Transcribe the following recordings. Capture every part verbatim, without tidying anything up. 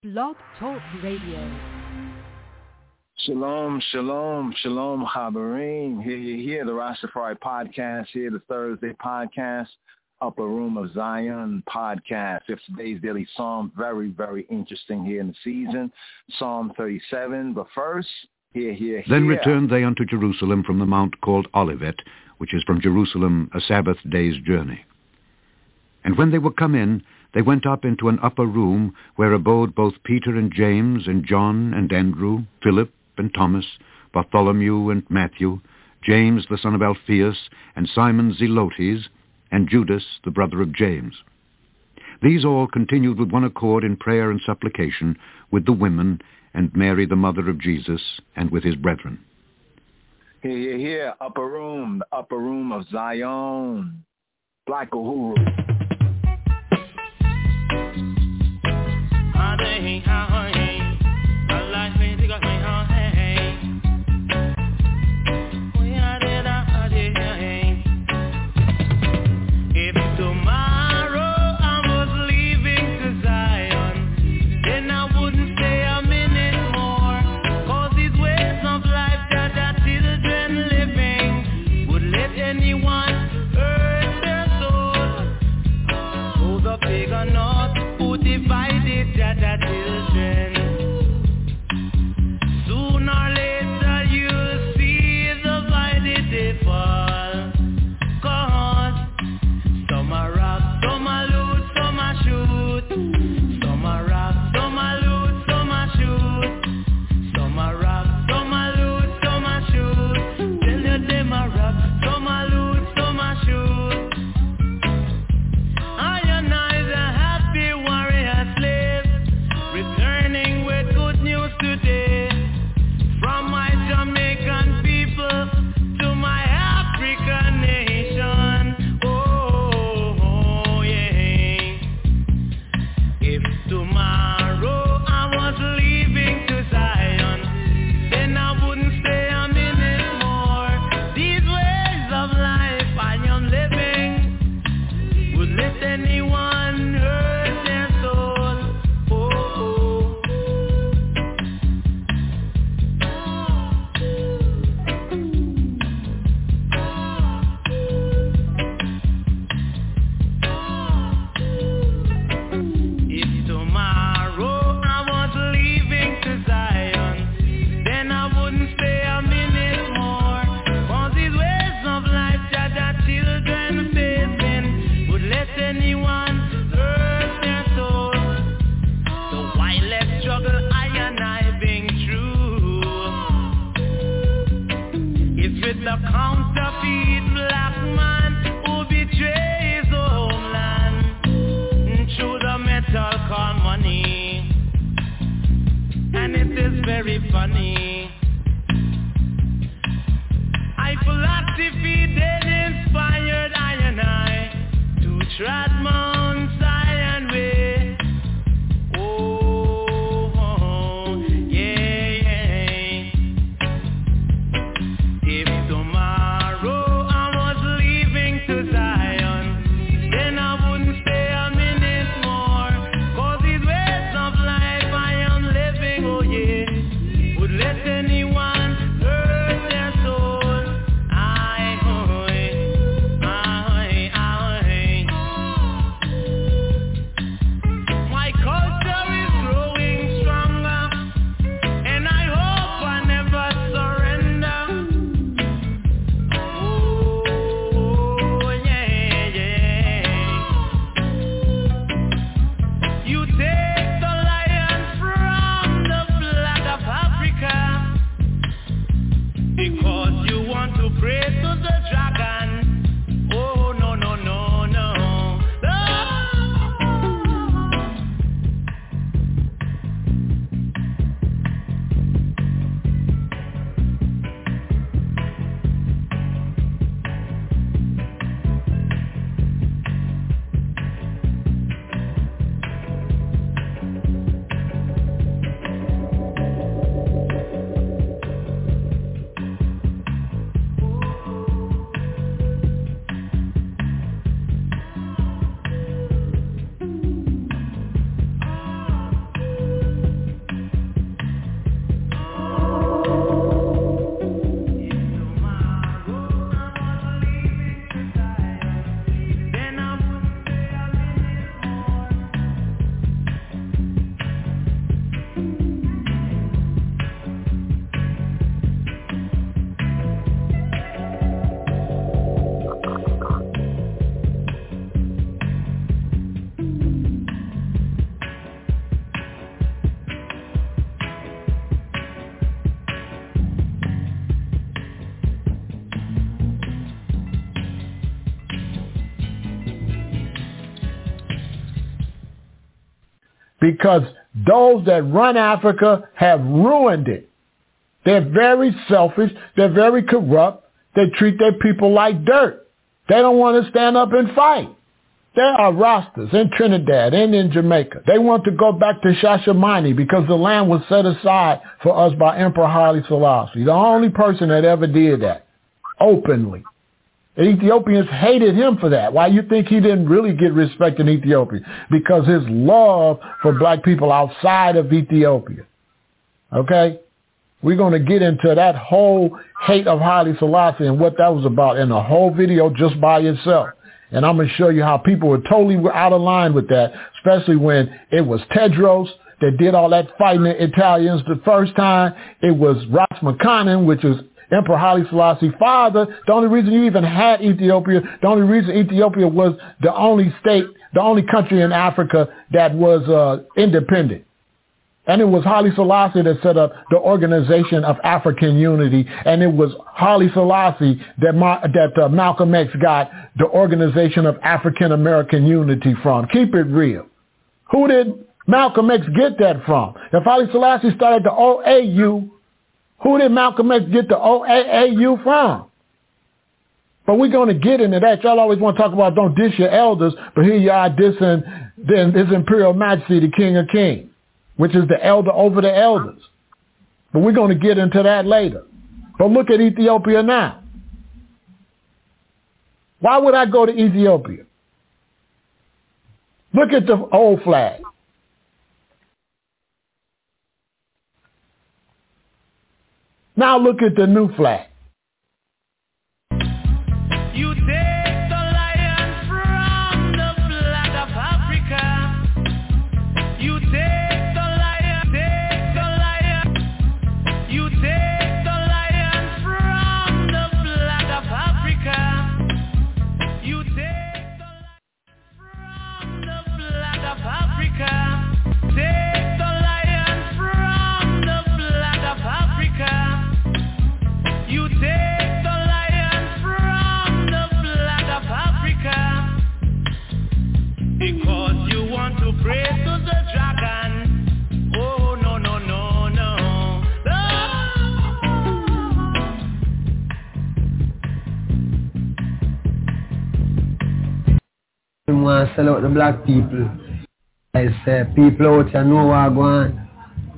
Blog Talk Radio. Shalom, shalom, shalom, Habarim. Here, here, here, the Rastafari podcast, here, the Thursday podcast, Upper Room of Zion podcast. It's today's daily psalm, very, very interesting here in the season, Psalm thirty-seven. But first, here, here, here. Then returned they unto Jerusalem from the mount called Olivet, which is from Jerusalem a Sabbath day's journey. And when they were come in, they went up into an upper room, where abode both Peter and James and John and Andrew, Philip and Thomas, Bartholomew and Matthew, James the son of Alphaeus, and Simon Zelotes, and Judas the brother of James. These all continued with one accord in prayer and supplication with the women, and Mary the mother of Jesus, and with his brethren. Here, here, here, upper room, the upper room of Zion, Black Uhuru. If tomorrow because those that run Africa have ruined it. They're very selfish. They're very corrupt. They treat their people like dirt. They don't want to stand up and fight. There are Rastas in Trinidad and in Jamaica. They want to go back to Shashamani because the land was set aside for us by Emperor Haile Selassie, the only person that ever did that, openly. The Ethiopians hated him for that. Why you think he didn't really get respect in Ethiopia? Because his love for black people outside of Ethiopia. Okay? We're going to get into that whole hate of Haile Selassie and what that was about in a whole video just by itself. And I'm going to show you how people were totally out of line with that, especially when it was Tedros that did all that fighting the Italians the first time. It was Ras Makanen, which is Emperor Haile Selassie's father. The only reason you even had Ethiopia, the only reason Ethiopia was the only state, the only country in Africa that was uh, independent. And it was Haile Selassie that set up the Organization of African Unity, and it was Haile Selassie that, Ma- that uh, Malcolm X got the Organization of African American Unity from. Keep it real. Who did Malcolm X get that from? If Haile Selassie started the O A U, who did Malcolm X get the O A A U from? But we're going to get into that. Y'all always want to talk about don't diss your elders, but here you are dissing His Imperial Majesty, the King of Kings, which is the elder over the elders. But we're going to get into that later. But look at Ethiopia now. Why would I go to Ethiopia? Look at the old flag. Now look at the new flag. You take the lion from the flag of Africa. You take want to sell out the black people. I say people out here know what going on.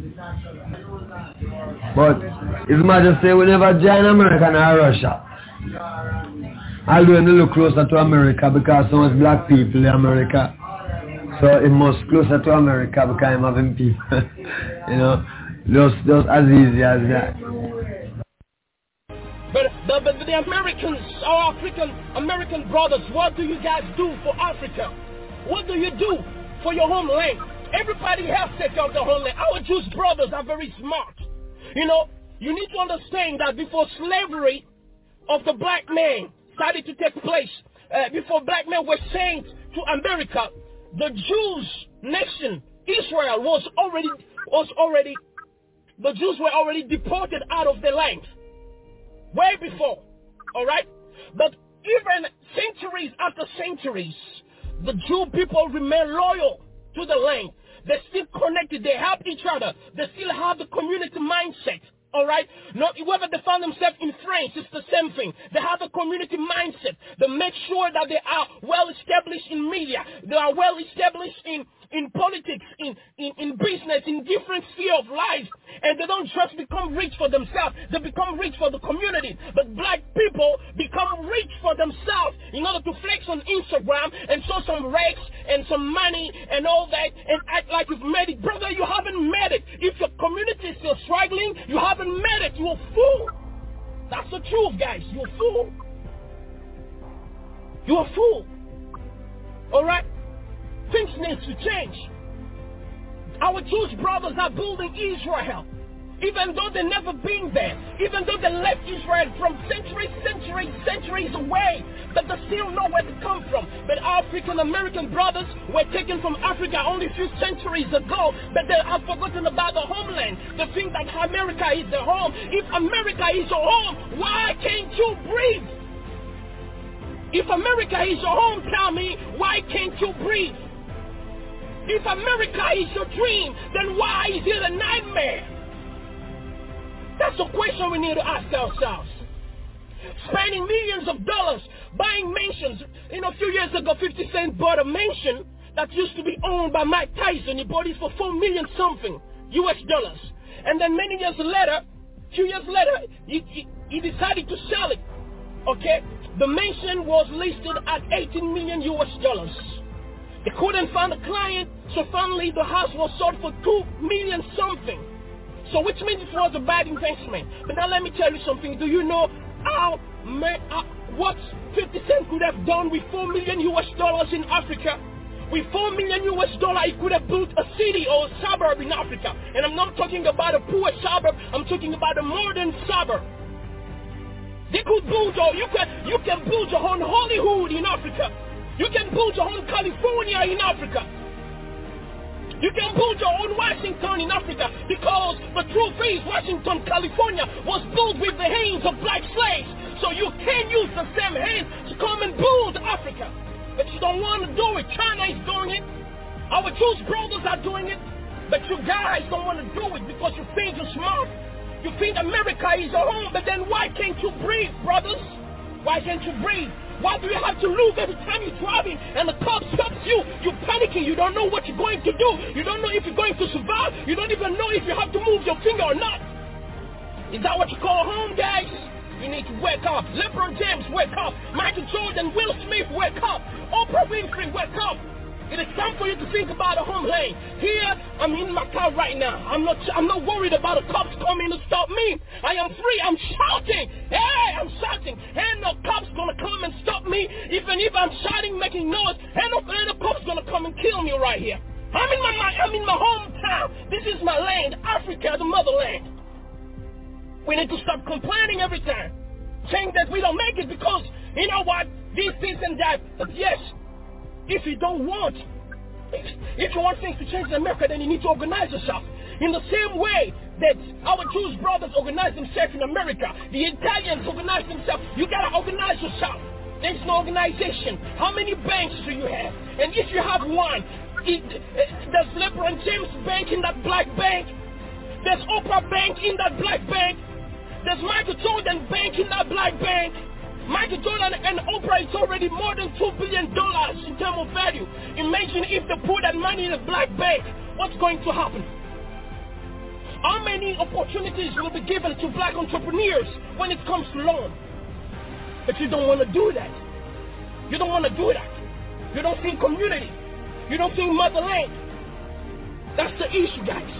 But His Majesty will never join America or Russia. Although he look closer to America because so much black people in America. So he must closer to America because I'm having people. You know, just, just as easy as that. But the, but the Americans, our African American brothers, what do you guys do for Africa? What do you do for your homeland? Everybody has to take care of the homeland. Our Jewish brothers are very smart. You know, you need to understand that before slavery of the black man started to take place, uh, before black men were sent to America, the Jews nation, Israel, was already, was already, the Jews were already deported out of the land. Way before, all right? But even centuries after centuries, the Jew people remain loyal to the land. They're still connected. They help each other. They still have the community mindset, all right? Not whether they find themselves in France, it's the same thing. They have a community mindset. They make sure that they are well established in media. They are well established in in politics, in, in, in business, in different spheres of life. And they don't just become rich for themselves. They become rich for the community. But black people become rich for themselves in order to flex on Instagram and show some racks and some money and all that and act like you've made it. Brother, you haven't made it. If your community is still struggling, you haven't made it. You're a fool. That's the truth, guys. You're a fool. You're a fool. All right? Things need to change. Our Jewish brothers are building Israel, even though they've never been there, even though they left Israel from centuries, centuries, centuries away, but they still know where to come from. But African American brothers were taken from Africa only a few centuries ago, but they have forgotten about the homeland. They think that America is their home. If America is your home, why can't you breathe? If America is your home, tell me, why can't you breathe? If America is your dream, then why is it a nightmare? That's the question we need to ask ourselves. Spending millions of dollars buying mansions. You know, a few years ago, fifty Cent bought a mansion that used to be owned by Mike Tyson. He bought it for four million something U S dollars. And then many years later, few years later, he, he, he decided to sell it. Okay? The mansion was listed at eighteen million U S dollars. They couldn't find a client, so finally the house was sold for two million something. So which means it was a bad investment. But now let me tell you something. Do you know how, uh, what fifty Cent could have done with four million U S dollars in Africa? With four million U S dollars, he could have built a city or a suburb in Africa. And I'm not talking about a poor suburb. I'm talking about a modern suburb. They could build, or you can, you can build your own Hollywood in Africa. You can build your own California in Africa. You can build your own Washington in Africa, because the truth is Washington, California was built with the hands of black slaves. So you can use the same hands to come and build Africa. But you don't want to do it. China is doing it. Our Jewish brothers are doing it. But you guys don't want to do it because you think you're smart. You think America is your home, but then why can't you breathe, brothers? Why can't you breathe? Why do you have to look every time you're driving and the cop stops you? You're panicking. You don't know what you're going to do. You don't know if you're going to survive. You don't even know if you have to move your finger or not. Is that what you call home, guys? You need to wake up. LeBron James, wake up. Michael Jordan, Will Smith, wake up. Oprah Winfrey, wake up. It is time for you to think about a homeland. Here, I'm in my car right now. I'm not I'm not worried about the cops coming to stop me. I am free. I'm shouting. Hey, I'm shouting. Ain't no cops gonna come and stop me. Even if I'm shouting, making noise, ain't no, ain't no cops gonna come and kill me right here. I'm in my I'm in my hometown. This is my land, Africa, the motherland. We need to stop complaining every time, saying that we don't make it because, you know what, this, this, and that. But yes, if you don't want, if you want things to change in America, then you need to organize yourself. In the same way that our Jewish brothers organize themselves in America, the Italians organize themselves, you gotta organize yourself. There's no organization. How many banks do you have? And if you have one, it, uh, does LeBron James bank in that black bank? Does Oprah bank in that black bank? Does Michael Jordan bank in that black bank? Michael Jordan and Oprah is already more than two billion dollars in terms of value. Imagine if they put that money in a black bank. What's going to happen? How many opportunities will be given to black entrepreneurs when it comes to loan? But you don't want to do that. You don't want to do that. You don't think community. You don't think motherland. That's the issue, guys.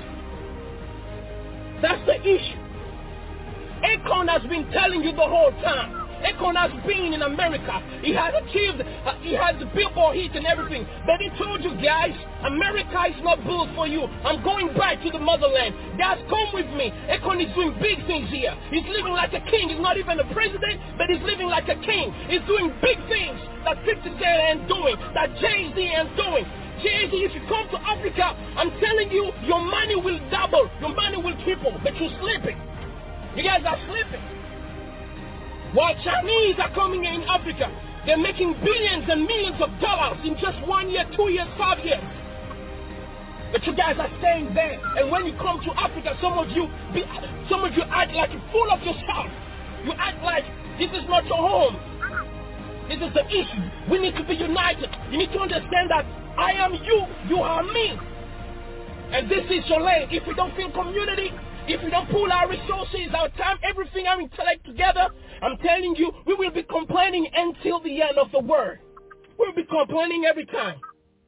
That's the issue. Akon has been telling you the whole time. Akon has been in America. He has achieved, uh, he has the billboard hit and everything. But he told you guys, America is not built for you. I'm going back to the motherland. Guys, come with me. Akon is doing big things here. He's living like a king. He's not even a president, but he's living like a king. He's doing big things that fifty Cent ain't doing, that Jay-Z ain't doing. Jay-Z, if you come to Africa, I'm telling you, your money will double. Your money will triple, but you're sleeping. You guys are sleeping. While Chinese are coming in Africa, they're making billions and millions of dollars in just one year, two years, five years. But you guys are staying there. And when you come to Africa, some of you, be, some of you act like you're full of yourself. You act like this is not your home. This is the issue. We need to be united. You need to understand that I am you, you are me. And this is your land. If we don't feel community, if we don't pool our resources, our time, everything, our intellect together, I'm telling you, we will be complaining until the end of the world. We'll be complaining every time.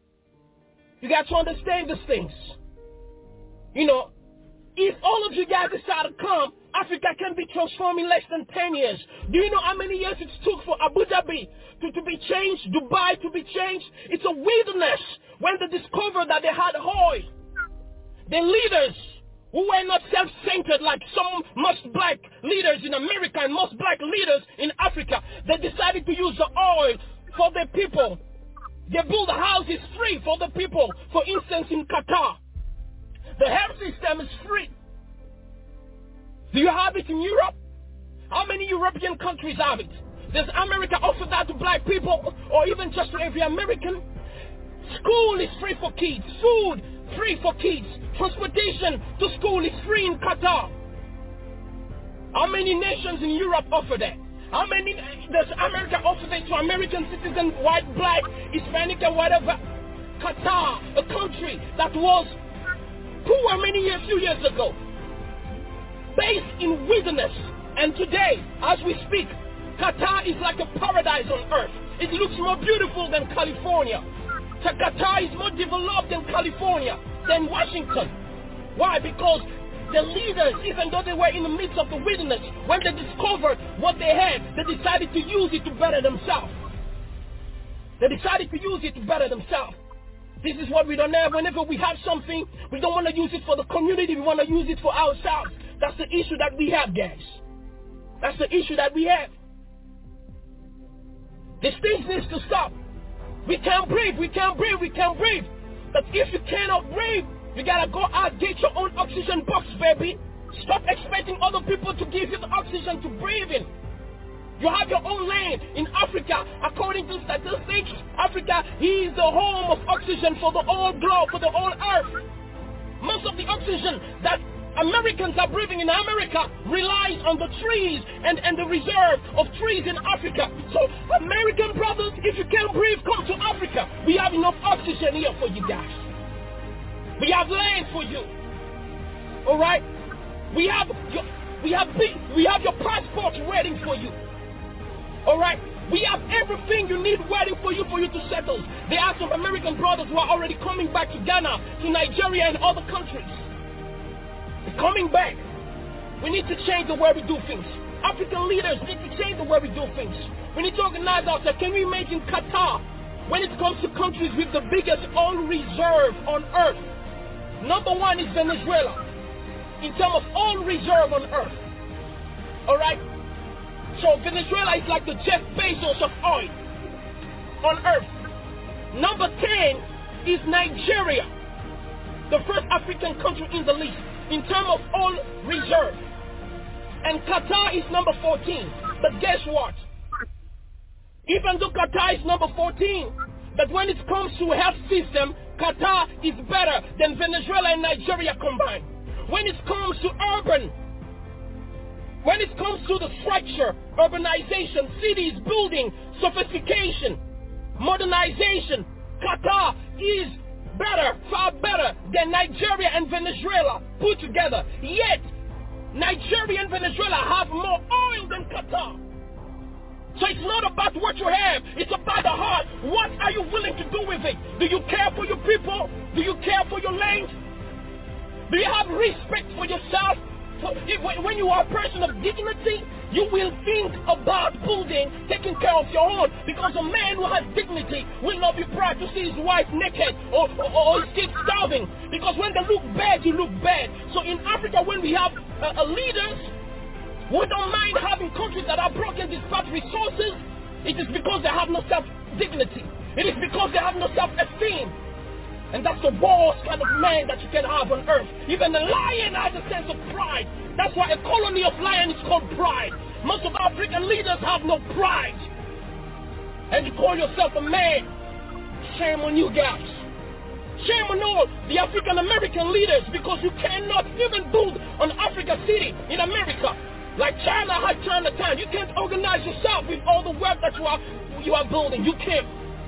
You got to understand these things. You know, if all of you guys decide to come, Africa can be transformed in less than ten years. Do you know how many years it took for Abu Dhabi to, to be changed, Dubai to be changed? It's a wilderness. When they discovered that they had oil, the leaders who were not self-centered like some most black leaders in America and most black leaders in Africa, they decided to use the oil for the people. They build houses free for the people. For instance, in Qatar, the health system is free. Do you have it in Europe? How many European countries have it? Does America offer that to black people or even just to every American? School is free for kids. Food, free for kids. Transportation to school is free in Qatar. How many nations in Europe offer that? How many does America offer that to American citizens, white, black, Hispanic, and whatever? Qatar, a country that was poor many years, few years ago, based in wilderness. And today, as we speak, Qatar is like a paradise on earth. It looks more beautiful than California. So Qatar is more developed than California, than Washington. Why? Because the leaders, even though they were in the midst of the wilderness, when they discovered what they had, they decided to use it to better themselves. They decided to use it to better themselves. This is what we don't have. Whenever we have something, we don't want to use it for the community. We want to use it for ourselves. That's the issue that we have, guys. That's the issue that we have. This thing needs to stop. We can't breathe. We can't breathe. We can't breathe. But if you cannot breathe, you gotta go out, get your own oxygen box, baby. Stop expecting other people to give you the oxygen to breathe in. You have your own land in Africa. According to statistics, Africa is the home of oxygen for the whole globe, for the whole earth. Most of the oxygen that Americans are breathing in America relies on the trees and, and the reserve of trees in Africa. So, American brothers, if you can't breathe, come to Africa. We have enough oxygen here for you guys. We have land for you. All right? We have your, we have big, we have your passports waiting for you. All right? We have everything you need waiting for you for you to settle. There are some American brothers who are already coming back to Ghana, to Nigeria, and other countries. Coming back. We need to change the way we do things. African leaders need to change the way we do things. We need to organize ourselves. Can you imagine Qatar, when it comes to countries with the biggest oil reserve on earth? Number one is Venezuela in terms of oil reserve on earth. Alright? So Venezuela is like the Jeff Bezos of oil on earth. Number ten is Nigeria, the first African country in the list in terms of oil reserve. And Qatar is number fourteen. But guess what? Even though Qatar is number fourteen, but when it comes to health system, Qatar is better than Venezuela and Nigeria combined. When it comes to urban, when it comes to the structure, urbanization, cities, building, sophistication, modernization, Qatar is better, far better than Nigeria and Venezuela put together. Yet, Nigeria and Venezuela have more oil than Qatar. So it's not about what you have, it's about the heart. What are you willing to do with it? Do you care for your people? Do you care for your land? Do you have respect for yourself? So if, when you are a person of dignity, you will think about building, taking care of your own. Because a man who has dignity will not be proud to see his wife naked or, or, or his kids starving. Because when they look bad, you look bad. So in Africa, when we have uh, uh, leaders, we don't mind having countries that are broken, despite resources. It is because they have no self-dignity. It is because they have no self-esteem. And that's the worst kind of man that you can have on earth. Even the lion has a sense of pride. That's why a colony of lions is called pride. Most of African leaders have no pride. And you call yourself a man. Shame on you guys. Shame on all the African American leaders, because you cannot even build an Africa city in America. Like China had Chinatown. You can't organize yourself with all the wealth that you are, you are building. You can't.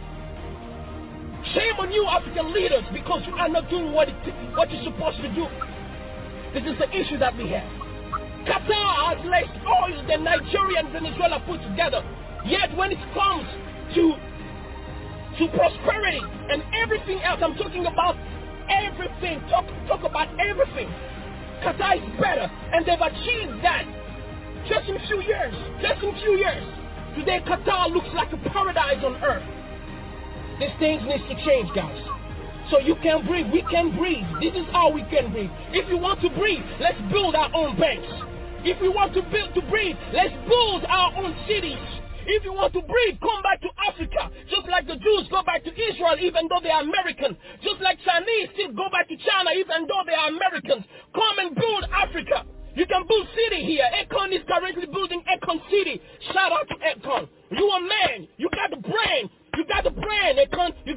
Shame on you, African leaders, because you are not doing what, it, what you're supposed to do. This is the issue that we have. Qatar has less oil than Nigeria and Venezuela put together. Yet when it comes to, to prosperity and everything else, I'm talking about everything. Talk, talk about everything. Qatar is better, and they've achieved that just in a few years. Just in a few years. Today, Qatar looks like a paradise on earth. These things need to change, guys. So you can breathe. We can breathe. This is how we can breathe. If you want to breathe, let's build our own banks. If we want to build to breathe, let's build our own cities. If you want to breathe, come back to Africa. Just like the Jews go back to Israel even though they are American. Just like Chinese still go back to China even though they are Americans. Come and build Africa. You can build city here. Akon is currently building Akon City. Shout out to Akon. You a man. You got the brain. You got the brain, Akon. You got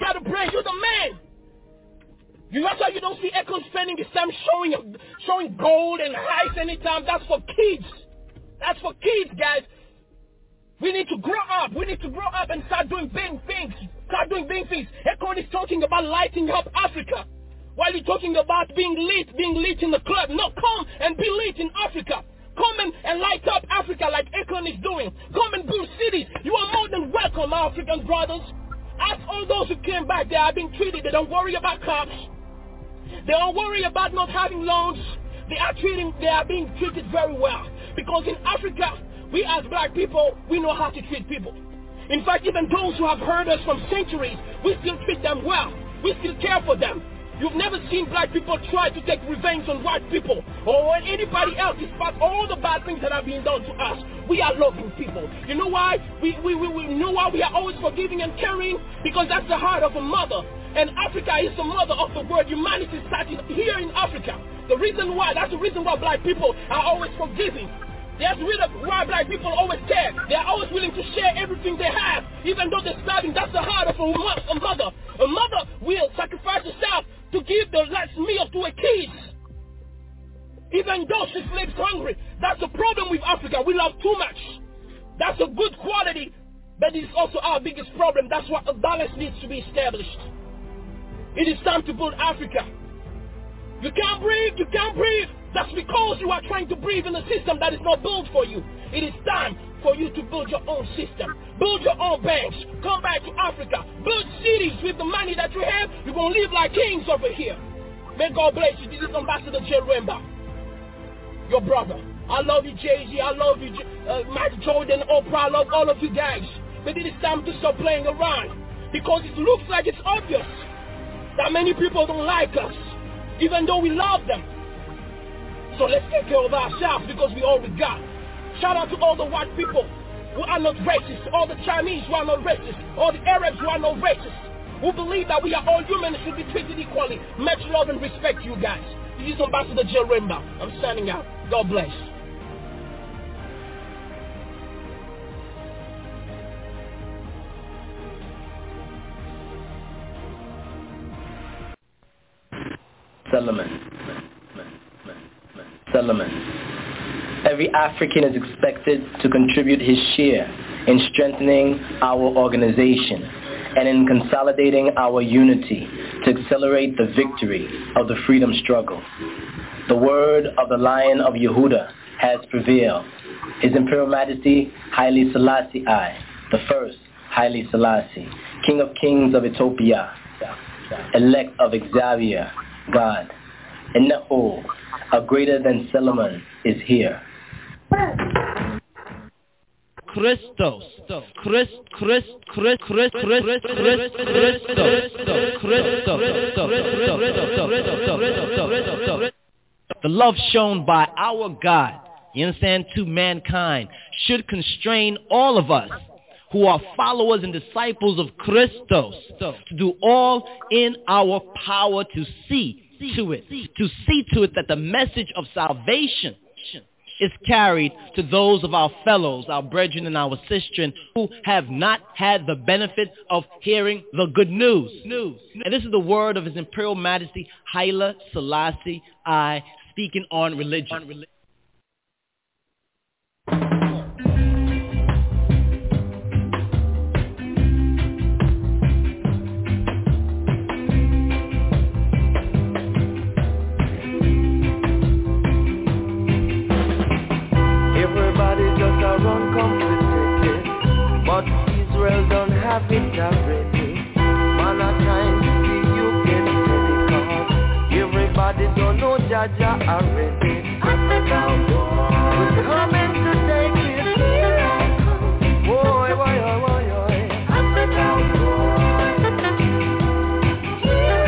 got the brain. You're the man. You that's why you don't see Akon spending his time showing showing gold and ice anytime. That's for kids. That's for kids, guys. We need to grow up. We need to grow up and start doing big things. Start doing big things. Akon is talking about lighting up Africa. While you're talking about being lit, being lit in the club. No, come and be lit in Africa. Come and, and light up Africa like Akon is doing. Come and build cities. You are more than welcome, our African brothers. Ask all those who came back. They are being treated. They don't worry about cops. They don't worry about not having loans. They are treating. They are being treated very well. Because in Africa, we as black people, we know how to treat people. In fact, even those who have heard us from centuries, we still treat them well. We still care for them. You've never seen black people try to take revenge on white people or on anybody else despite all the bad things that are being done to us. We are loving people. You know why? We, we, we, we know why we are always forgiving and caring? Because that's the heart of a mother. And Africa is the mother of the world. Humanity started here in Africa. The reason why, that's the reason why black people are always forgiving. That's the reason why black people always care. They are always willing to share everything they have, even though they're starving. That's the heart of a mother. A mother will sacrifice herself to give the last meal to a kid, even though she sleeps hungry. That's the problem with Africa. We love too much. That's a good quality, but it's also our biggest problem. That's why a balance needs to be established. It is time to build Africa. You can't breathe, you can't breathe. That's because you are trying to breathe in a system that is not built for you. It is time for you to build your own system. Build your own banks. Come back to Africa. Build cities with the money that you have. You're going to live like kings over here. May God bless you. This is Ambassador J. Remba, your brother. I love you, Jay-Z. I love you, uh, Mike Jordan, Oprah. I love all of you guys. But it is time to stop playing around. Because it looks like it's obvious that many people don't like us, even though we love them. So let's take care of ourselves because we all we got. Shout out to all the white people who are not racist, all the Chinese who are not racist, all the Arabs who are not racist, who believe that we are all humans and should be treated equally. Much love and respect to you guys. This is Ambassador J. Remba. I'm signing out. God bless. Solomon. Solomon. Every African is expected to contribute his share in strengthening our organization and in consolidating our unity to accelerate the victory of the freedom struggle. The word of the Lion of Yehuda has prevailed. His Imperial Majesty Haile Selassie I, the first Haile Selassie, King of Kings of Ethiopia, elect of Xavier, God, and Neho, a greater than Solomon, is here. Christos, Christ, Christ, Christ, Christ, Christ, Christ, Christ, the love shown by our God, you understand, to mankind should constrain all of us who are followers and disciples of Christos to do all in our power to see to it, to see to it that the message of salvation is carried to those of our fellows, our brethren and our sistren who have not had the benefit of hearing the good news. And this is the word of His Imperial Majesty Haile Selassie I, speaking on religion. But Israel don't have it already. Man, at times you get steady, cause everybody don't know Jaja already. Africa, we're coming to take it. Here I come. Boy, boy, boy, boy. Africa, here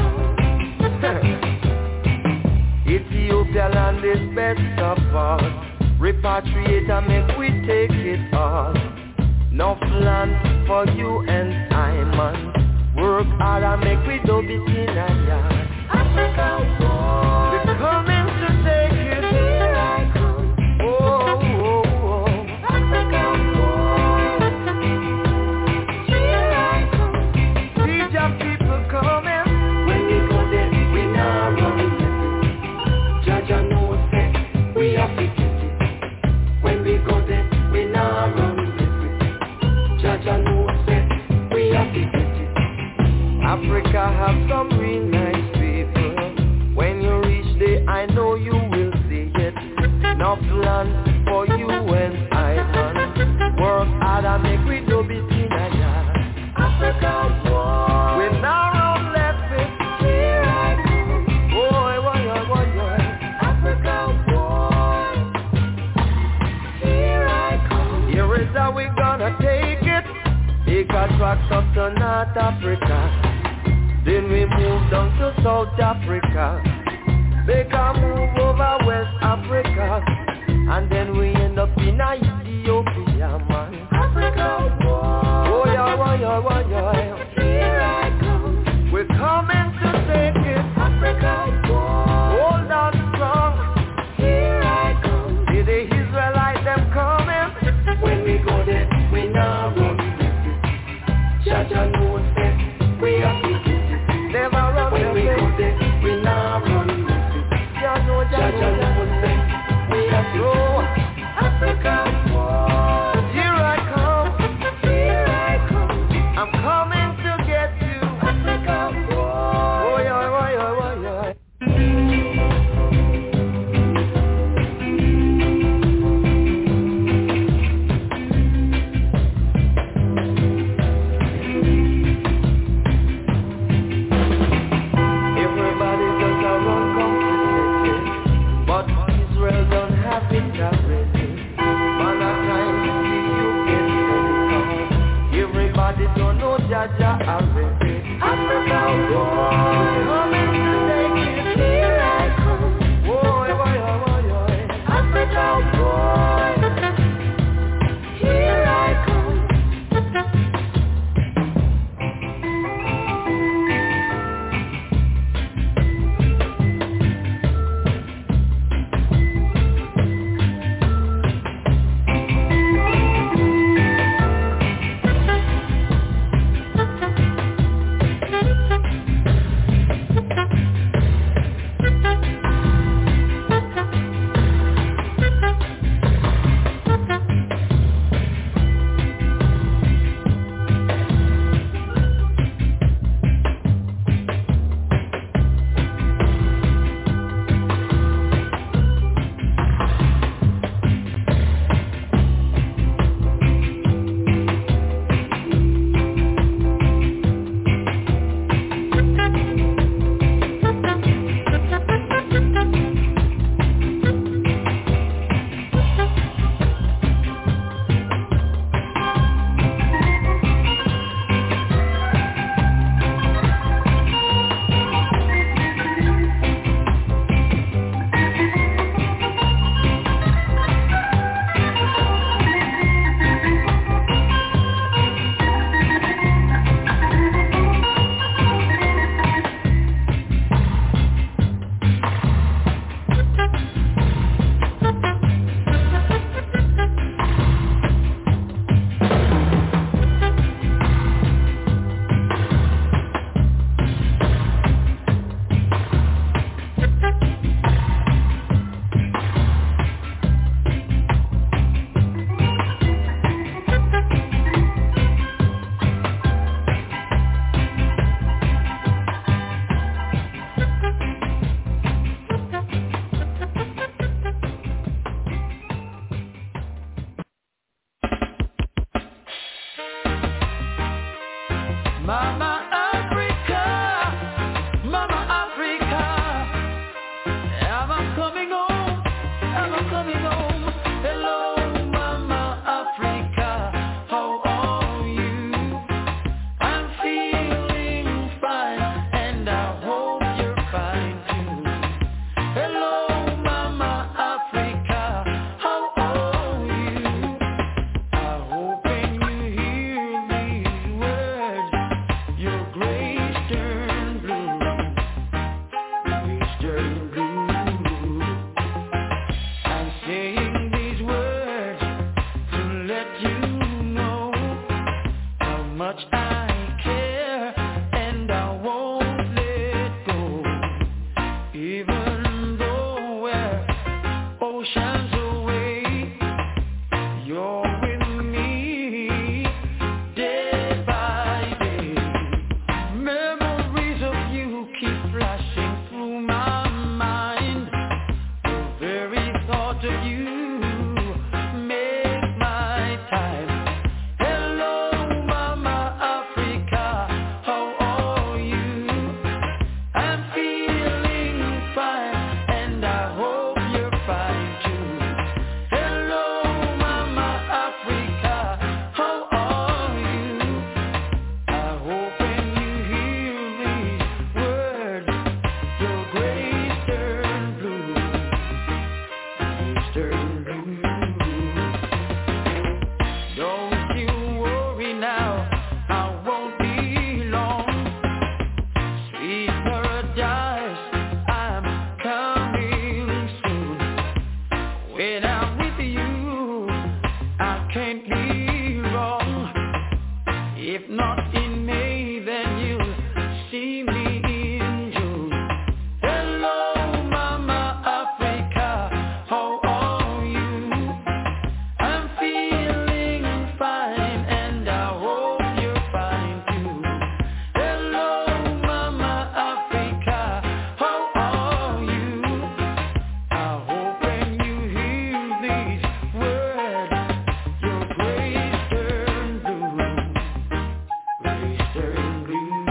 I come. Ethiopia land is best of all. Repatriate and make we take it all. No land for you and I, man. Work hard and make we do it in a yard. Africa, we're coming to take it. Here I come. Oh, oh, oh. Africa, here I come. See your enough land for you and I, man. Work hard and make we do it in a yard. Africa, boy. We now run left it. Here I come. Boy, boy, boy, boy, boy. Africa, boy. Here I come. Here is how we gonna take it. Take a track up to North Africa. Then we move down to South Africa. Make a move over West Africa. And then we end up in Ethiopia, man. Africa, boy. Oh, yeah, boy, yeah, boy, yeah. Here I come. We're coming to take it. Africa, boy. Hold on strong. Here I come. See the Israelites, them coming. When we go there, we now run. Jaja knows that we are the never run. When we go there, we now run. Jaja knows that we are slow. Africa, boy. Here I come. Here I come. I'm coming to get you. Africa, boy. Oh, yeah, oh, yeah, oh, yeah. Everybody does a run completely, but Israel don't have it already. Man, I time you get ready. Everybody don't know Jaja already. Africa, boy. Coming to take it. Here I come. Boy, boy, boy, boy. Africa, boy. Here I come. thought of you make my time. Hello, Mama Africa, how are you? I'm feeling fine, and I hope you're fine too. Hello, Mama Africa, how are you? I hope when you hear these words, your grace turn blue, grace turn blue. Don't you worry now, I won't be long. Sweet paradise, I'm coming soon. When I'm with you, I can't be wrong. If not in May, then you'll see me in June. Hello, Mama Africa, how are you? I'm feeling fine, and I hope you're fine too. Hello, Mama Africa, how are you? I hope when you hear these words, your grace turn blue, grace turn blue.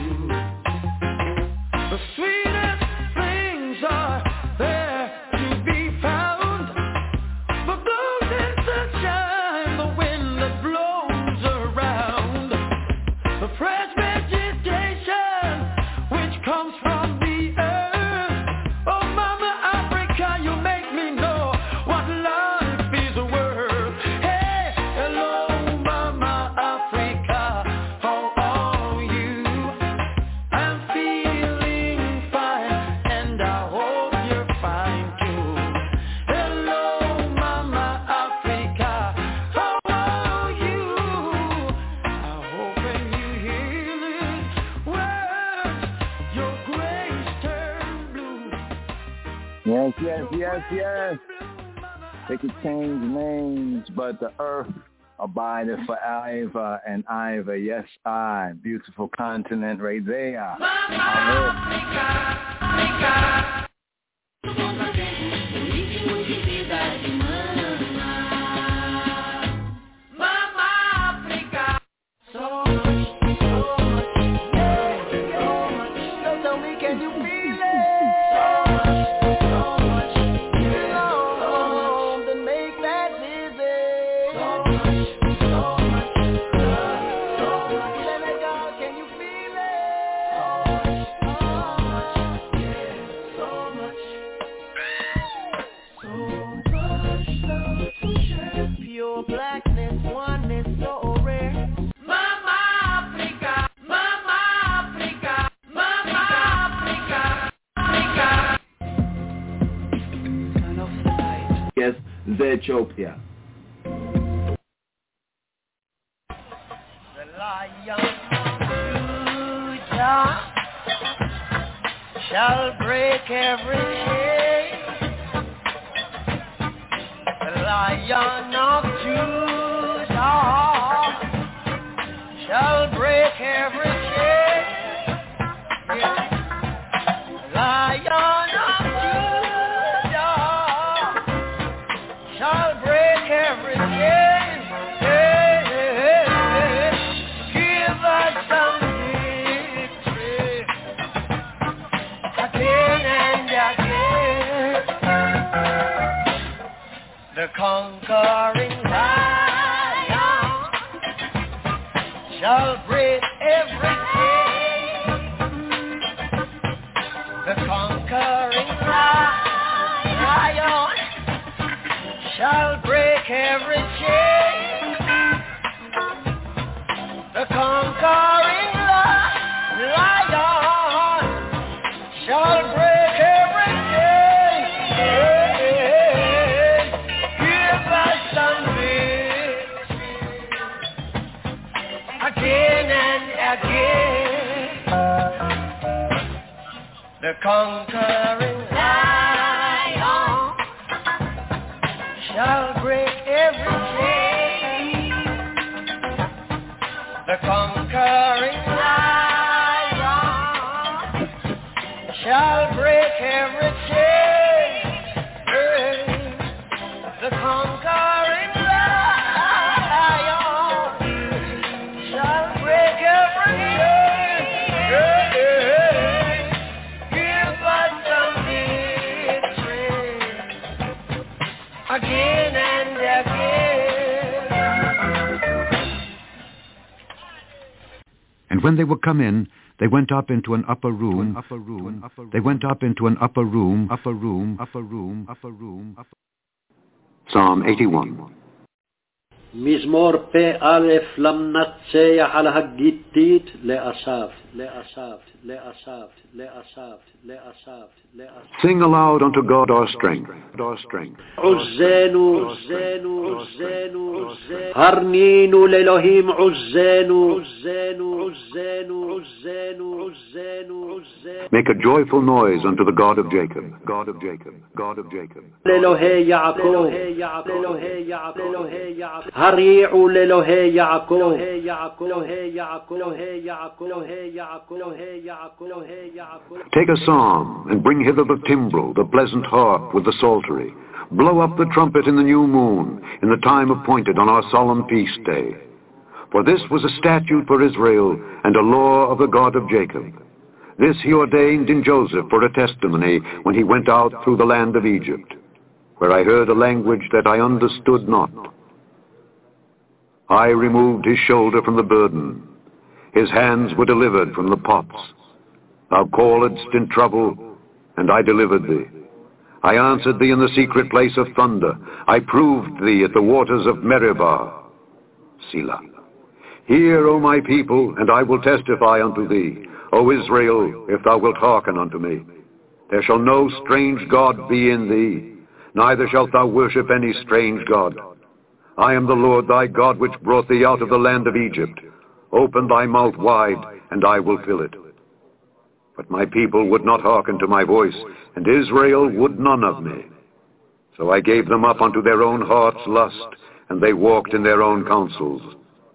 The sweetest things are there to be found. The golden sunshine, the wind that blows around. The fresh vegetation which comes from the earth. Oh, Mama Africa, you make me know what life is worth. Hey, hello, Mama Africa, how are you? I'm feeling fine, and I hope you're fine too. Hello, Mama Africa, how are you? I hope when you hear these words, your grace turn blue. Yes, yes, yes, yes. They could change names, but the earth abideth forever and ever. Yes, I. Beautiful continent right there. I Pure blackness, oneness so rare. Mama Africa, Mama Africa, Mama Africa, Africa. Turn off the light. Yes, Zethiopia. The Lion of Judah shall break every chain. The Lion of Judah shall break every chain. Yeah. Lion of Judah shall break every chain. Yeah, yeah, yeah. Give us some victory again and again. The conquering lion shall break every chain. The conquering lion shall break every chain. The conquering lion shall break every chain. Give us some victory again and again. The conquering lion shall break every chain. The conquering lion shall break every chain. And when they were come in, they went up into an upper room. Upper room. They went up into an upper room. Upper room. Upper room. Upper room. Psalm eighty-one. מזמור פ-א' למנצח על הגיתית לאסף, לאסף, לאסף, לאסף, לאסף, לאסף. Sing aloud unto God our strength, our strength. עוזנו, עוזנו, עוזנו, עוזנו. הרנינו לאלוהים עוזנו, עוזנו, עוזנו, עוזנו, עוזנו, עוזנו. Make a joyful noise unto the God of Jacob, God of Jacob, God of Jacob. לאלוהי יעקב, לאלוהי יעקב, לאלוהי יעקב, לאלוהי יעקב. הריעו לאלוהי יעקב, אלוהי יעקב, אלוהי יעקב, אלוהי יעקב, אלוהי יעקב, אלוהי יעקב, אלוהי יעקב. Take a psalm and bring hither the timbrel, the pleasant harp with the psaltery. Blow up the trumpet in the new moon, in the time appointed on our solemn feast day. For this was a statute for Israel and a law of the God of Jacob. This he ordained in Joseph for a testimony when he went out through the land of Egypt, where I heard a language that I understood not. I removed his shoulder from the burden. His hands were delivered from the pots. Thou calledst in trouble, and I delivered thee. I answered thee in the secret place of thunder. I proved thee at the waters of Meribah. Selah. Hear, O my people, and I will testify unto thee. O Israel, if thou wilt hearken unto me. There shall no strange God be in thee, neither shalt thou worship any strange God. I am the Lord thy God, which brought thee out of the land of Egypt. Open thy mouth wide, and I will fill it. But my people would not hearken to my voice, and Israel would none of me. So I gave them up unto their own heart's lust, and they walked in their own counsels.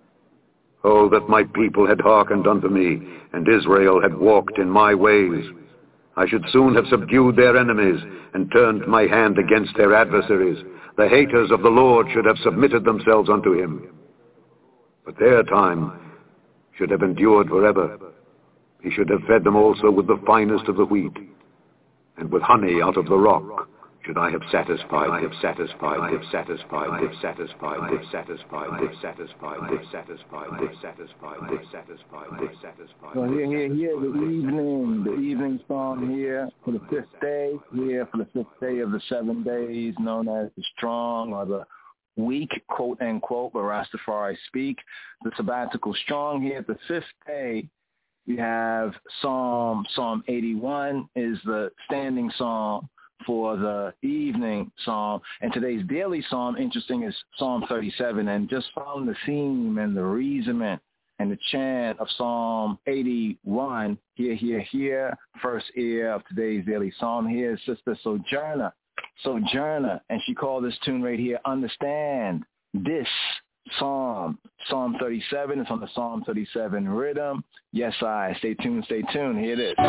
Oh, that my people had hearkened unto me, and Israel had walked in my ways. I should soon have subdued their enemies, and turned my hand against their adversaries. The haters of the Lord should have submitted themselves unto him. But their time should have endured forever. He should have fed them also with the finest of the wheat, and with honey out of the rock should I have satisfied, I have satisfied, I have satisfied, I have satisfied, I have satisfied, I have satisfied, I have satisfied, I have satisfied, I have satisfied, I have satisfied. So here, here, here, the evening, the evening psalm here for the fifth day, here for the fifth day of the seven days, known as the strong or the week, quote unquote, where Rastafari speak. The sabbatical strong here, the fifth day. We have Psalm, Psalm eighty-one is the standing psalm for the evening psalm. And today's daily psalm, interesting, is Psalm thirty-seven. And just following the theme and the reasonment and the chant of Psalm eighty-one, here, here, here, first ear of today's daily psalm, here is Sister Sojourner. Sojourner, and she called this tune right here, Understand This Psalm. Psalm thirty-seven is on the Psalm thirty-seven rhythm. Yes, I. Stay tuned, stay tuned. Here it is.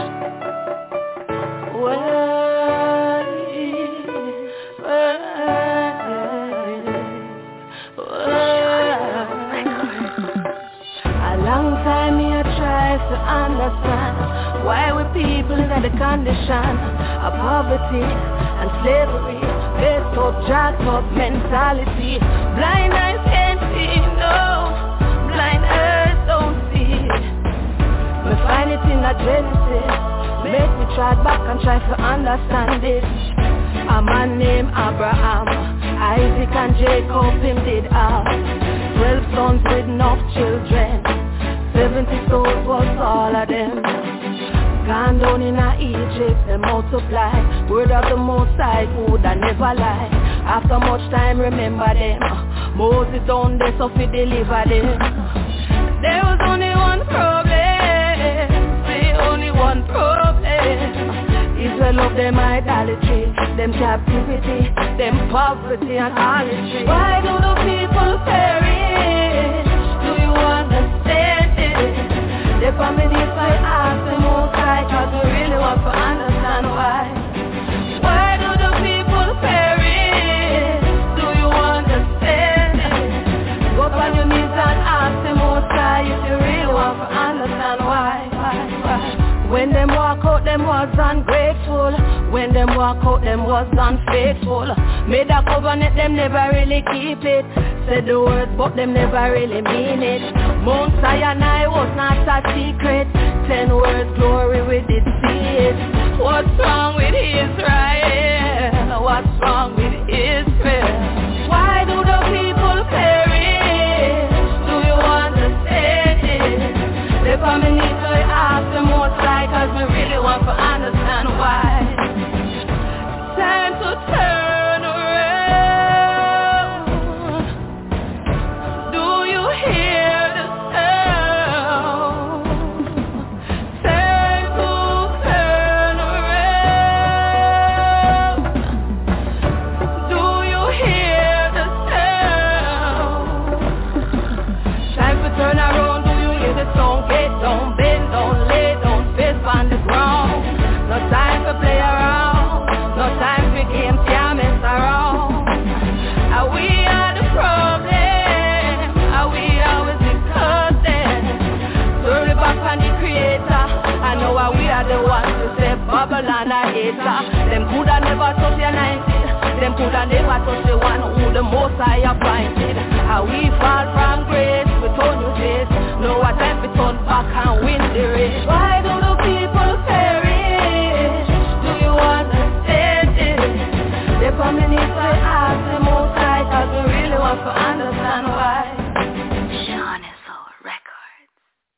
A long time me I try to understand why we people in the condition of poverty and slavery, based up, jacked up mentality. Blind eyes can't see, no. Blind ears don't see. We find it in a Genesis. Make me try back and try to understand it. A man named Abraham, Isaac and Jacob, him did have twelve sons with enough children. Seventy souls was all of them. Gone down in a Egypt, they multiply. Word of the Most High, food I never lie. After much time, remember them. Moses down there, so we deliver them. There was only one problem. The only one problem. Israel of them idolatry, them captivity, them poverty and harlotry. Why do the people perish? Do you understand it? The family I ask the Most High, cause we really want to understand why. Why do the people perish? Do you understand it? Go on your knees and ask the Most High if you really want to understand why. Why, why? When them walk out, them was ungrateful. When them walk out, them was unfaithful. Made a covenant, them never really keep it. Said the words, but them never really mean it. Mount Sinai was not a secret. Ten words glory, we did see it. What's wrong with Israel? What's wrong with Israel? Why do the people perish? Do you understand it? They come and need to ask the most high, cause we really want to understand why. Time to turn around. Do you hear the sound? Time to turn around. Do you hear the sound? Time to turn around. Do you hear the song? Get down, bend, don't lay, don't face on the ground. No time to play around. No time for games, can't mess around. Are we are the problem? Are we always the cousin? Throw it back on the creator. I know why we are the ones to say Babylon a hater. Them coulda never touch your nineteen. Them coulda never touch the one who the most high appointed. How we fall from grace, we turn your face. No what time we turn back and win the race. Why do the people perish? Do you understand it? They come in here to ask the most high, cause we really want to understand why. Sean is our record.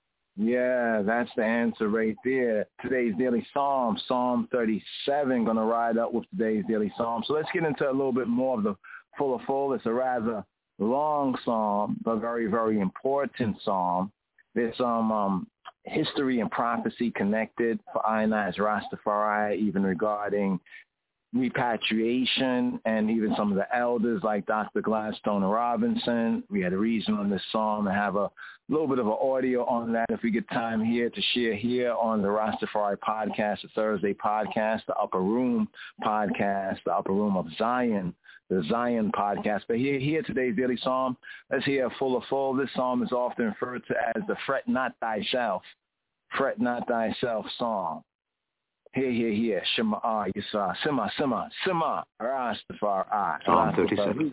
Yeah, that's the answer right there. Today's Daily Psalm, Psalm thirty-seven, going to ride up with today's Daily Psalm. So let's get into a little bit more of the full of full. It's a rather long psalm, but very, very important psalm. There's some um, history and prophecy connected for I and I as Rastafari, even regarding repatriation, and even some of the elders like Doctor Gladstone Robinson. We had a reason on this psalm to have a little bit of an audio on that if we get time here to share here on the Rastafari podcast, the Thursday podcast, the Upper Room podcast, the Upper Room of Zion, the Zion podcast. But here, here today's Daily Psalm, let's hear full of full. This psalm is often referred to as the Fret Not Thyself, Fret Not Thyself Psalm. Here, here, here, Shema, ah, Yisra, Sima, Sima, Sima, Rastafari. Psalm thirty-seven.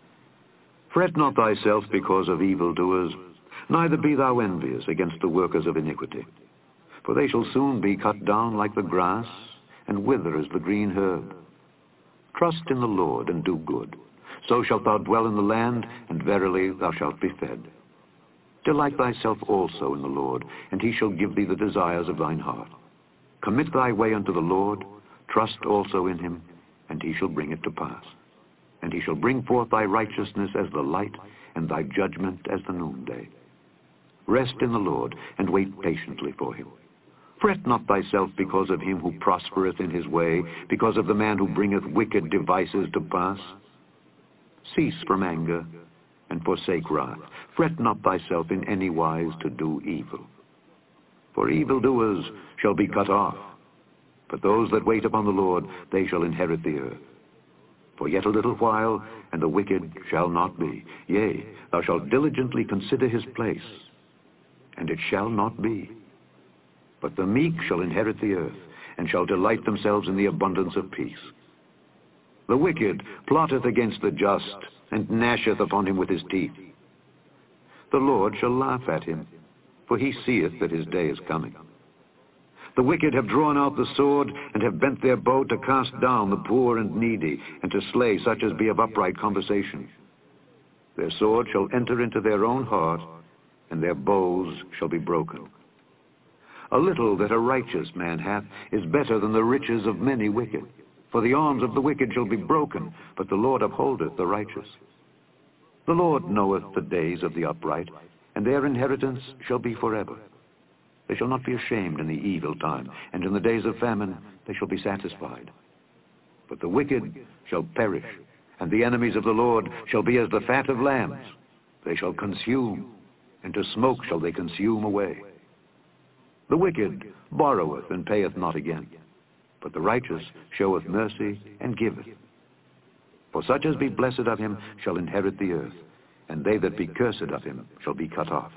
Fret not thyself because of evildoers, neither be thou envious against the workers of iniquity. For they shall soon be cut down like the grass, and wither as the green herb. Trust in the Lord, and do good. So shalt thou dwell in the land, and verily thou shalt be fed. Delight thyself also in the Lord, and he shall give thee the desires of thine heart. Commit thy way unto the Lord, trust also in him, and he shall bring it to pass. And he shall bring forth thy righteousness as the light, and thy judgment as the noonday. Rest in the Lord, and wait patiently for him. Fret not thyself because of him who prospereth in his way, because of the man who bringeth wicked devices to pass. Cease from anger, and forsake wrath. Fret not thyself in any wise to do evil. For evildoers shall be cut off, but those that wait upon the Lord, they shall inherit the earth. For yet a little while, and the wicked shall not be. Yea, thou shalt diligently consider his place, and it shall not be. But the meek shall inherit the earth, and shall delight themselves in the abundance of peace. The wicked plotteth against the just, and gnasheth upon him with his teeth. The Lord shall laugh at him, for he seeth that his day is coming. The wicked have drawn out the sword, and have bent their bow to cast down the poor and needy, and to slay such as be of upright conversation. Their sword shall enter into their own heart, and their bows shall be broken. A little that a righteous man hath is better than the riches of many wicked. For the arms of the wicked shall be broken, but the Lord upholdeth the righteous. The Lord knoweth the days of the upright, and their inheritance shall be forever. They shall not be ashamed in the evil time, and in the days of famine they shall be satisfied. But the wicked shall perish, and the enemies of the Lord shall be as the fat of lambs. They shall consume, and to smoke shall they consume away. The wicked borroweth and payeth not again, but the righteous showeth mercy and giveth. For such as be blessed of him shall inherit the earth, and they that be cursed of him shall be cut off.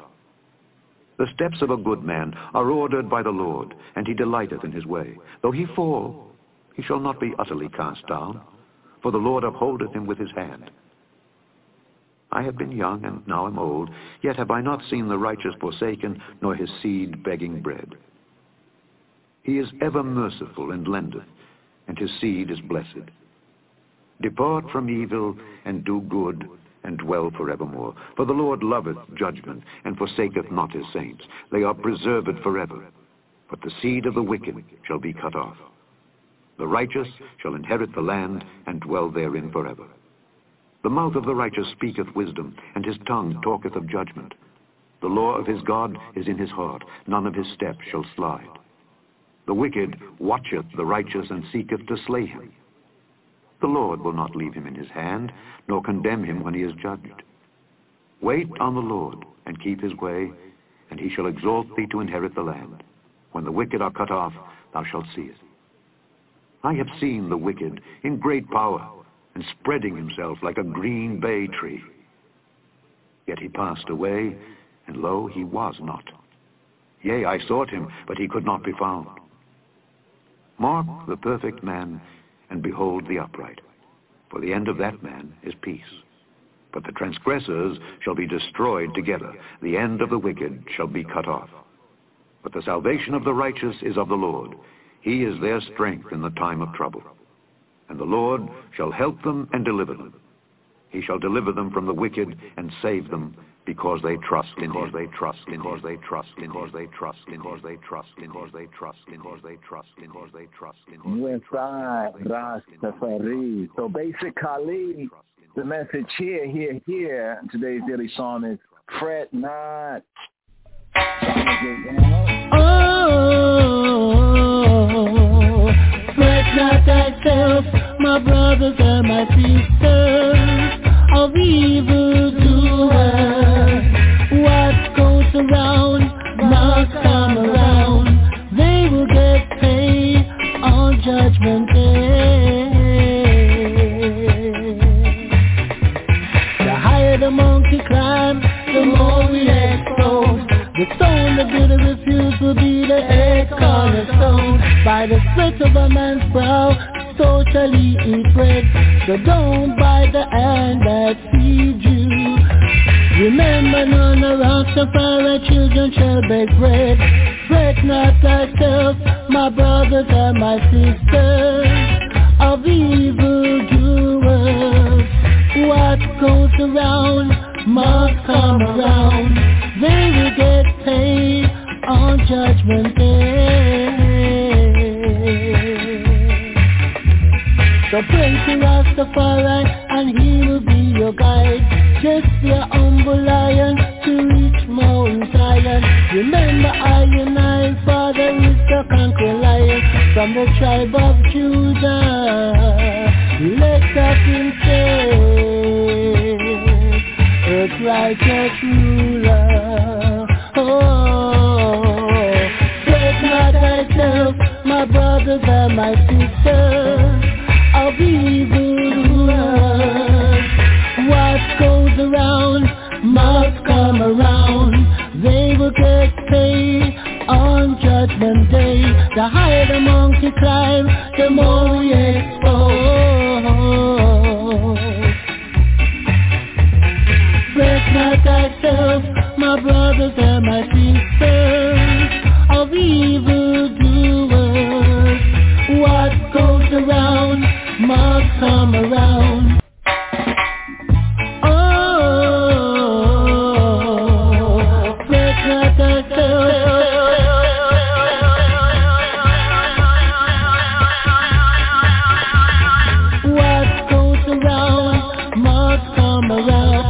The steps of a good man are ordered by the Lord, and he delighteth in his way. Though he fall, He shall not be utterly cast down, for the Lord upholdeth him with his hand. I have been young, and now am old, yet have I not seen the righteous forsaken, nor his seed begging bread. He is ever merciful and lendeth, and his seed is blessed. Depart from evil, and do good, and dwell forevermore. For the Lord loveth judgment, and forsaketh not his saints. They are preserved forever, but the seed of the wicked shall be cut off. The righteous shall inherit the land, and dwell therein forever. The mouth of the righteous speaketh wisdom, and his tongue talketh of judgment. The law of his God is in his heart, none of his steps shall slide. The wicked watcheth the righteous, and seeketh to slay him. The Lord will not leave him in his hand, nor condemn him when he is judged. Wait on the Lord, and keep his way, and he shall exalt thee to inherit the land. When the wicked are cut off, thou shalt see it. I have seen the wicked in great power, and spreading himself like a green bay tree. Yet he passed away, and lo, he was not. Yea, I sought him, but he could not be found. Mark the perfect man, and behold the upright. For the end of that man is peace. But the transgressors shall be destroyed together. The end of the wicked shall be cut off. But the salvation of the righteous is of the Lord. He is their strength in the time of trouble. And the Lord shall help them and deliver them. He shall deliver them from the wicked and save them, because they trust in him. They trust in him. They trust in him. They trust in him. They trust in him. They trust in him. They trust in him. They trust in him. Westside Rastafari. So basically, the message here, here, here, today's daily song is fret not. Oh, fret not thyself, my brothers and my sisters, of evil doers. What goes around must come around. They will get paid on Judgment Day. The higher the monkey climbs, the more we expose. The stone of good refuse will be the head cornerstone. By the sweat of a man's brow, so shall he eat bread. So don't bite the hand that feeds you. Remember, none of Rastafari children shall beg bread. Fret not thyself, my brothers and my sisters, of evil doers. What goes around must come around. They will get paid on Judgment Day. So pray to Rastafari and he will be your guide. Just be a humble lion to reach Mount Zion. Remember I and I, Father is the conquering lion. From the tribe of Judah, let us in faith, earth righteous ruler. Oh, fret not thyself, my brothers and my sisters, of evil doers. What goes around must come around. They will get paid on Judgment Day. The higher the monkey climbs, the more we expose. Fret not thyself, my brothers and my sisters, of evil doers. What goes around must come around. Oh, fret not thyself. What goes around must come around.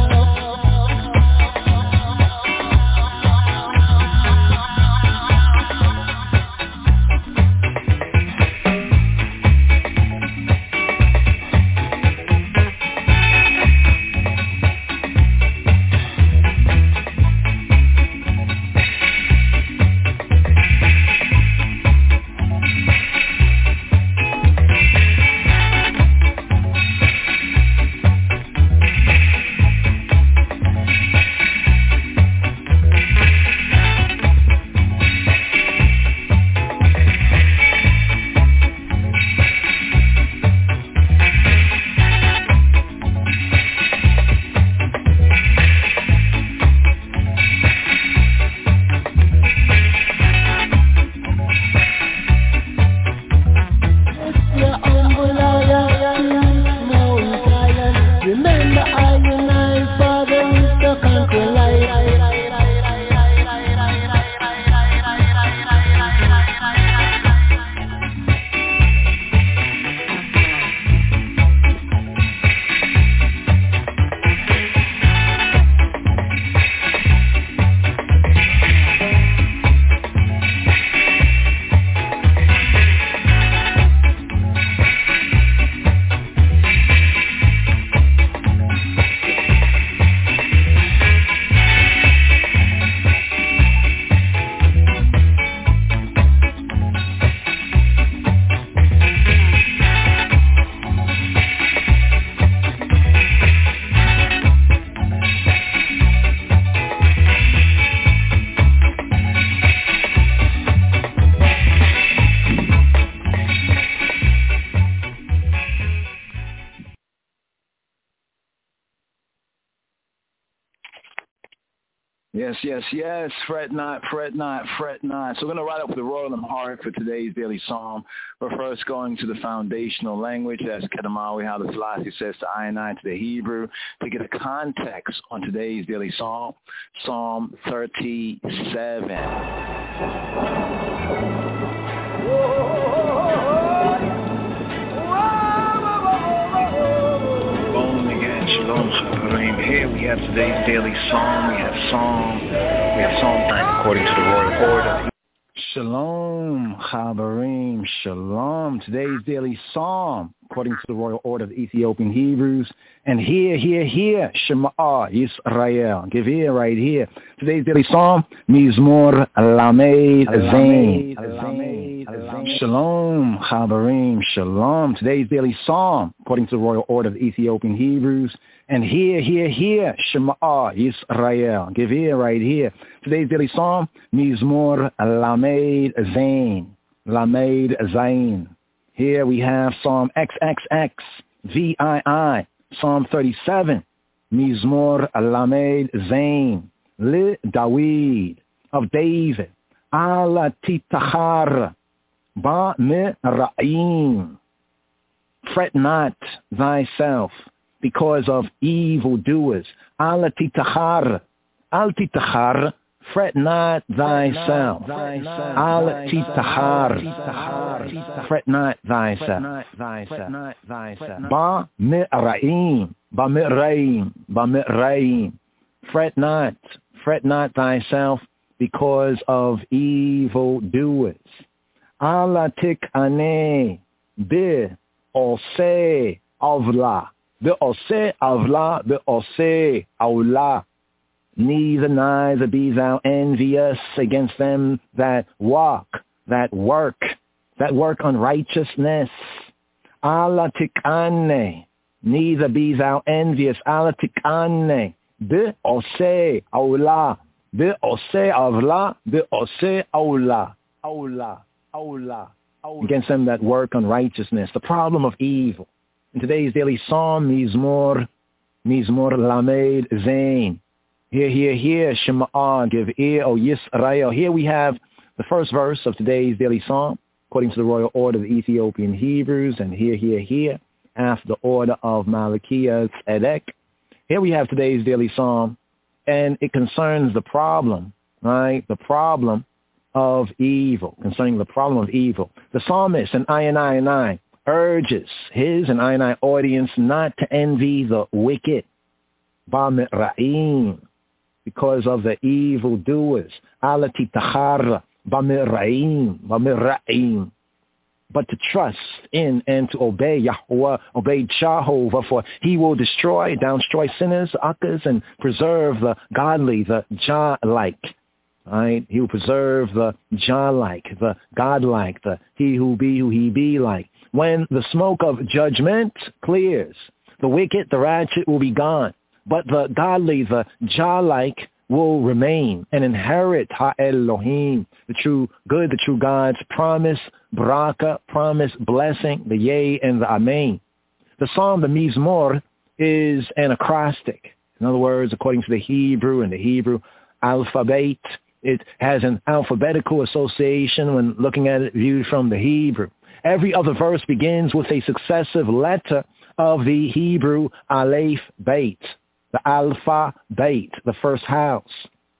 Yes, yes, yes. Fret not, fret not, fret not. So we're going to ride up with the Royal Amharic for today's daily psalm. We're first going to the foundational language. That's Kedamawi, how the Selassie says to I and I, to the Hebrew, to get a context on today's daily psalm. Psalm thirty-seven. Shalom, Chaverim. Here we have today's daily psalm. We have psalm. We have psalm nine according to the royal order. Shalom, Chaverim. Shalom. Today's daily psalm according to the royal order of the Ethiopian Hebrews. And here, here, here, Shema Yisrael. Give ear right here. Today's daily psalm, Mizmor Lamed Zain. Shalom, Chaverim. Shalom. Today's daily psalm according to the royal order of the Ethiopian Hebrews. And here, here, here, Shema Yisrael. Give ear right here. Today's daily psalm, Mizmor Lamed Zain. Lamed Zain. Here we have Psalm triple X, V I I, Psalm thirty-seven, Mizmor Lamed Zain, Li Dawid, of David, Ala Titachar, Ba Mira'im. Fret not thyself because of evildoers. Ala Titachar, Al Titachar, fret not thyself. Al Titachar, fret not thyself. Ba Mira'im, Ba Mira'im, Ba Mira'im. Fret not, fret not thyself because of evildoers. Ala Tikane, Bi Ose Avla, Bi Ose Avla, Bi Ose Awla. Neither, neither be thou envious against them that walk, that work, that work unrighteousness. Ala tikane, neither be thou envious. Ala tikane, be ose awla, be ose avla, be ose awla, awla, awla, against them that work unrighteousness. The problem of evil. In today's daily psalm, Mizmor, Mizmor Lamed Zain. Here, here, here, Shema, give ear, O Yisrael. Here we have the first verse of today's daily psalm, according to the royal order of the Ethiopian Hebrews, and here, here, here, after the order of Malachiah Tzedek. Here we have today's daily psalm, and it concerns the problem, right, the problem of evil, concerning the problem of evil. The psalmist, and I and I and I, urges his and I and I audience not to envy the wicked, Ba Mira'im, because of the evildoers. Ala Titachar, Ba Mira'im, Ba Mira'im. But to trust in and to obey Yahweh, obey Jehovah, for he will destroy, destroy sinners, uckers, and preserve the godly, the Jah-like. Right? He will preserve the Jah-like, the God-like, the he who be who he be like. When the smoke of judgment clears, the wicked, the ratchet will be gone. But the godly, the Jah-like, will remain and inherit Ha-Elohim, the true good, the true God's promise, Baraka, promise, blessing, the Yea and the Amen. The psalm, the Mizmor, is an acrostic. In other words, according to the Hebrew and the Hebrew alphabet, it has an alphabetical association when looking at it viewed from the Hebrew. Every other verse begins with a successive letter of the Hebrew Aleph Beit. The Alpha Beit, the first house.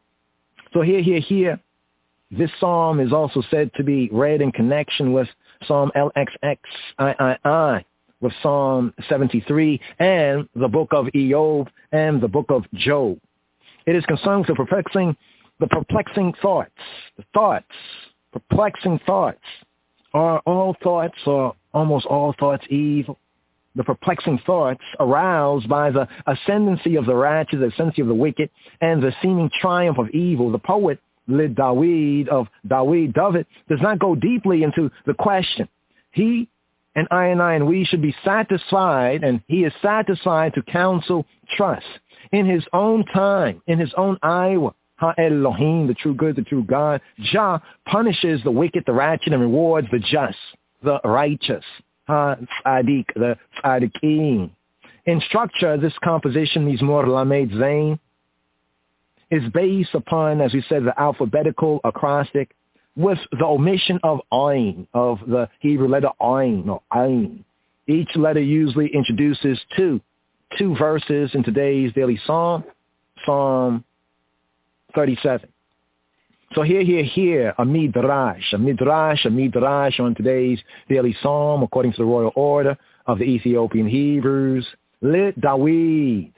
So here, here, here, this psalm is also said to be read in connection with Psalm L X X I I I, with Psalm seventy-three, and the book of Eob and the book of Job. It is concerned with the perplexing, the perplexing thoughts. The thoughts, perplexing thoughts. Are all thoughts, or almost all thoughts, evil? The perplexing thoughts aroused by the ascendancy of the righteous, the ascendancy of the wicked, and the seeming triumph of evil. The poet, Li Dawid, of Dawid, David, does not go deeply into the question. He and I and I and we should be satisfied, and he is satisfied to counsel trust. In his own time, in his own Iowa, Ha-Elohim, the true good, the true God, Jah punishes the wicked, the ratchet, and rewards the just, the righteous. Ha-Tzadik, the Tzadikim. In structure, this composition, Mizmor Lamed Zain, is based upon, as we said, the alphabetical acrostic with the omission of ayin, of the Hebrew letter ayin or ayin. Each letter usually introduces two, two verses in today's daily psalm, Psalm thirty-seven. So here, here, here, a midrash, a midrash, a midrash on today's daily psalm, according to the royal order of the Ethiopian Hebrews. Lit Dawid,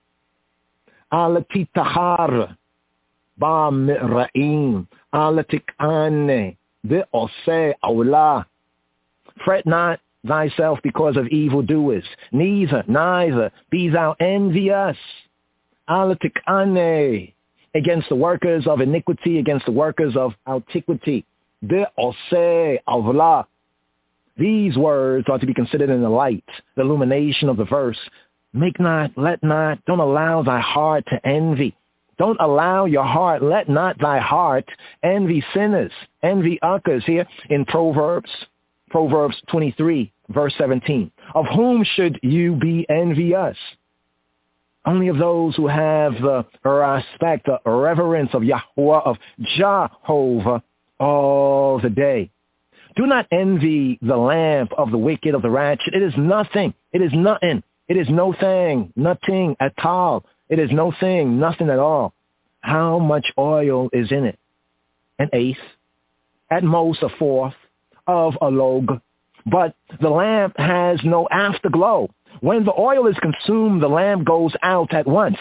al titahar, ba mi'ra'im, al tikane, bi'oseh awla. Fret not thyself because of evildoers, neither, neither be thou envious. Al tikane, against the workers of iniquity, against the workers of antiquity. Bi'oseh awla. These words are to be considered in the light, the illumination of the verse. Make not, let not, don't allow thy heart to envy. Don't allow your heart, let not thy heart envy sinners, envy uckers here in Proverbs, Proverbs twenty-three, verse seventeen. Of whom should you be envious? Only of those who have the respect, the reverence of Yahweh, of Jehovah all the day. Do not envy the lamp of the wicked, of the ratchet. It is nothing. It is nothing. It is no thing, nothing at all. It is no thing, nothing at all. How much oil is in it? An eighth, at most a fourth of a log. But the lamp has no afterglow. When the oil is consumed, the lamp goes out at once.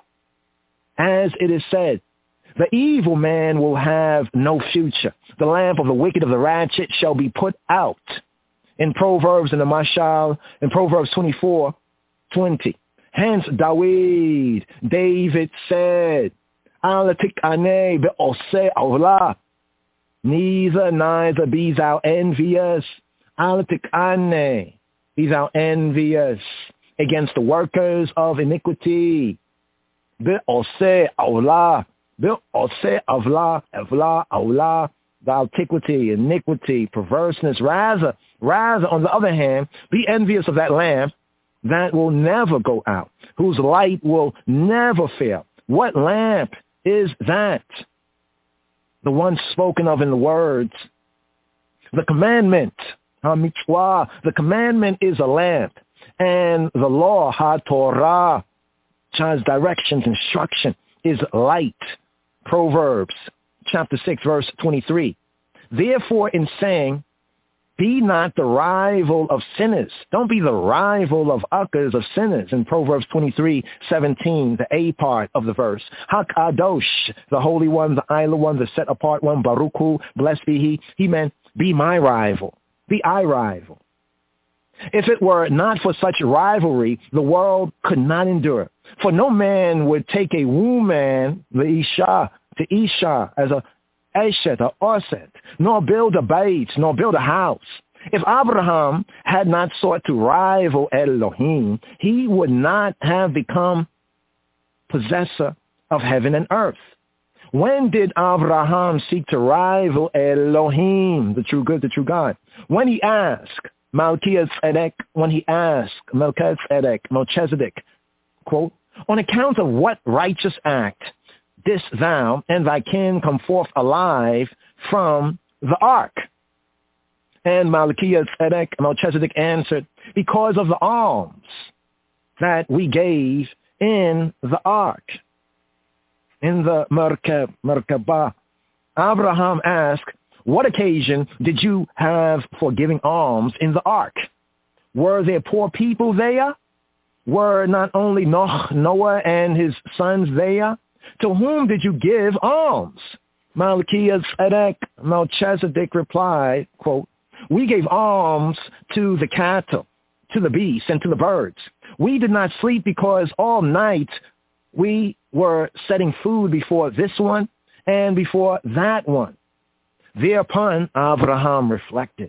As it is said, the evil man will have no future. The lamp of the wicked, of the ratchet, shall be put out. In Proverbs, in the Mashal, in Proverbs twenty-four, twenty. Hence, Dawid, David said, Al tikane be'oseh awla. Neither, neither be thou envious. Al tikane, be thou envious against the workers of iniquity. Be'oseh awla. Be'oseh avla, avla, awla, the antiquity, iniquity, perverseness. Rather, rather, on the other hand, be envious of that lamp that will never go out, whose light will never fail. What lamp is that? The one spoken of in the words. The commandment, ha-mitzvah, the commandment is a lamp, and the law, ha-Torah, God's directions, instruction, is light. Proverbs chapter six, verse twenty-three. Therefore, in saying, be not the rival of sinners. Don't be the rival of uckers, of sinners. In Proverbs twenty-three, seventeen, the A part of the verse. Hakadosh, the Holy One, the Isla One, the set apart one, Baruch Hu, blessed be he. He meant, be my rival. Be I rival. If it were not for such rivalry, the world could not endure. For no man would take a woman, the Isha, to Isha, as a Eshet or Orset, nor build a bait, nor build a house. If Abraham had not sought to rival Elohim, he would not have become possessor of heaven and earth. When did Abraham seek to rival Elohim, the true good, the true God? When he asked Melchizedek, when he asked Melchizedek, Melchizedek, quote, on account of what righteous act didst thou and thy kin come forth alive from the ark? And Melchizedek, Melchizedek answered, because of the alms that we gave in the ark. In the Merkab, Merkabah, Abraham asked, what occasion did you have for giving alms in the ark? Were there poor people there? Were not only Noah and his sons there? To whom did you give alms? Melchizedek, Melchizedek replied, quote, we gave alms to the cattle, to the beasts, and to the birds. We did not sleep because all night we were setting food before this one and before that one. Thereupon Abraham reflected,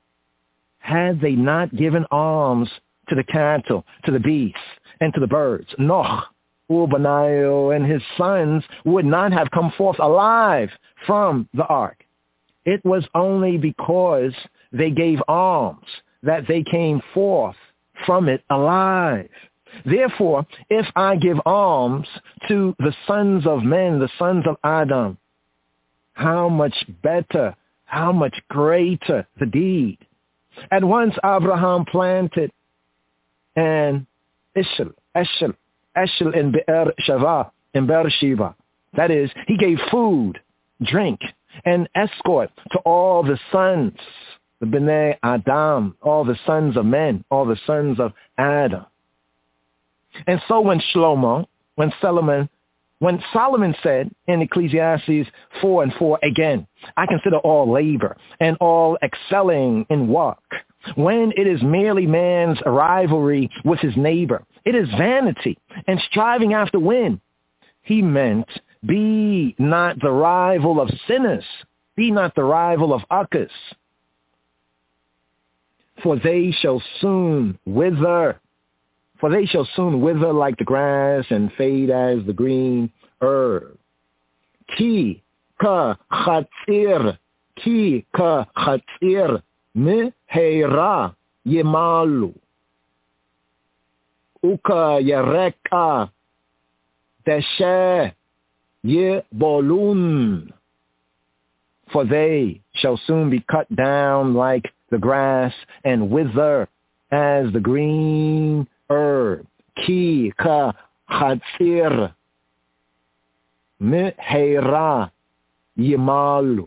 had they not given alms to the cattle, to the beasts, and to the birds, Noah, Ubanayo, and his sons would not have come forth alive from the ark. It was only because they gave alms that they came forth from it alive. Therefore, if I give alms to the sons of men, the sons of Adam, how much better, how much greater the deed. At once Abraham planted an Eshel, Eshel, Eshel in Be'er Sheva, in Beersheba. That is, he gave food, drink, and escort to all the sons, the Bnei Adam, all the sons of men, all the sons of Adam. And so when Shlomo, when Solomon, when Solomon said in Ecclesiastes four and four, again, I consider all labor and all excelling in work. When it is merely man's rivalry with his neighbor, it is vanity and striving after wind. He meant, be not the rival of sinners, be not the rival of uckers, for they shall soon wither. For they shall soon wither like the grass and fade as the green herb. Ki ka chatzir, ki ka chatzir meheira yemalu. Uka yereka deshe yebolun. For they shall soon be cut down like the grass and wither as the green herb. Ki ka chatzir meheira yimalu.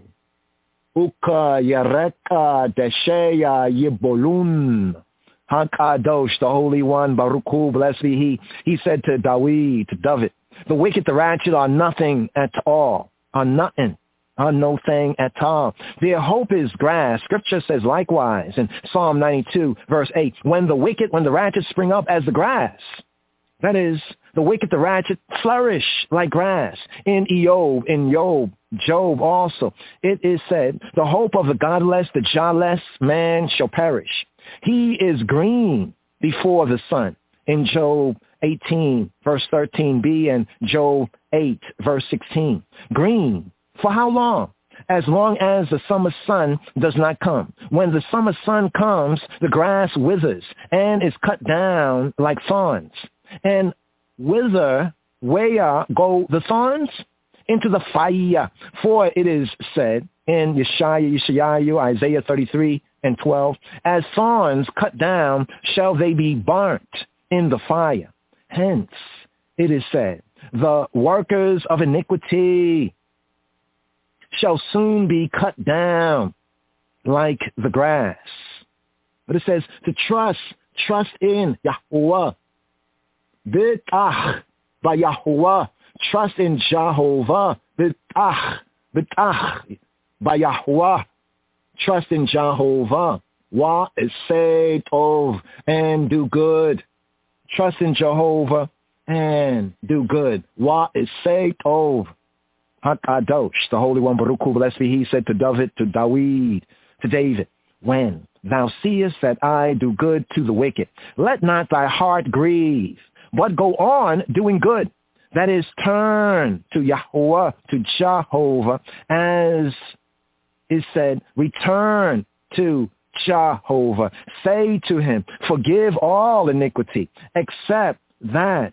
Uka yareka desheya yibolun. HaKadosh, the Holy One, Baruch Hu, blessed be He. He said to Dawid, to David, the wicked, the ratchet are nothing at all, are nothing. Are no thing at all. Their hope is grass. Scripture says likewise in Psalm ninety-two, verse eight, when the wicked, when the ratchet spring up as the grass. That is, the wicked, the ratchet flourish like grass. In Eob, in Job, Job also, it is said, the hope of the godless, the jobless man shall perish. He is green before the sun. In Job eighteen, verse thirteen b, and Job eight, verse sixteen. Green. For how long? As long as the summer sun does not come. When the summer sun comes, the grass withers and is cut down like thorns. And whither, where go the thorns? Into the fire. For it is said in Yeshaya, Yeshayahu, Isaiah thirty-three and twelve, as thorns cut down shall they be burnt in the fire. Hence, it is said, the workers of iniquity shall soon be cut down like the grass. But it says to trust, trust in Yahuwah. Bitach by Yahuwah. Trust in Jehovah. Bitach, bitach by Yahuwah. Trust in Jehovah. Wa is say tov and do good. Trust in Jehovah and do good. Wa is say tov. HaKadosh, the Holy One, Baruch Hu, blessed be He, said to David, to Dawid, to David, when thou seest that I do good to the wicked, let not thy heart grieve, but go on doing good. That is, turn to Yahuwah, to Jehovah, as is said, return to Jehovah. Say to him, forgive all iniquity, except that.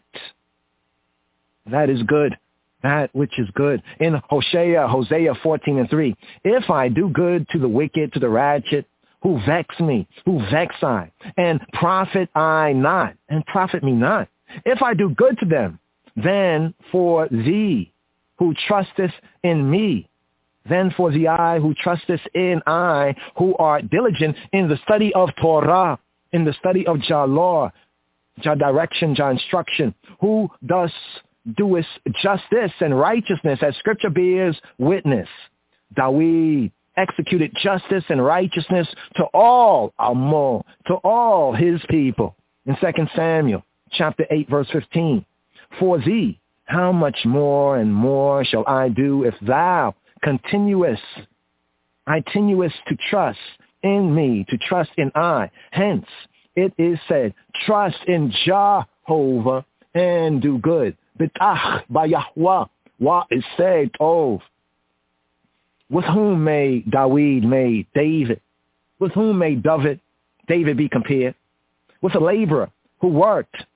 That is good. That which is good. In Hosea, Hosea fourteen and three, if I do good to the wicked, to the ratchet, who vex me, who vex I, and profit I not, and profit me not. If I do good to them, then for thee who trusteth in me, then for the I who trusteth in I, who are diligent in the study of Torah, in the study of Jah law, Jah direction, Jah instruction, who thus doest justice and righteousness, as scripture bears witness. Dawid executed justice and righteousness to all Amo, to all his people. In Second Samuel chapter eight, verse fifteen, for thee, how much more and more shall I do if thou continuest, I continuest to trust in me, to trust in I. Hence, it is said, trust in Jehovah and do good. Bitach by Yahweh, wa is said tov. With whom may Dawid, may David, with whom may David, David be compared? With a laborer who worked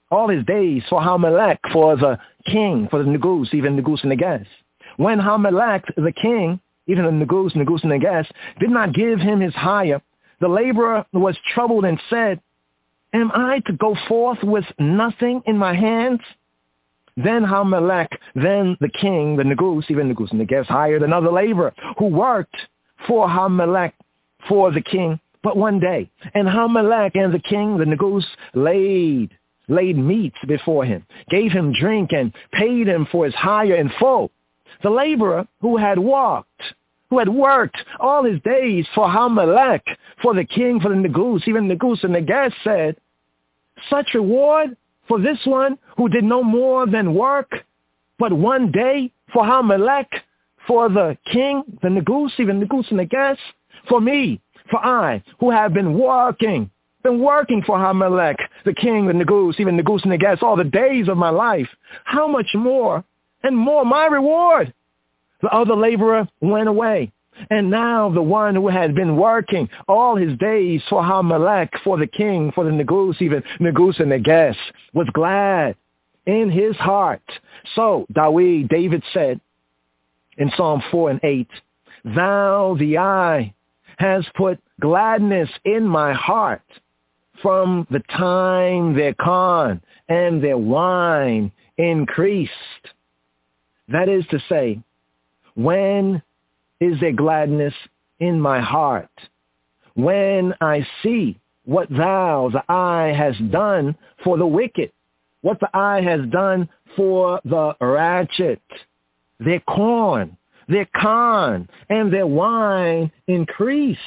all his days for Hamelech, for the king, for the Negus, even Negus and Neges. When Hamelech, the king, even the Negus, Negus and Neges, did not give him his hire, the laborer was troubled and said, am I to go forth with nothing in my hands? Then Hamelech, then the king, the Negus, even Negus and Neges, hired another laborer who worked for Hamelech, for the king, but one day. And Hamelech and the king, the Negus, laid, laid meats before him, gave him drink, and paid him for his hire in full. The laborer who had walked, who had worked all his days for Hamelech, for the king, for the Negus, even Negus and Neges, said, such reward for this one who did no more than work, but one day for Hamelech, for the king, the Negus, even Negus and Neges, for me, for I, who have been working, been working for Hamelech, the king, the Negus, even Negus and Neges, all the days of my life. How much more and more my reward? The other laborer went away. And now the one who had been working all his days for Hamelech, for the king, for the Negus, even Negus and Neges, was glad in his heart. So David, David said in Psalm four and eight, thou, the eye, has put gladness in my heart from the time their corn and their wine increased. That is to say, when is there gladness in my heart? When I see what thou, the eye, has done for the wicked, what the eye has done for the ratchet, their corn, their corn, and their wine increase.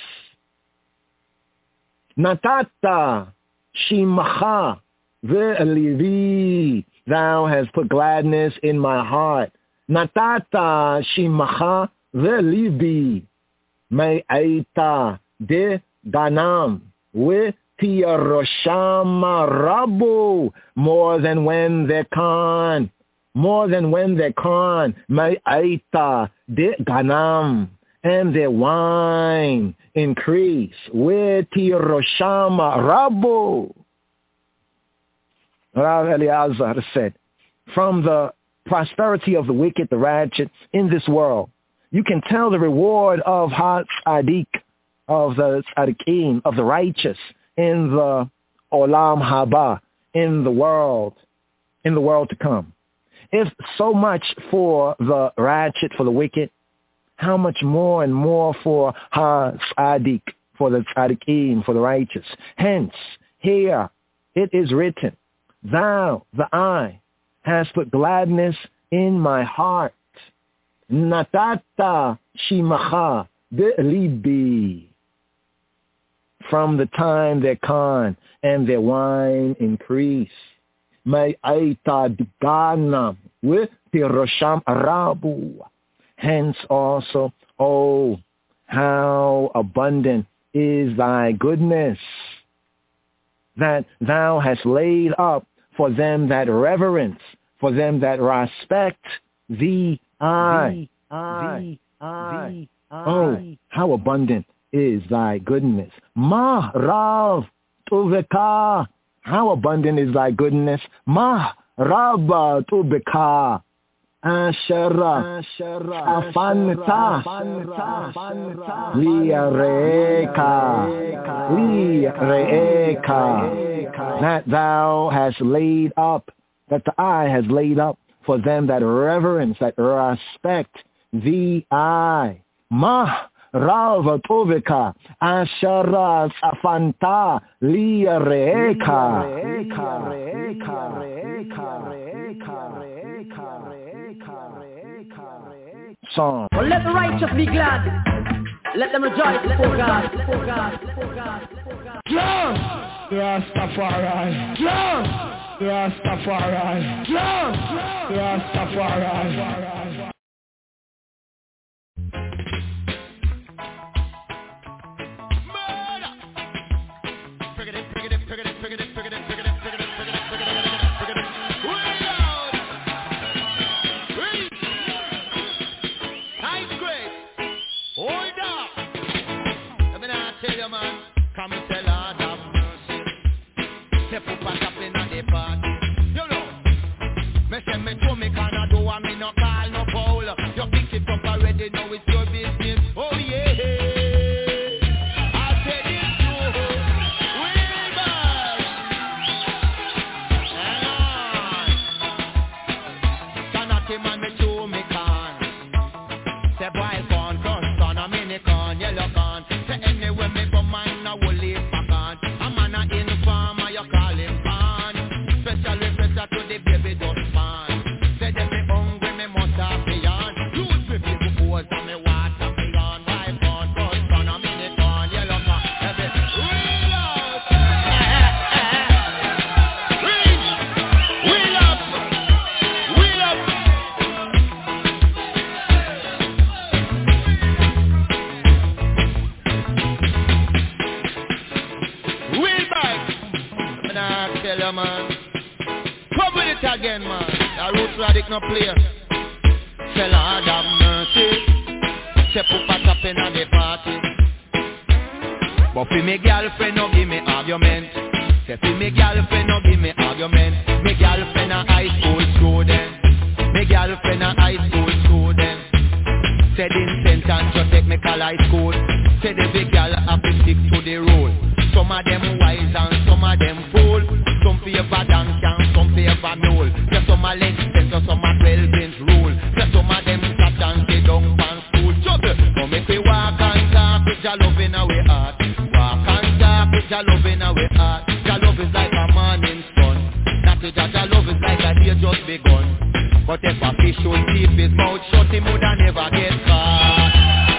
Natata shimacha ve'alivi, thou hast put gladness in my heart. Natata shimacha ve'libi, me'aita de ganam with tiaroshama rabu, more than when their corn, more than when their corn, me'aita de ganam, and their wine increase with tiaroshama rabu. Rav Eliezer said, from the prosperity of the wicked, the ratchet in this world, you can tell the reward of Ha-Tzadik, of the Tzadikim, of the righteous in the Olam Haba, in the world, in the world to come. If so much for the ratchet, for the wicked, how much more and more for Ha-Tzadik, for the Tzadikim, for the righteous. Hence, here it is written, thou, the eye, has put gladness in my heart. Natata shimacha be'libi, from the time their corn and their wine increase. Me'aita d'ganam with tirosham arabu. Hence also, oh, how abundant is thy goodness, that thou hast laid up for them that reverence, for them that respect thee. I, I, I, oh, how abundant is thy goodness. Ma rav tuveka, how abundant is thy goodness. Ma rabba tuveka, ashera, afanta, liareka, liareka, that thou hast laid up, that the eye has laid up for them that reverence, that respect thee. I, ma rava tovika, ashara afanta liareka. Song. Well, let the righteous be glad. Let them rejoice before God. Before God. Before God. Before God. Yeah. Rastafari. Yeah. Rastafari, yeah. Rastafari. Hold up. Let me not tell you, man. Come tell Lord have mercy. Step up and up in the party. no call, no foul. You pick it up already, now it's your business. Oh yeah. I said it's true. Wilbur. Cannot him and me chew me can. Say boy corn, cross corn, a mini corn, yellow corn. Say anywhere me go man, I will leave back on. A man a informer, you call him pan. Special request to the baby dust pan. Say them me hungry, me must have beyond. Use me people pose and me water beyond. Why corn, cross corn, a mini corn, yellow corn. Every wheel up, wheel up, wheel up. Wheel back. And I tell you, man, come with it again, man. The Roots Radic no play. Say Lord have mercy. Say put back up in the party. But for me girlfriend no give me argument. Say for me girlfriend no give me argument. Me girlfriend a high school student. Me girlfriend a high school student. Said in sentence to technical high school. Say the big girl have to stick to the rule. Some of them wise and some of them fool. Some favor dance and some favor mule. Say some a less so some a twelve inch rule. Say some of them sat and stay down from school. Juggle, no make we walk and talk with your love in our heart. Walk and talk with your love in our heart. Your love is like a morning sun. That is that your love is like a day just begun. But if a fish should keep his mouth shut, he would never get caught.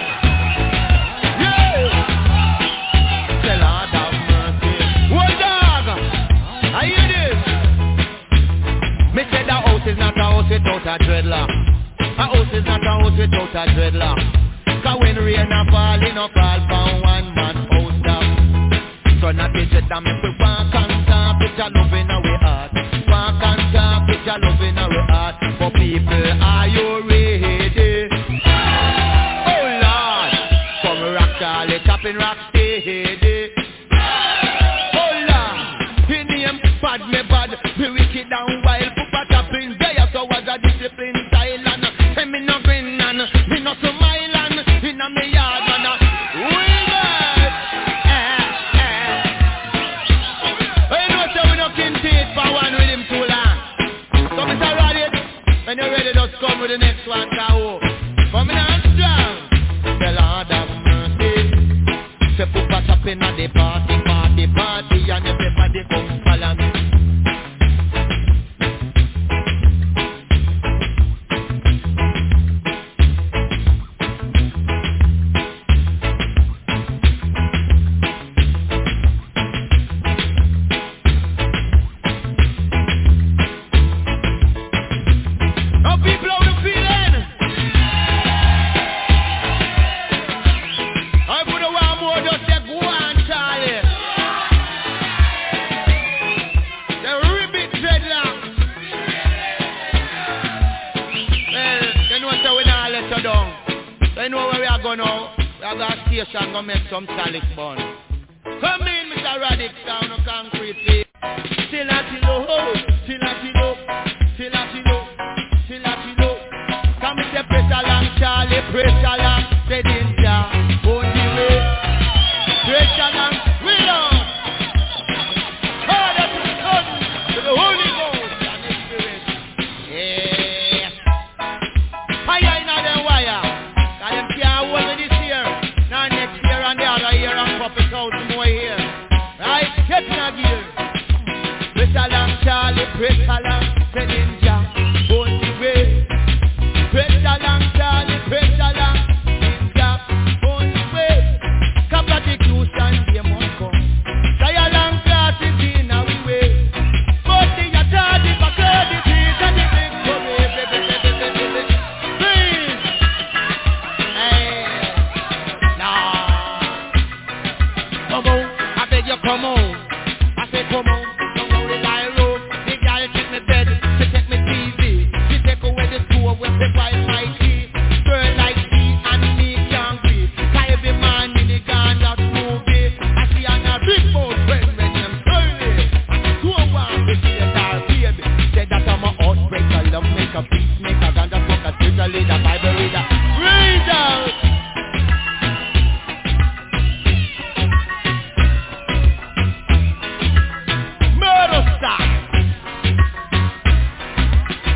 Yeah! Say Lord have mercy. What dog? I hear this. Me said the house is not a house without a dreadlock. A house is not a house without a dreadlock. Cause when rain a fall, it no call for one man house down. So not be dread and me we walk and talk with your love in our heart. Walk and talk with your love in our heart. For people, are you ready? Oh Lord, come rock Charlie, chopping rock steady. Oh Lord, he name bad me bad, me wicked and wild. Put a tapping there, so was a discipline style. And hey, me no grin and me no smile and in a me yard and women. You know so we no kin teeth for one with him too long. So Mister Radic, when you're ready, just come with the next one, Kao. Coming on strong. The Lord have mercy. Say put back up in the party, party, party, and everybody come follow me. Now people, how you feeling? I put a one more, just say go on, Charlie. The ribbit dreadlock. Well, you know so we not let you down. So you know where we are going now? We are going to station go make some chalice bun. Come in, Mister Radic, down on concrete. Still at you know, still at you know, still at you know, still at you know. Come and say press along, Charlie, press along, say this ya, hold the way. Press along, we love. Oh, that's the Son, to the Holy Ghost and the Spirit. Yeah. Fire in them wire. Cause them can't hold me this year. Now next year and the other year and pop it out more here. Right? Get in a gear. Press along, Charlie, press along.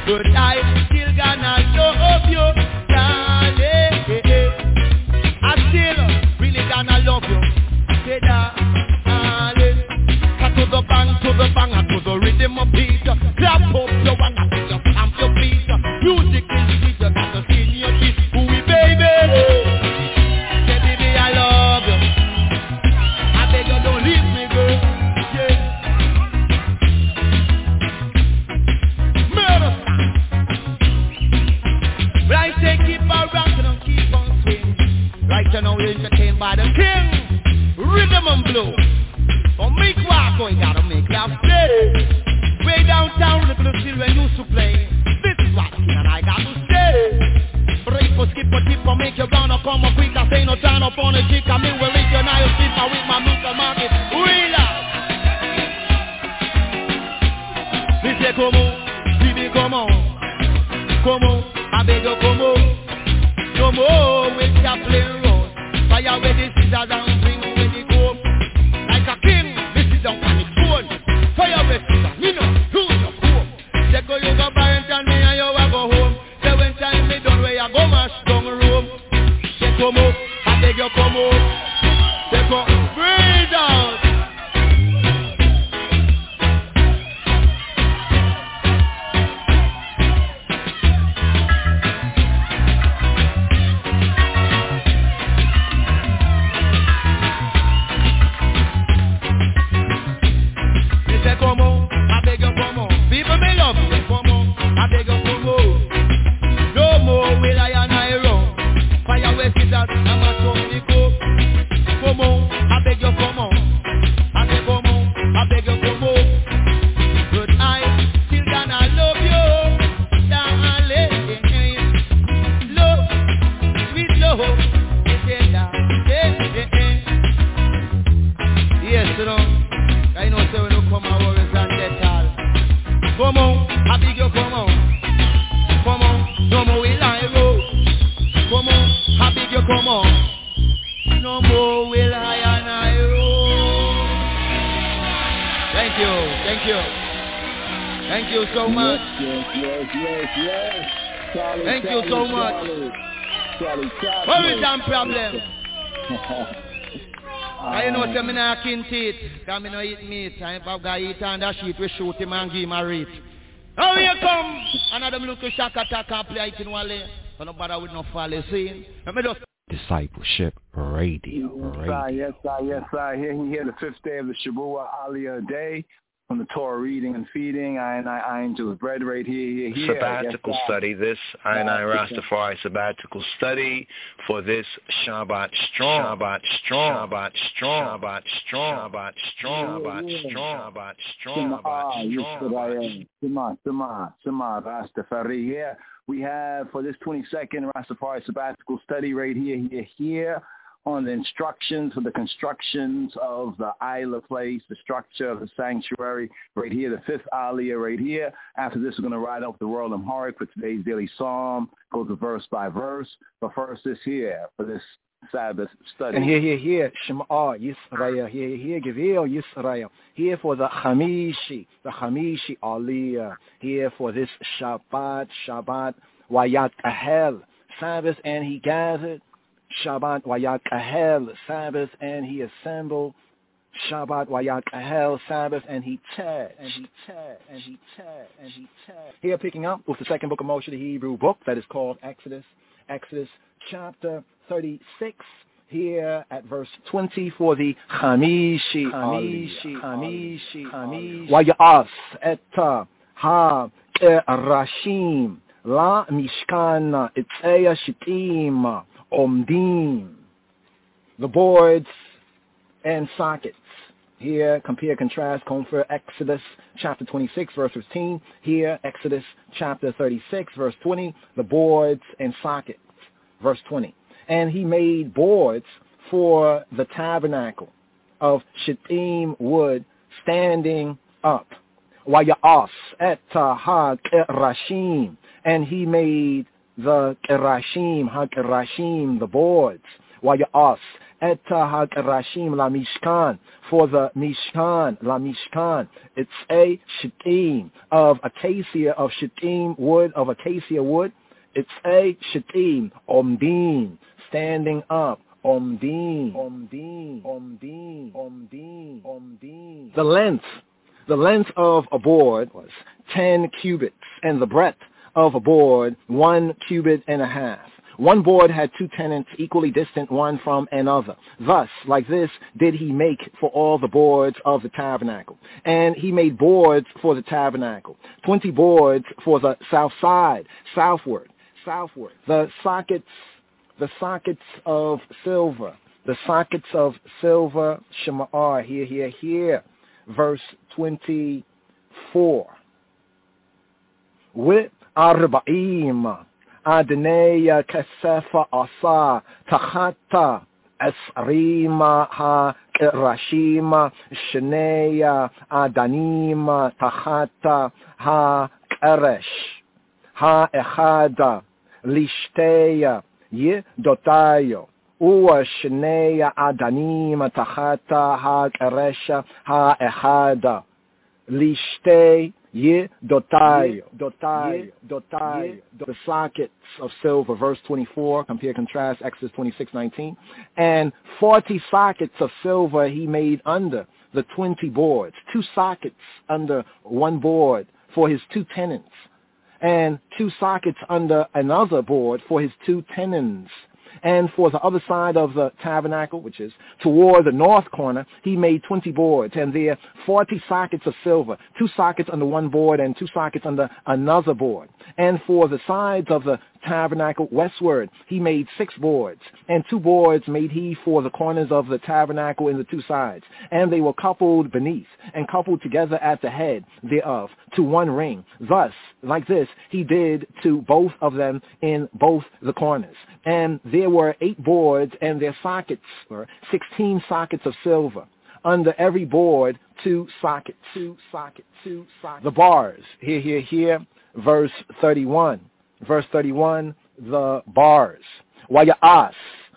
but I still gonna love you, darling. I still really gonna love you, say darling. To the bang, to the bang, to the rhythm of beat. Clap up your one, just stamp your feet. Music is sweet, you got to sing your teeth. Ooh, baby, say baby I love you. I beg you don't leave me, girl. Yeah. Murder. But I say keep on rocking and keep on swinging. Right now we're entertained by the king. Rhythm and blues. For make walk, oh, you gotta make love steady. Way downtown, the little children used to play. This is what and I got to say. Break for skip for tip for make your ground or come up quick. I say no turn up on a chick. I mean, we'll reach your night, sleep with my local market. Wheeler. They say, come on, baby, come on. Come on, I beg you, come on. Come on, with your playing road. Fire with the scissors and bring with the comb. Like a king, this is down on the phone. Fire with scissors, you know, who's your phone? Say go you go parent and me and you a go home. Say when time me done where you go mash down room. Say come up, I beg you come up. Say come, breathe out. Teeth, because I don't eat meat. And if I've got to eat on that sheet, we shoot him and give him a rate. Now here come another little shock attack and play it in one lane. So no bother with no folly scene. Let me just... Discipleship Radio. Yes, sir, yes, sir, yes, sir. Here, here, the fifth day of the Shabua Aliyah Day. From the Torah reading and feeding, I and I Angel's bread right here, here, here. Sabbatical yes, study. This I and I Rastafari sabbatical study for this Shabbat strong, Shabbat strong, Shabbat strong, Shabbat strong, Shabbat strong, Shabbat strong, Shabbat strong, Shabbat strong. Shema, Shema, Shema, Rastafari. Here we have for this twenty-second Rastafari sabbatical study right here, here, here. On the instructions for the constructions of the Isla place, the structure of the sanctuary, right here, the fifth Aliyah right here. After this, we're going to ride up the world Amharic for today's daily psalm, go to verse by verse. But first, this here for this Sabbath study. And here, here, here, Shema Yisrael, here, here, Gevil Yisrael, here for the Hamishi, the Hamishi Aliyah, here for this Shabbat, Shabbat, Wayat Ahel, Sabbath, and he gathered. Shabbat Wayat Ahel, Sabbath, and he assembled. Shabbat Wayat Ahel, Sabbath, and he taught, and he taught, and he taught, and he taught. Here picking up with the second book of Moshe, the Hebrew book that is called Exodus, Exodus chapter thirty-six, here at verse twenty for the Hamishi, Hamishi, Hamishi, Hamishi. Wayas et ha rashim la mishkan etzea shitim. Omdim, the boards and sockets. Here, compare, contrast, confer, Exodus chapter twenty-six, verse fifteen. Here, Exodus chapter thirty-six, verse twenty, the boards and sockets, verse twenty. And he made boards for the tabernacle of shittim wood standing up. Wayas et ha kerashim, and he made the kerashim, ha-kerashim, the boards. Waya'as. Etta ha-karashim la mishkan, for the mishkan, la mishkan. It's a shittim of acacia, of shittim wood, of acacia wood. It's a shittim, omdim, standing up. Omdim, omdim, omdim, omdim, omdim. The length, the length of a board was ten cubits, and the breadth of a board one cubit and a half. One board had two tenants equally distant one from another. Thus, like this, did he make for all the boards of the tabernacle. And he made boards for the tabernacle, twenty boards for the south side, southward, southward. The sockets, the sockets of silver, the sockets of silver, Shema'ar, here, here, here, verse twenty-four. With arba'im, Adneya kasefa asa tachata esrima ha kerashima shneya adanima tachata ha keresh ha echada lishteya ye dotayo uwa shneya adanima tachata ha keresha ha echada lishtey Ye dotayo, dotayo, dotayo, the sockets of silver, verse twenty-four, compare, contrast, Exodus twenty-six nineteen. And forty sockets of silver he made under the twenty boards, two sockets under one board for his two tenants, and two sockets under another board for his two tenants. And for the other side of the tabernacle, which is toward the north corner, he made twenty boards, and there forty sockets of silver, two sockets under one board and two sockets under another board. And for the sides of the tabernacle westward, he made six boards, and two boards made he for the corners of the tabernacle in the two sides. And they were coupled beneath, and coupled together at the head thereof, to one ring. Thus, like this, he did to both of them in both the corners. And there were eight boards, and their sockets were sixteen sockets of silver. Under every board, two sockets, two sockets, two sockets. The bars, here, here, here, verse thirty-one. Verse thirty-one, the bars. Waya'as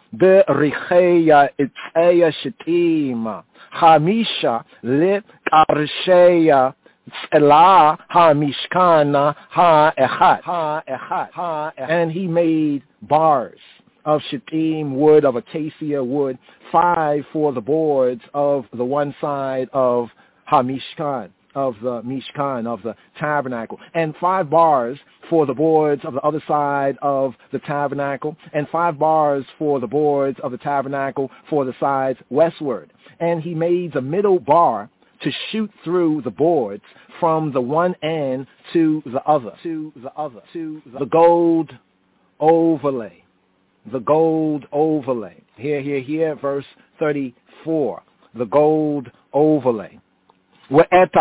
bericheya itzeya shitim hamisha le karsheya tzela hamishkana ha echad ha echad ha. And he made bars of shittim wood, of acacia wood, five for the boards of the one side of hamishkan, of the Mishkan, of the tabernacle, and five bars for the boards of the other side of the tabernacle, and five bars for the boards of the tabernacle for the sides westward. And he made the middle bar to shoot through the boards from the one end to the other, to the other, to the, the gold overlay, the gold overlay. Here, here, here, verse thirty-four, the gold overlay. We'eta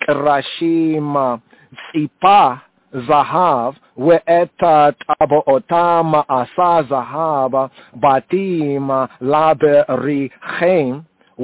ha-kerashim tzipa zahav, we'eta tabo'otam asa zahav, batim laberichem,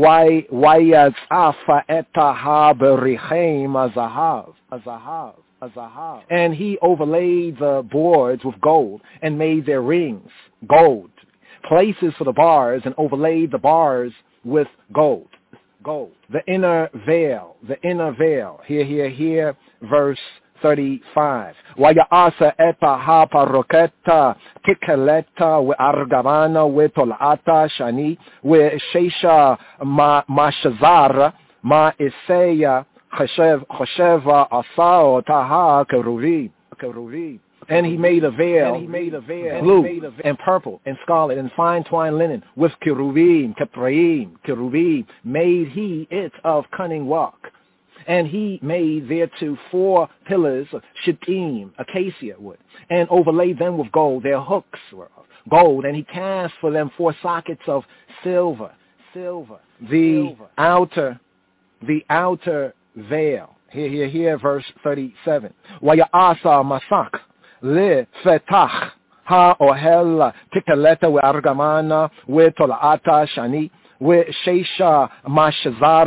wayatzafa eta ha-berichem azahav, azahav, azahav. And he overlaid the boards with gold and made their rings gold, places for the bars, and overlaid the bars with gold. Gold. The inner veil, the inner veil. Here, here, here, verse thirty-five. Waya'asa eta ha paroketa tikeleta we argamana we tolata shani we sheisha ma mashazara ma iseya cheshev chesheva asao taha keruvi keruvi. And he made a veil, and he made a veil, blue and, a veil. and purple and scarlet and fine twined linen with cherubim, kepraim, cherubim. Made he it of cunning work. And he made thereto four pillars of shittim, acacia wood, and overlaid them with gold. Their hooks were of gold, and he cast for them four sockets of silver, silver. The silver. outer, the outer veil. Here, here, here, verse thirty-seven. Waya'asa masak. Le fetach ha ohel tikeleta we argamana we tolata shani we sheisha mashazara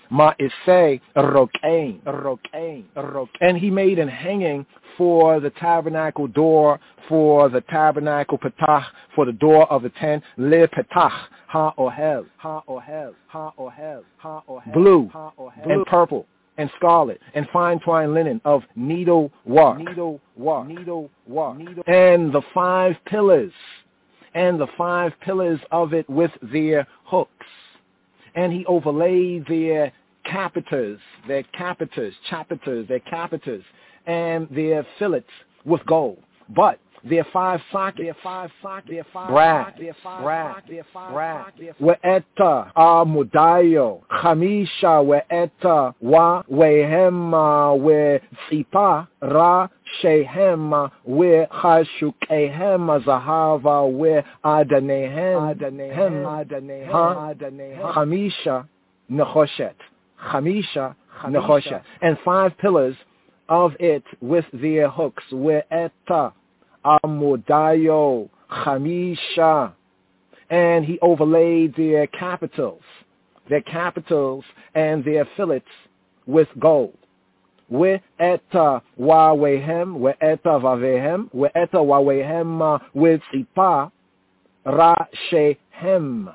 Ma'isei rokain, rokain, rokain. And he made an hanging for the tabernacle door, for the tabernacle petach, for the door of the tent, le petach, ha ohel, ha ohel, ha ohel, ha ohel, blue and purple and scarlet and fine twined linen of needle work, needle work, needle work, and the five pillars, and the five pillars of it with their hooks. And he overlaid their capiters, their capiters, chapiters, their capiters, and their fillets with gold. But their five sockets, their five sockets, their five brass, their five brass, their five brass, we'eta amudayo, chamisha we'eta wa wehema we'tzipa ra shehem we'chashukehem zahava we'adanehem aдаnehem chamisha nechoshet, chamisha nechoshet, and five pillars of it with their hooks, we'eta Amudayo Chamisha, and he overlaid their capitals, their capitals and their fillets with gold. We'eta wawehem, we'eta vavehem, we'eta wawehem with ipa rashehem,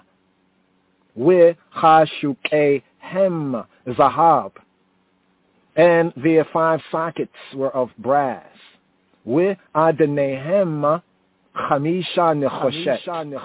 we'chashukehem zahab, and their five sockets were of brass. We adanehem chamisha nechoshet,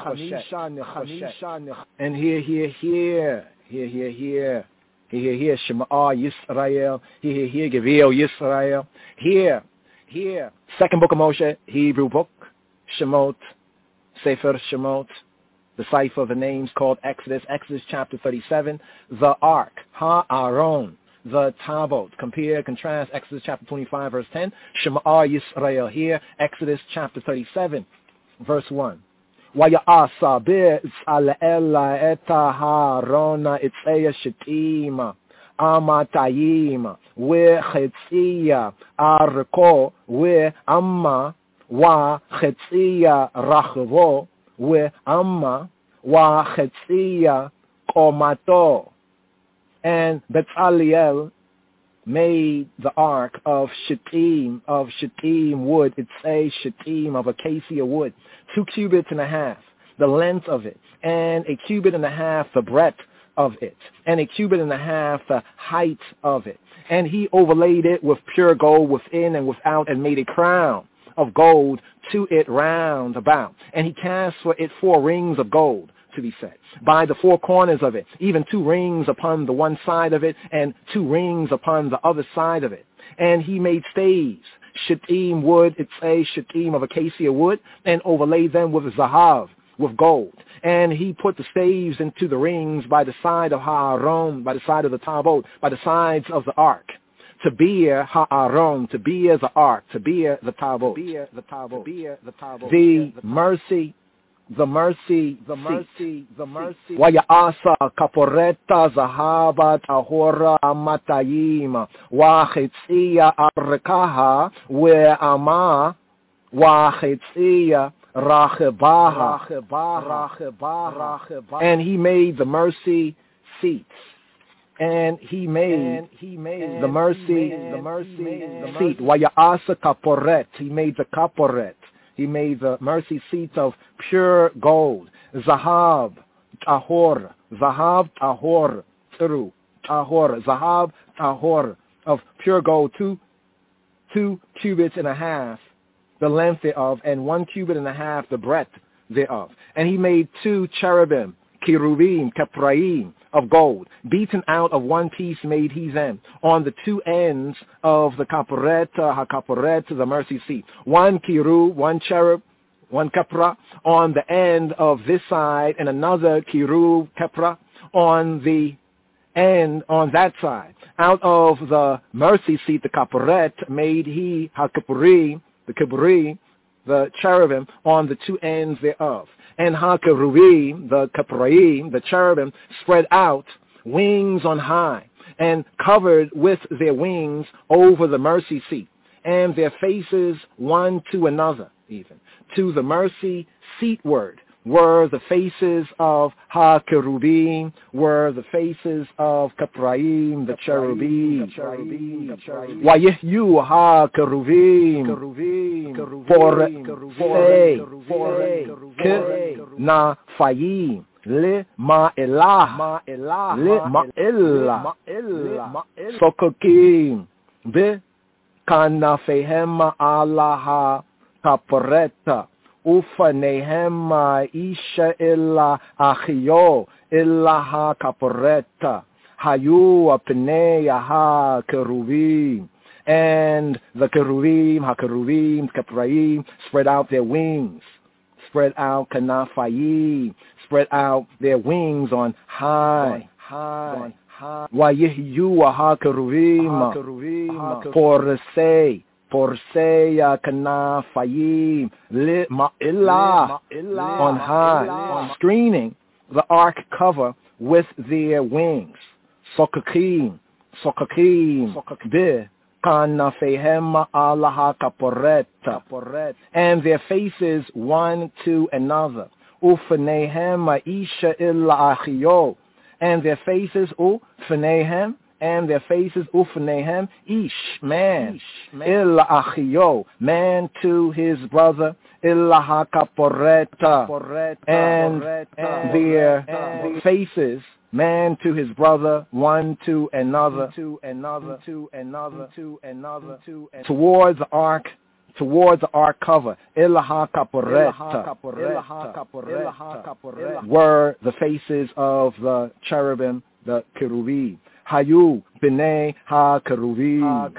and here, here, here, here, here, here, here, here, Shema Yisrael, here, here, here, Gevil Yisrael, here, here, second book of Moshe, Hebrew book, Shemot, Sefer Shemot, the cipher of the names called Exodus, Exodus chapter thirty-seven, the Ark, Ha-Aron, the Tabot. Compare, contrast Exodus chapter twenty-five, verse ten. Shema Yisrael here, Exodus chapter thirty-seven, verse one. Waya'asa bi'tzal'ela eta ha'arona itzeya shetima amatayim we'chetziya arko we'amma wa'chetziya rachvo we'amma wa'chetziya komato. And Bezaleel made the ark of shittim, of shittim wood. It's a shittim of acacia wood, two cubits and a half, the length of it, and a cubit and a half the breadth of it, and a cubit and a half the height of it. And he overlaid it with pure gold within and without, and made a crown of gold to it round about. And he cast for it four rings of gold to be set by the four corners of it, even two rings upon the one side of it and two rings upon the other side of it. And he made staves, shittim wood, it's a shittim of acacia wood, and overlaid them with zahav, with gold. And he put the staves into the rings by the side of Ha'aron, by the side of the Tabot, by the sides of the ark, to bear Ha'aron, to bear the ark, to bear the Tabot, the mercy, the mercy, the mercy, the mercy. Waya'asa kaporeta zahabat ahora amatayim wa'chetziya arkaha we'ama wa'chetziya rachebaha. And he made the mercy seats. And he made, and he made the mercy, the mercy, the seat. Waya'asa kaporet. He made the kaporet. He made the mercy seats of pure gold. Zahab, tahor, zahab, tahor, tiru, tahor, zahab, tahor, of pure gold, two, two cubits and a half, the length thereof, and one cubit and a half, the breadth thereof. And he made two cherubim, kirubim, kepraim, of gold, beaten out of one piece made he them, on the two ends of the kaporet, ha-kaporet, the mercy seat. One kiru, one cherub, one kepra, on the end of this side, and another kiru, kepra, on the end, on that side. Out of the mercy seat, the kaporet, made he, ha-kapuri, the kaburi, the cherubim, on the two ends thereof. And ha-kerubim, the kapraim, the cherubim, spread out, wings on high, and covered with their wings over the mercy seat, and their faces one to another, even, to the mercy seatward, were the faces of Ha-Kerubim, were the faces of Kapraim, the cherubim. Wayihyu Ha-Kerubim, for say, na fayim. Le ma'elah, le ma'elah, sokokim, be kanafehem alaha kaporeta, ufanehem isha illa achio, illa ha kaporeta, hayu apnei ha keruvim, and the keruvim, ha keruvim, kapraim, spread out their wings, spread out kanafayim, spread out their wings on high, high, high. Wayihyu ha-keruvim, por say, por say kanafayim, li ma'illah, on high, screening the ark cover with their wings. Sokakim, sokakim, bih. Kanafehem alaha kaporeta, and their faces one to another. Ufanehem isha illa achio, and their faces ufanehem, and their faces ufanehem ish, man, illa achio, man to his brother, illa hakaporeta, and their faces man to his brother, one to another, to another, to another, to another, to towards the ark, towards the ark cover. Ilaha kaporeta were the faces of the cherubim, the keruvim. Hayu b'nei ha keruvim.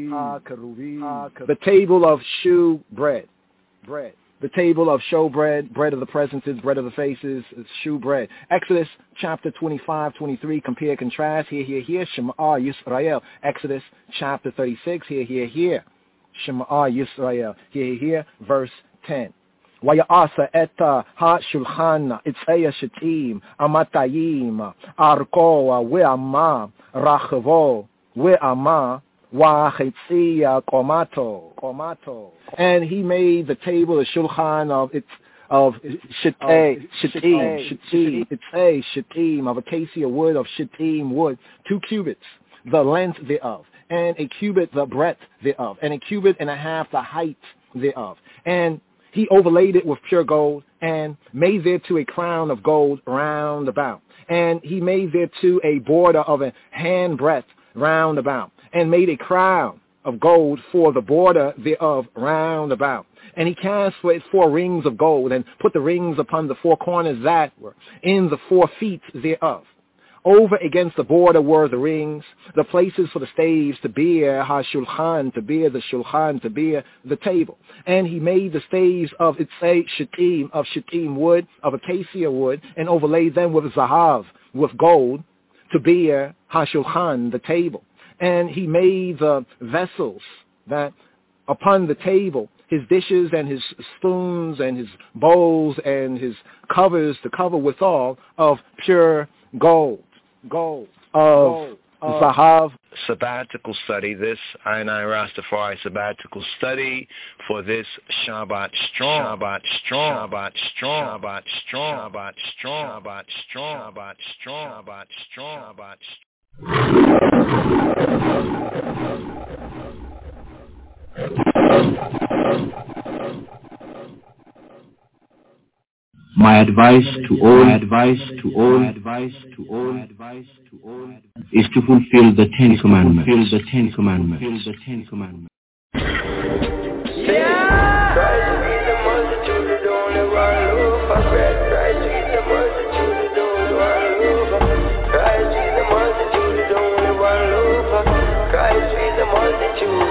The table of shew bread, bread. The table of show bread, bread of the presences, bread of the faces, shew bread. Exodus chapter twenty-five, twenty-three, compare, contrast, here, here, here, Shema Yisrael. Exodus chapter thirty-six, here, here, here, Shema Yisrael. Here, here, here, verse ten. Waya'asa eta ha-shulchan itzaya shetim amatayim arko we'ama rachavo we'ama Wa'chetziya komato, komato, and he made the table, the shulchan of its of shitei, shitim, shitim, it's a shitim of acacia wood, of shitim wood, two cubits, the length thereof, and a cubit the breadth thereof, and a cubit and a half the height thereof, and he overlaid it with pure gold, and made thereto a crown of gold round about, and he made thereto a border of a hand breadth round about, and made a crown of gold for the border thereof round about. And he cast for it four rings of gold, and put the rings upon the four corners that were in the four feet thereof. Over against the border were the rings, the places for the staves to bear ha-shulchan, to bear the shulchan, to bear the table. And he made the staves of itzei shittim, of shittim wood, of acacia wood, and overlaid them with zahav, with gold, to bear ha-shulchan, the table. And he made the vessels that upon the table, his dishes and his spoons and his bowls and his covers to cover withal of pure gold, gold, of uh, zahav. Sabbatical study, this I and I Rastafari sabbatical study for this Shabbat strong, Shabbat strong, Shabbat strong, Shabbat strong, Shabbat strong, Shabbat strong, Shabbat strong, Shabbat strong, Shabbat strong. My advice to all, my advice to all, advice to all, advice to all, is to fulfill the Ten Commandments. Fulfill the Ten Commandments. Fulfill the Ten Commandments. Yeah. Christ be the multitude, the only one loaf of bread. Christ be the multitude, the only one loaf of bread. Christ be the multitude, the only one loaf of bread. Christ be the multitude.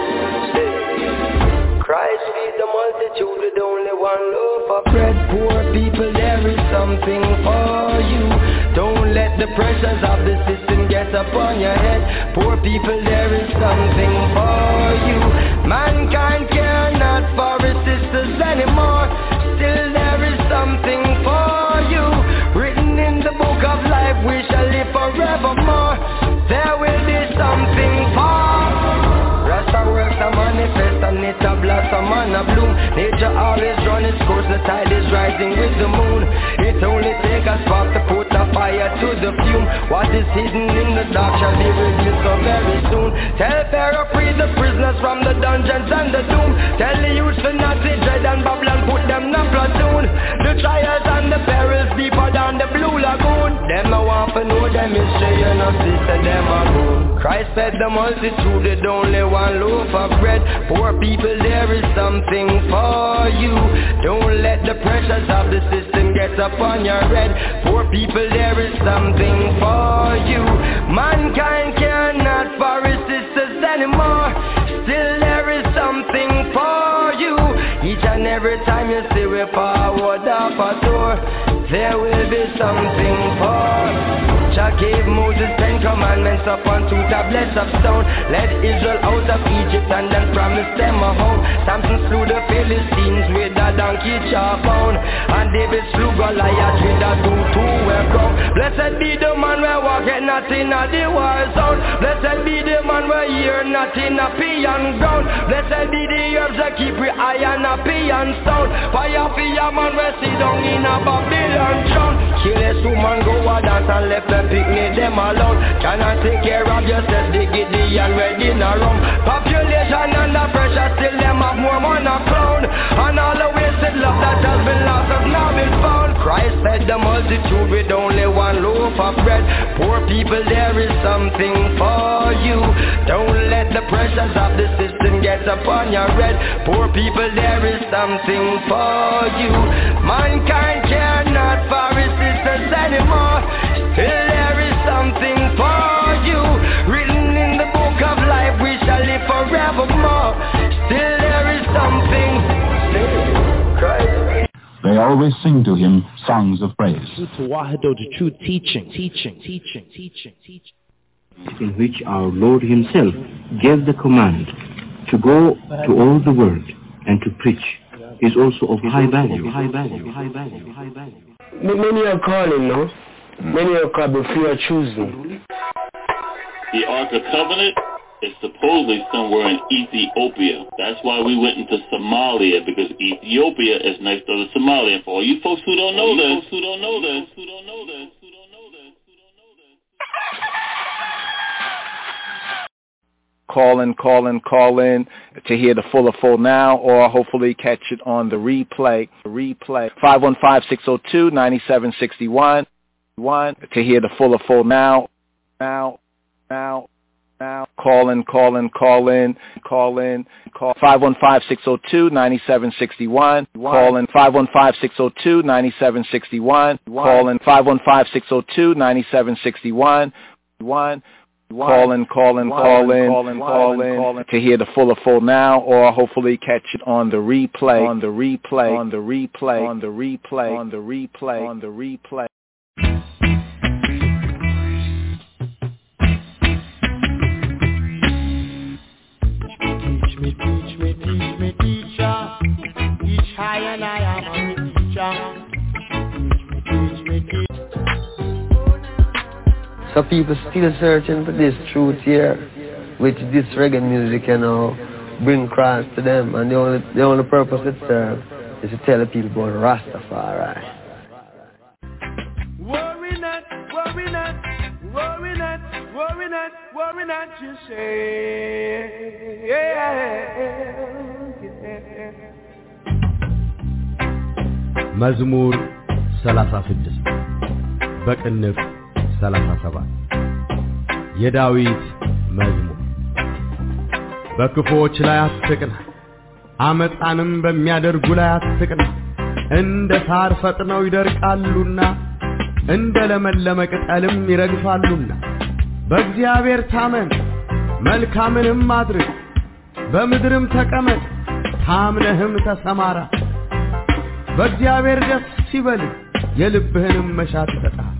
Christ be the multitude, the only one loaf of bread. Poor people, there is something for you. Don't let the pressures of the system get upon your head. Poor people, there is something for you. Mankind care not for his sisters anymore. Still there is something for you. Written in the book of life, we shall live forevermore. There will be something for Rasta works a manifest and it a blossom and a bloom. Nature always run its course, the tide is rising with the moon. It only takes a spark to put a fire to the fume. What is hidden in the dark shall be revealed so very soon. Tell Pharaoh free the prisoners from the dungeons and the doom. Tell the youth to not see dread and Babylon, put them in a platoon. The trials and the perils deeper than the blue lagoon. Them I want to know them history, you know, sister, them a goon. Christ fed the multitude with only one loaf of bread. Poor people, there is something for you. Don't let the pressures of the system get upon your head. Poor people, there is something for you. Mankind cannot for his sisters anymore. Still there is something for you. Each and every time you see we forward up a door, there will be something for. Jah gave Moses ten commandments upon two tablets of stone. Led Israel out of Egypt and then promised them a home. Samson slew the Philistines with a donkey jawbone, and David slew Goliath with a two-two-way crown. Blessed be the man where walk it not in a the war zone. Blessed be the man where hear not in a peon ground. Blessed be the herbs that keep we eye on a peon sound. Fire for your man where sit down in a Babylon town. Kill a woman, go a dance and left them picnic them alone. Cannot take care of yourself, they get the and ready in a room. Population under pressure, still them have more money found. And all the wasted love that has been lost has now been found. Christ fed the multitude with only one loaf of bread. Poor people, there is something for you. Don't let the pressures of the system get upon your head. Poor people, there is something for you. Mankind cannot for his sisters anymore. Still there is something for you. Written in the book of life, we shall live forevermore. Still there is something. Still Christ. They always sing to him songs of praise. To Wahido, the true teaching, teaching, teaching, teaching, teaching. In which our Lord himself gave the command to go to all the world and to preach is also of high value, high value, high value, high value. Many are calling now. Many are called, but few are choosing. The Ark of Covenant is supposedly somewhere in Ethiopia. That's why we went into Somalia, because Ethiopia is next door to Somalia. And for all you folks who don't know this, who don't know this, who don't know this, who don't know this, who don't know this. Call in, call in, call in to hear the full or full now, or hopefully catch it on the replay. Replay five one five, six oh two, nine seven six one. One to hear the full or full now, now, now, now. Call in, call in, call in, call in. Call five one five, six oh two, nine seven six one. Call in five one five, six oh two, nine seven six one. Call in five one five, six oh two, nine seven six one. One. Call in, call in, call in, call in, call in to hear the full or full now, or hopefully catch it on the replay, on the replay, on the replay, on the replay, on the replay, on the replay. Teach me, teach me, teach me, teacher. Teach high and I am a teacher. Teach me, teach me, teach. So people still searching for this truth here, which this reggae music, you know, bring across to them, and the only the only purpose it serves is to tell the people about Rastafari. Worry not, worry not, worry not, worry not, worry not, you say. Yeah, yeah. መዝሙር ሰላሳ ስድስት በቅንፍ ሰላሳ ሰባት የዳዊት መዝሙር። በክፉዎች ላይ አትቅና፣ አመፃንም በሚያደርጉ ላይ አትቅና። እንደ ሳር ፈጥነው ይደርቃሉና እንደ ለመለመ ቅጠልም ይረግፋሉና። በእግዚአብሔር ታመን፣ መልካምንም አድርግ፣ በምድርም ተቀመጥ፣ ታምነህም ተሰማራ። በእግዚአብሔር ደስ ይበልህ፣ የልብህንም መሻት ይሰጣል።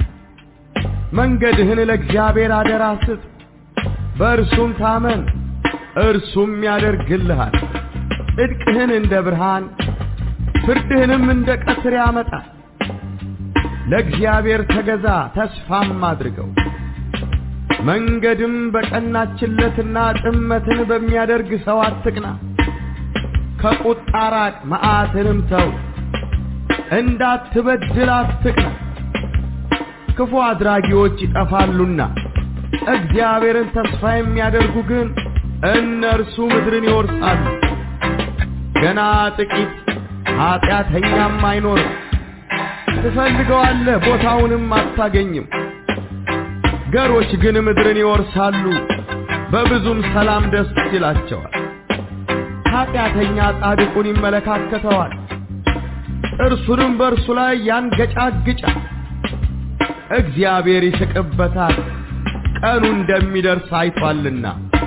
መንገድህን ለእግዚአብሔር አደራ ስጥ፣ በእርሱም ታመን፣ እርሱም ያደርግልሃል። ጽድቅህን እንደ ብርሃን ፍርድህንም እንደ ቀትር ያመጣል። ለእግዚአብሔር ተገዛ፣ ተስፋም አድርገው። መንገድም በቀናችለትና ጥመትን በሚያደርግ ሰው አትቅና። ከቁጣ ራቅ፣ መዓትንም ተው። እንዳትበድል አትቅና ክፉ አድራጊዎች ይጠፋሉና እግዚአብሔርን ተስፋ የሚያደርጉ ግን እነርሱ ምድርን ይወርሳሉ ገና ጥቂት ኃጢአተኛም አይኖርም ትፈልገዋለህ ቦታውንም አታገኝም ገሮች ግን ምድርን ይወርሳሉ በብዙም ሰላም ደስ ይላቸዋል ኃጢአተኛ ጻድቁን ይመለካከተዋል እርሱንም በእርሱ ላይ ያንገጫግጫል እግዚአብሔር ይስቅበታል ቀኑ እንደሚደርስ አይቷልና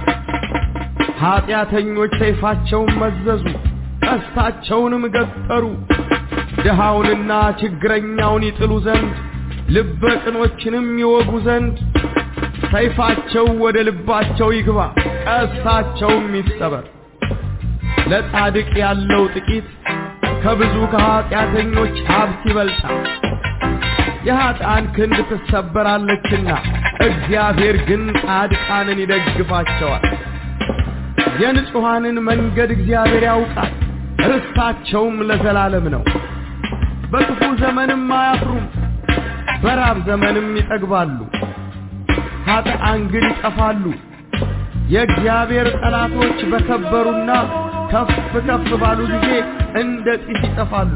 ኃጢአተኞች ሰይፋቸውን መዘዙ ቀስታቸውንም ገተሩ ድሃውንና ችግረኛውን ይጥሉ ዘንድ ልበ ቅኖችንም ይወጉ ዘንድ ሰይፋቸው ወደ ልባቸው ይግባ ቀስታቸውም ይሰበር ለጻድቅ ያለው ጥቂት ከብዙ ከኃጢአተኞች ሀብት ይበልጣል የኃጥአን ክንድ ትሰበራለችና እግዚአብሔር ግን ጻድቃንን ይደግፋቸዋል የንጹሃንን መንገድ እግዚአብሔር ያውቃል ርስታቸውም ለዘላለም ነው በክፉ ዘመንም አያፍሩም በራብ ዘመንም ይጠግባሉ ኃጥአን ግን ይጠፋሉ የእግዚአብሔር ጠላቶች በከበሩና ከፍ ከፍ ባሉ ጊዜ እንደ ጢስ ይጠፋሉ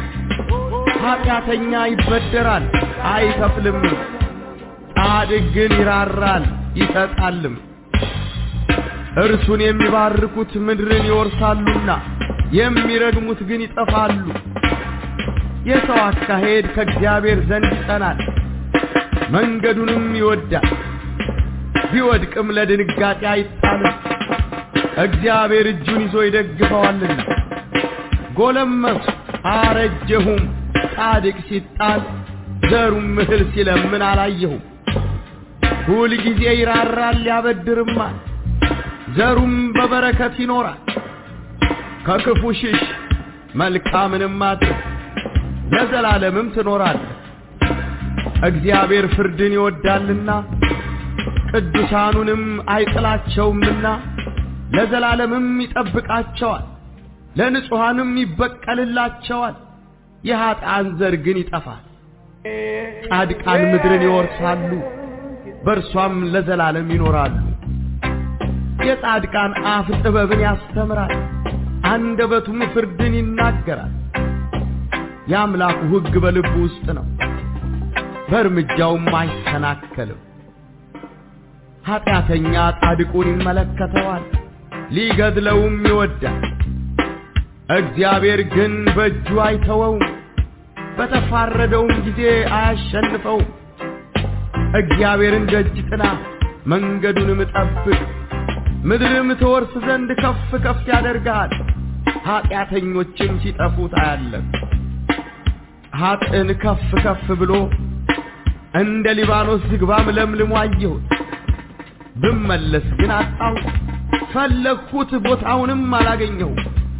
ኃጢአተኛ ይበደራል አይከፍልም ጻድቅ ግን ይራራል ይሰጣልም እርሱን የሚባርኩት ምድርን ይወርሳሉና የሚረግሙት ግን ይጠፋሉ የሰው አካሄድ ከእግዚአብሔር ዘንድ ይጸናል መንገዱንም ይወዳል ቢወድቅም ለድንጋጤ አይጣልም እግዚአብሔር እጁን ይዞ ይደግፈዋልና ጎለመሱ አረጀሁም ጻድቅ ሲጣል ዘሩም እህል ሲለምን አላየሁም ሁል ጊዜ ይራራል ያበድርማል ዘሩም በበረከት ይኖራል ከክፉ ሽሽ መልካምንም አድርግ ለዘላለምም ትኖራለህ እግዚአብሔር ፍርድን ይወዳልና ቅዱሳኑንም አይጥላቸውምና ለዘላለምም ይጠብቃቸዋል ለንጹሃንም ይበቀልላቸዋል የኃጥአን ዘር ግን ይጠፋል ጻድቃን ምድርን ይወርሳሉ በእርሷም ለዘላለም ይኖራሉ የጻድቃን አፍ ጥበብን ያስተምራል አንደበቱም ፍርድን ይናገራል የአምላኩ ሕግ በልቡ ውስጥ ነው በእርምጃውም አይሰናከልም ኃጢአተኛ ጻድቁን ይመለከተዋል ሊገድለውም ይወዳል እግዚአብሔር ግን በእጁ አይተወውም በተፋረደውም ጊዜ አያሸንፈውም እግዚአብሔርን ደጅ ጥና መንገዱንም ጠብቅ ምድርም ትወርስ ዘንድ ከፍ ከፍ ያደርጋል ኃጢአተኞችም ሲጠፉ ታያለህ ኃጥእን ከፍ ከፍ ብሎ እንደ ሊባኖስ ዝግባም ለምልሞ አየሁት ብመለስ ግን አጣሁ ፈለግኩት ቦታውንም አላገኘሁም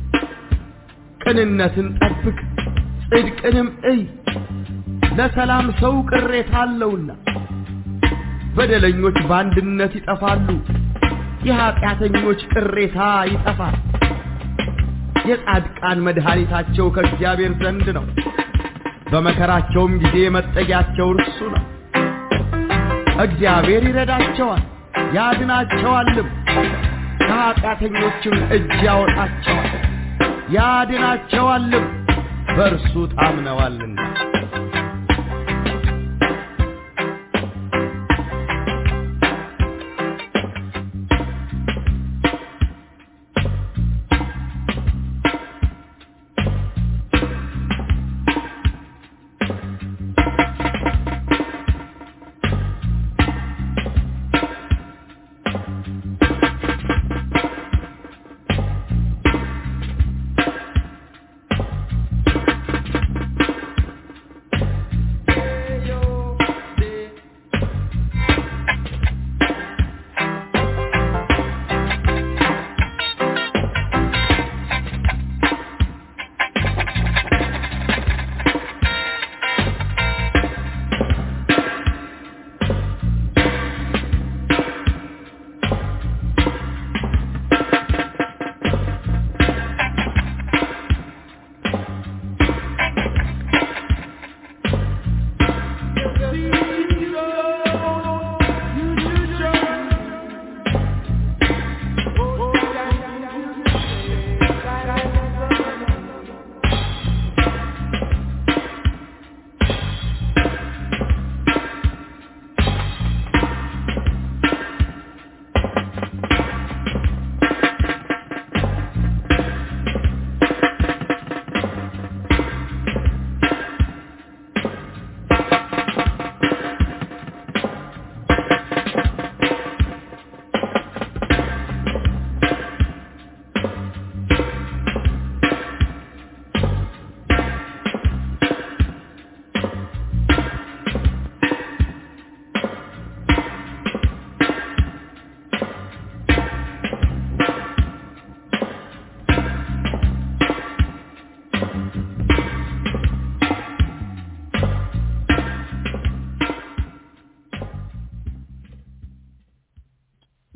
ቅንነትን ጠብቅ ጽድቅንም እይ ለሰላም ሰው ቅሬታ አለውና በደለኞች በአንድነት ይጠፋሉ የኃጢአተኞች ቅሬታ ይጠፋል የጻድቃን መድኃኒታቸው ከእግዚአብሔር ዘንድ ነው በመከራቸውም ጊዜ መጠጊያቸው እርሱ ነው እግዚአብሔር ይረዳቸዋል ያድናቸዋልም ከኃጢአተኞችም እጅ ያወጣቸዋል ያድናቸዋልም በእርሱ ታምነዋልና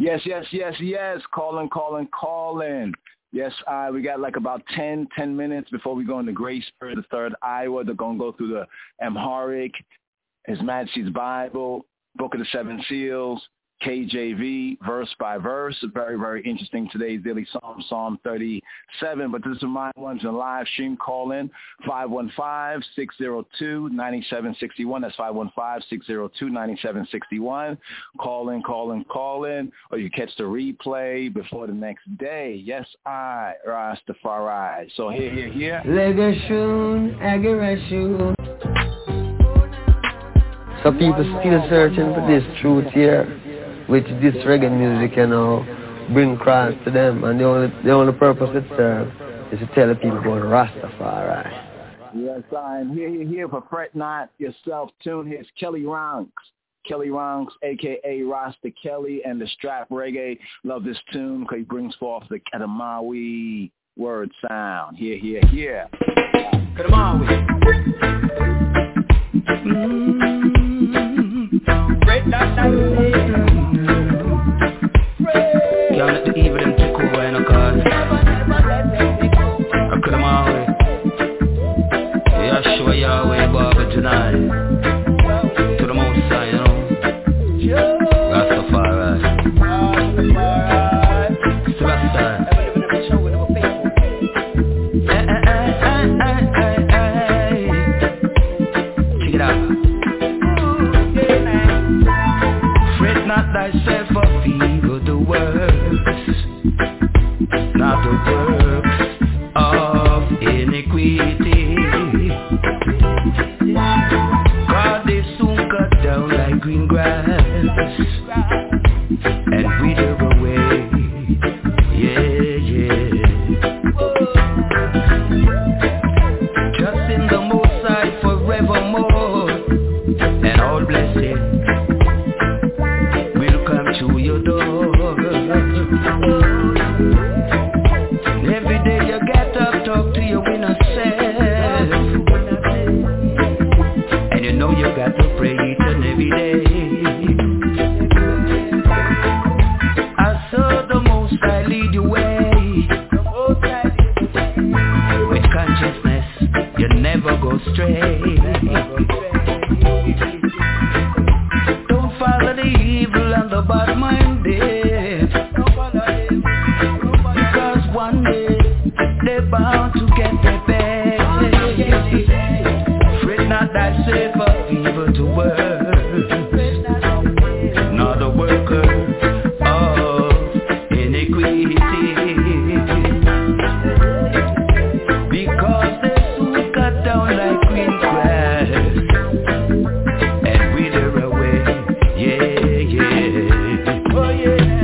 Yes, yes, yes, yes. Calling, calling, calling. Yes, I. We got like about ten, ten minutes before we go into Grace Spirit, the third Iowa. They're going to go through the Amharic, His Majesty's Bible, Book of the Seven Seals, K J V, verse by verse. Very, very interesting. Today's daily Psalm, Psalm thirty-seven. But this is my ones in live stream. Call in five one five, six zero two, nine seven six one. That's five one five, six zero two, nine seven six one. Call in, call in, call in. Or you catch the replay before the next day. Yes, I, Rastafari. So here, here, here. Legashun, Agarashun. So people still searching for this truth here, which this reggae music, you know, bring across to them, and the only the only purpose it serves is to tell the people about Rastafari. Yes, I am here, here, here for Fret Not Yourself Tune. Here's Kelly Ronks. Kelly Ronks, a k a. Rasta Kelly, and the Strap Reggae. Love this tune because he brings forth the Kadamawi word sound. Here, here, here. Kadamawi. Mm-hmm. Fret not thyself. Can't let the evil them take over in a cause. I could have my way. Yahshua Yahweh Baba tonight. To the most side, you know. Rastafari. It's Rastafari. Check it out. Fret not thyself of evil the works, not the works of iniquity. God they soon cut down like green grass and wither away. Yeah, yeah. Trust in the Most High forevermore, and all blessings will come to your door. Every day you get up, talk to your inner self, and you know you got to pray each and every day. I saw the Most High lead your way. With consciousness, you never go stray. Don't follow the evil and the bad-minded, because one day they're bound to get their pay. Fret not thyself of evil to work, nor the worker of iniquity, because they soon cut down like green grass and wither away. Yeah, yeah. Oh, yeah.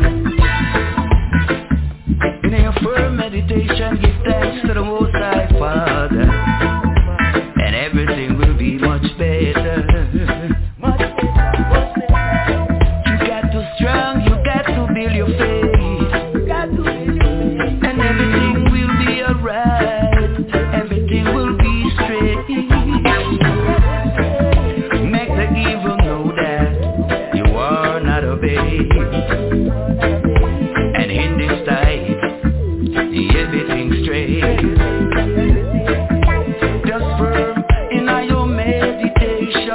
In your firm meditation, give thanks to the Most High Father, and everything will be much better. Much better. You got to strong, you got to build your faith, you got to build your faith, and everything will be alright. Everything will be straight. Make the evil know that you are not obeyed, and in this time everything straight. Just firm in your meditation,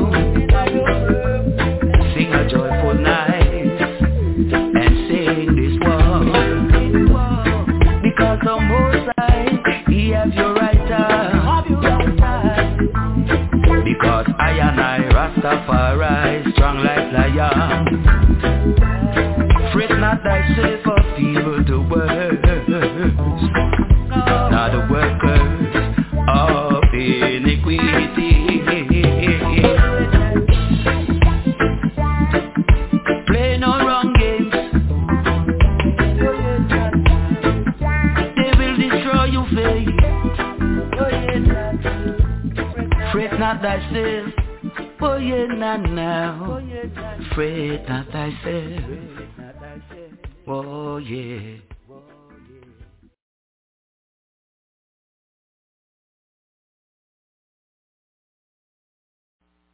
sing a joyful night and sing this one, because the Most High, He has your right hand, because I and I Rastafari strong like lion. Fret not thyself of evil to works, not the workers of iniquity. Play no wrong games, they will destroy your faith. Fret not thyself, oh yeah, not now. Fret not thyself, oh yeah.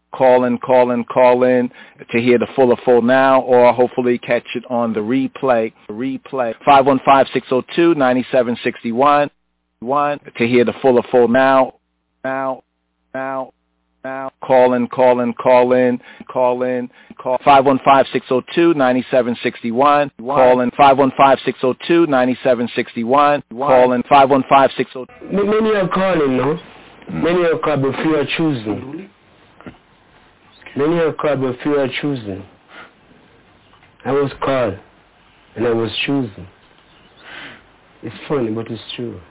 Call in, call in, call in to hear the full or full now, or hopefully catch it on the replay. Replay five one five, six oh two, nine seven six one. One to hear the full or full now, now, now, now. Call in, call in, call in, call in. Call five one five, six oh two, nine seven six one. Call in five one five, six oh two, nine seven six one. Call in five one five, six oh two. Many are calling, no? Many are called but few are choosing. Many are called but few are choosing. I was called and I was choosing. It's funny, but it's true.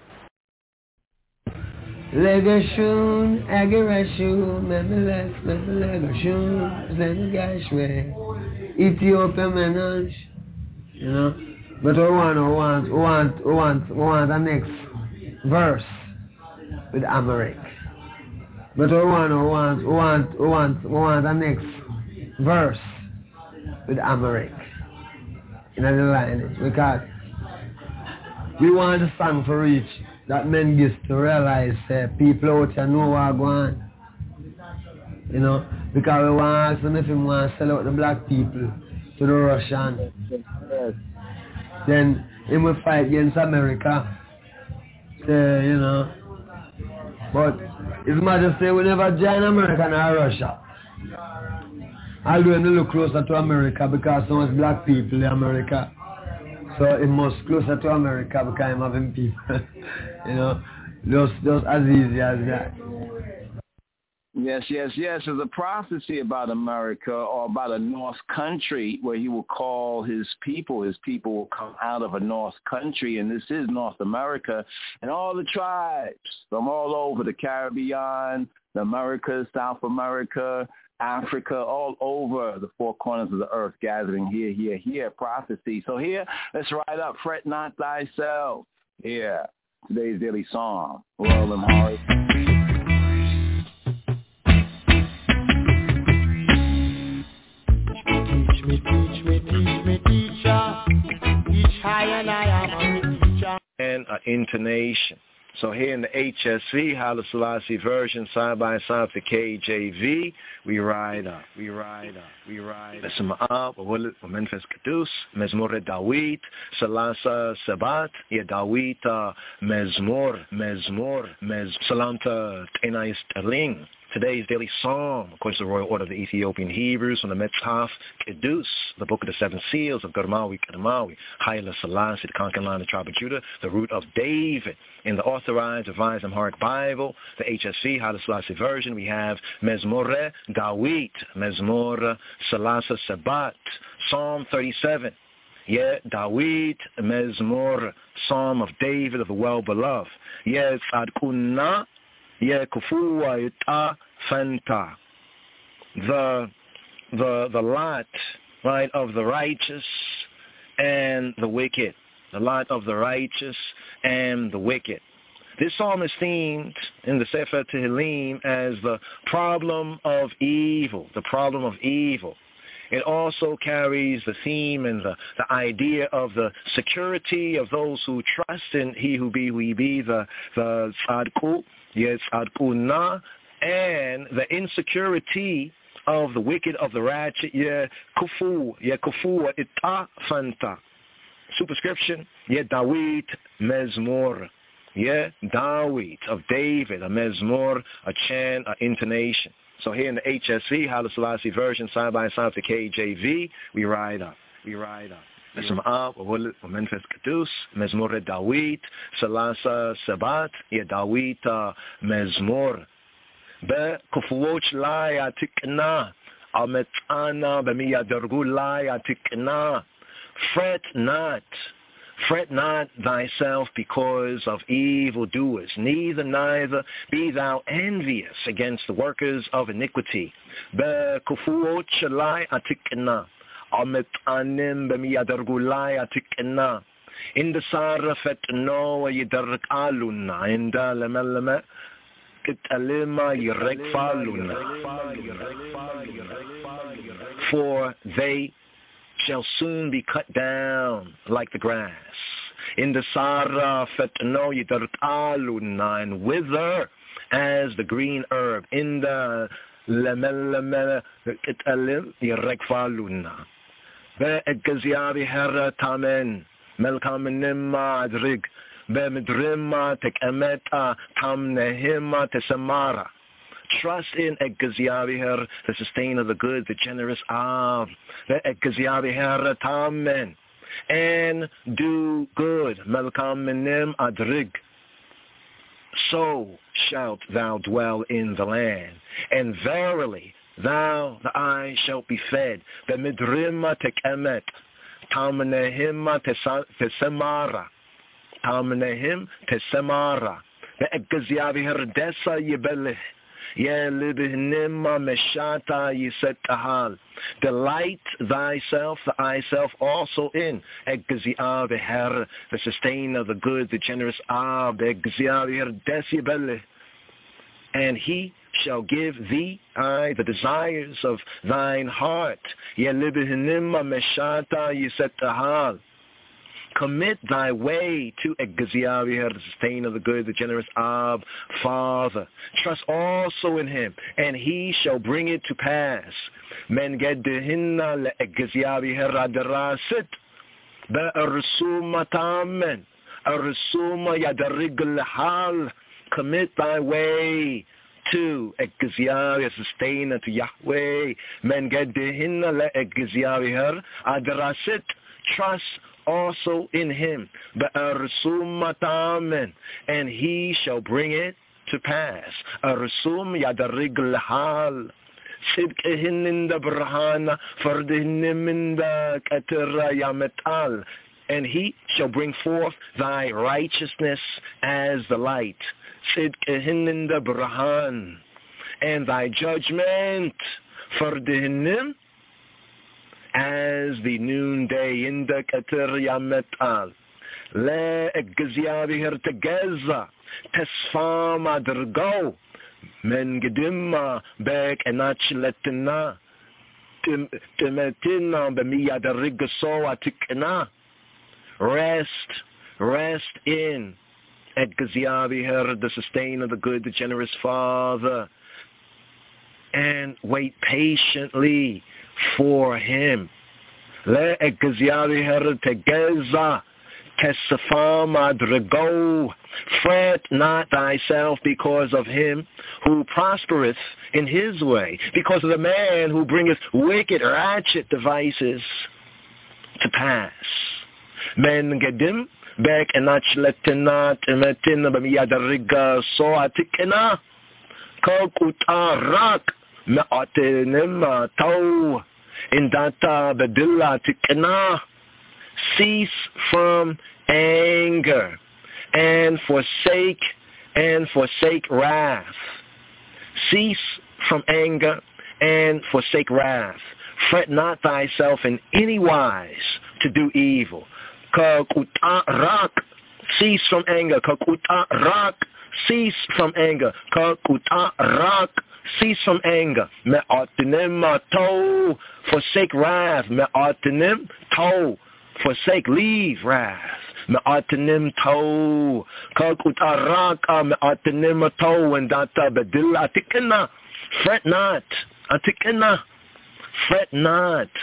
Legashun, Agarashun, Memelech, Memelegashun, Zenegashwe, Ethiopia Menage, you know. But I want, I want, I want, I want, I want the next verse with Amharic. But I want, I want, I want, I want, I want the next verse with Amharic in the line, because we want the song to reach that men gets to realize uh, people out here know what going on. You know, because we want to ask them if we want to sell out the black people to the Russian. Then he will fight against America. So, you know. But His Majesty will never join America or Russia. Although he look closer to America because so much black people in America. So he must closer to America because I'm having people. You know, just, just as easy as that. Yes, yes, yes. There's a prophecy about America or about a North country where he will call his people. His people will come out of a North country, and this is North America. And all the tribes from all over the Caribbean, the Americas, South America, Africa, all over the four corners of the earth, gathering here, here, here, prophecy. So here, let's write up, fret not thyself. Here, today's daily song, Royal them hard. Teach me, teach me, teach me, teacher. Teach high and I am a teacher. And an intonation. So here in the H S V, Haile Selassie version, side by side with the K J V, we ride up, we ride up, we ride up. Besma'ah, Wawalid, Wamenfes Kadus, Mezmor Dawit, Salasa Sabat, Ya Dawit, Mezmor, Mezmor, Mez, Salanta, Tenais Terling. Today's daily psalm, according to the royal order of the Ethiopian Hebrews, from the Metzhaf Kedus, the book of the seven seals of Garmawi Kadamawi, Haile Selassie, the conquering line of the tribe of Judah, the root of David. In the authorized, revised Amharic Bible, the H S V, Haile Selassie version, we have Mezmore Dawit, Mezmor Salasa Sabat, Psalm thirty-seven. Yeah, Dawit, Mezmor, Psalm of David of the well-beloved. Yeah, Tzadkunna, yeah, Kufua Ita Fanta. The the the lot, right, of the righteous and the wicked. The lot of the righteous and the wicked. This psalm is themed in the Sefer Tehillim as the problem of evil, the problem of evil. It also carries the theme and the, the idea of the security of those who trust in He who be, who He be, the, the Tzadku, yes, Tzadkunna, and the insecurity of the wicked, of the ratchet, yeah, Kufu, yeah, Kufu, Ita Fanta. Superscription, yeah, Dawit, Mezmor. Yeah, Dawit of David, a Mezmor, a chant, an intonation. So here in the H S V, Haile Selassie version, side by side with the K J V, we ride up. We ride up. Besma'ah, Wawalid, Wamenfes Kadus, Mezmor Dawit, Salasa Sabat, yeah, Dawit, Mezmor. Be Kufuoch Lai Atikna, Ametana, Bemiya Dargu Lai Atikna. Fret not, fret not thyself because of evildoers, neither neither be thou envious against the workers of iniquity. Bekufuot shalai atikna, amet anim b'miyadargulai atikna. In sara fetno yidark aluna, inda lemeleme kitalima yirek faluna. For they shall soon be cut down like the grass. In the Sara fetno yidarkaluna, and wither as the green herb. In the ለመለመ ቅጠልም ይረግፋሉና በእግዚአብሔር ታመን መልካምንም አድርግ በምድርም ተቀመጥ ታምነህም ተሰማራ. Trust in እግዚአብሔር, the sustainer, the good, the generous of በእግዚአብሔር ታመን and do good መልካምንም አድርግ. So shalt thou dwell in the land, and verily thou the eye shalt be fed. በምድርም ተቀመጥ ታምነህም ተሰማራ ታምነህም ተሰማራ. በእግዚአብሔር ደስ ይበልህ የልብህንም መሻት ይሰጥሃል. Delight thyself, thyself also in እግዚአብሔር, the sustainer, the good, the generous of እግዚአብሔር ደስ ይበልህ. And he shall give thee I the desires of thine heart. የልብህንም መሻት ይሰጥሃል. Commit thy way to እግዚአብሔር, the sustainer, the good, the generous of Father. Trust also in him, and he shall bring it to pass. መንገድህን ለእግዚአብሔር አደራ ስጥ በእርሱም ታመን እርሱም ያደርግልሃል. Commit thy way to እግዚአብሔር, sustainer, to Yahweh. መንገድህን ለእግዚአብሔር አደራ ስጥ. Trust also in him, በእርሱም ታመን, and he shall bring it to pass. እርሱም ያደርግልሃል. ጽድቅህን እንደ ብርሃን ፍርድህንም እንደ ቀትር ያመጣል. And he shall bring forth thy righteousness as the light. ጽድቅህን እንደ ብርሃን, and thy judgment ፍርድህንም as the noonday in the ቀትር ያመጣል. ለእግዚአብሔር ተገዛ ተስፋም አድርገው መንገድም በቀናችለትና ጥመትና በሚያደርግ ሰው አትቅና. Rest, rest in እግዚአብሔር, the sustainer, the good, the generous Father, and wait patiently for him. ለእግዚአብሔር ተገዛ ተስፋም አድርገው. Fret not thyself because of him who prospereth in his way, because of the man who bringeth wicked ratchet devices to pass. መንገድም በቀናችለትና ጥመትን በሚያደርግ ሰው አትቅና. ከቁጣ ራቅ መዓትንም ተው እንዳታ በድል አትቅና. Cease from anger and forsake and forsake wrath. Cease from anger and forsake wrath. Fret not thyself in any wise to do evil. Kakuta rak. Cease from anger. Kakuta rak. Cease from anger. Kakuta rak. Cease from anger. Me'atinim tow. Forsake wrath. Me'atinim tow. Forsake, leave wrath. Me'atinim tow. Kakuta rak. Me'atinim tow. And data bedil atikina. Fret not. Atikina. Fret not.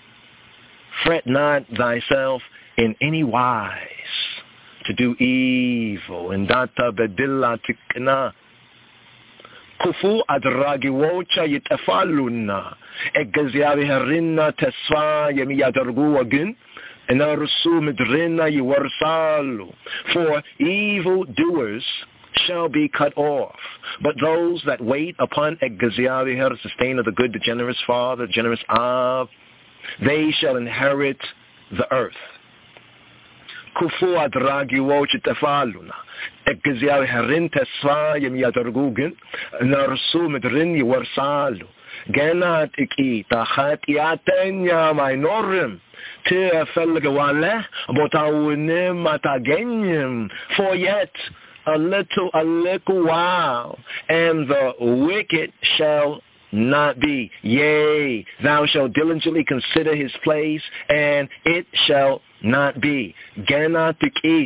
Fret not thyself in any wise to do evil. And data bedil atikina. ክፉ አድራጊዎች ይጠፋሉና እግዚአብሔርን ተስፋ የሚያደርጉ ወገን እነርሱ ምድርን ይወርሳሉ. For evil doers shall be cut off, but those that wait upon እግዚአብሔር, sustainer, the good, the generous Father, the generous of, they shall inherit the earth. ክፉ አድራጊዎች ይጠፋሉና እግዚአብሔርን ተስፋ የሚያደርጉ ግን እነርሱ ምድርን ይወርሳሉ። ገና ጥቂት ኃጢአተኛም አይኖርም። ትፈልገዋለህ፣ ቦታውንም አታገኝም. For yet a little, a little while, and the wicked shall not be. Yea, thou shalt diligently consider his place, and it shall not be. Gena tikit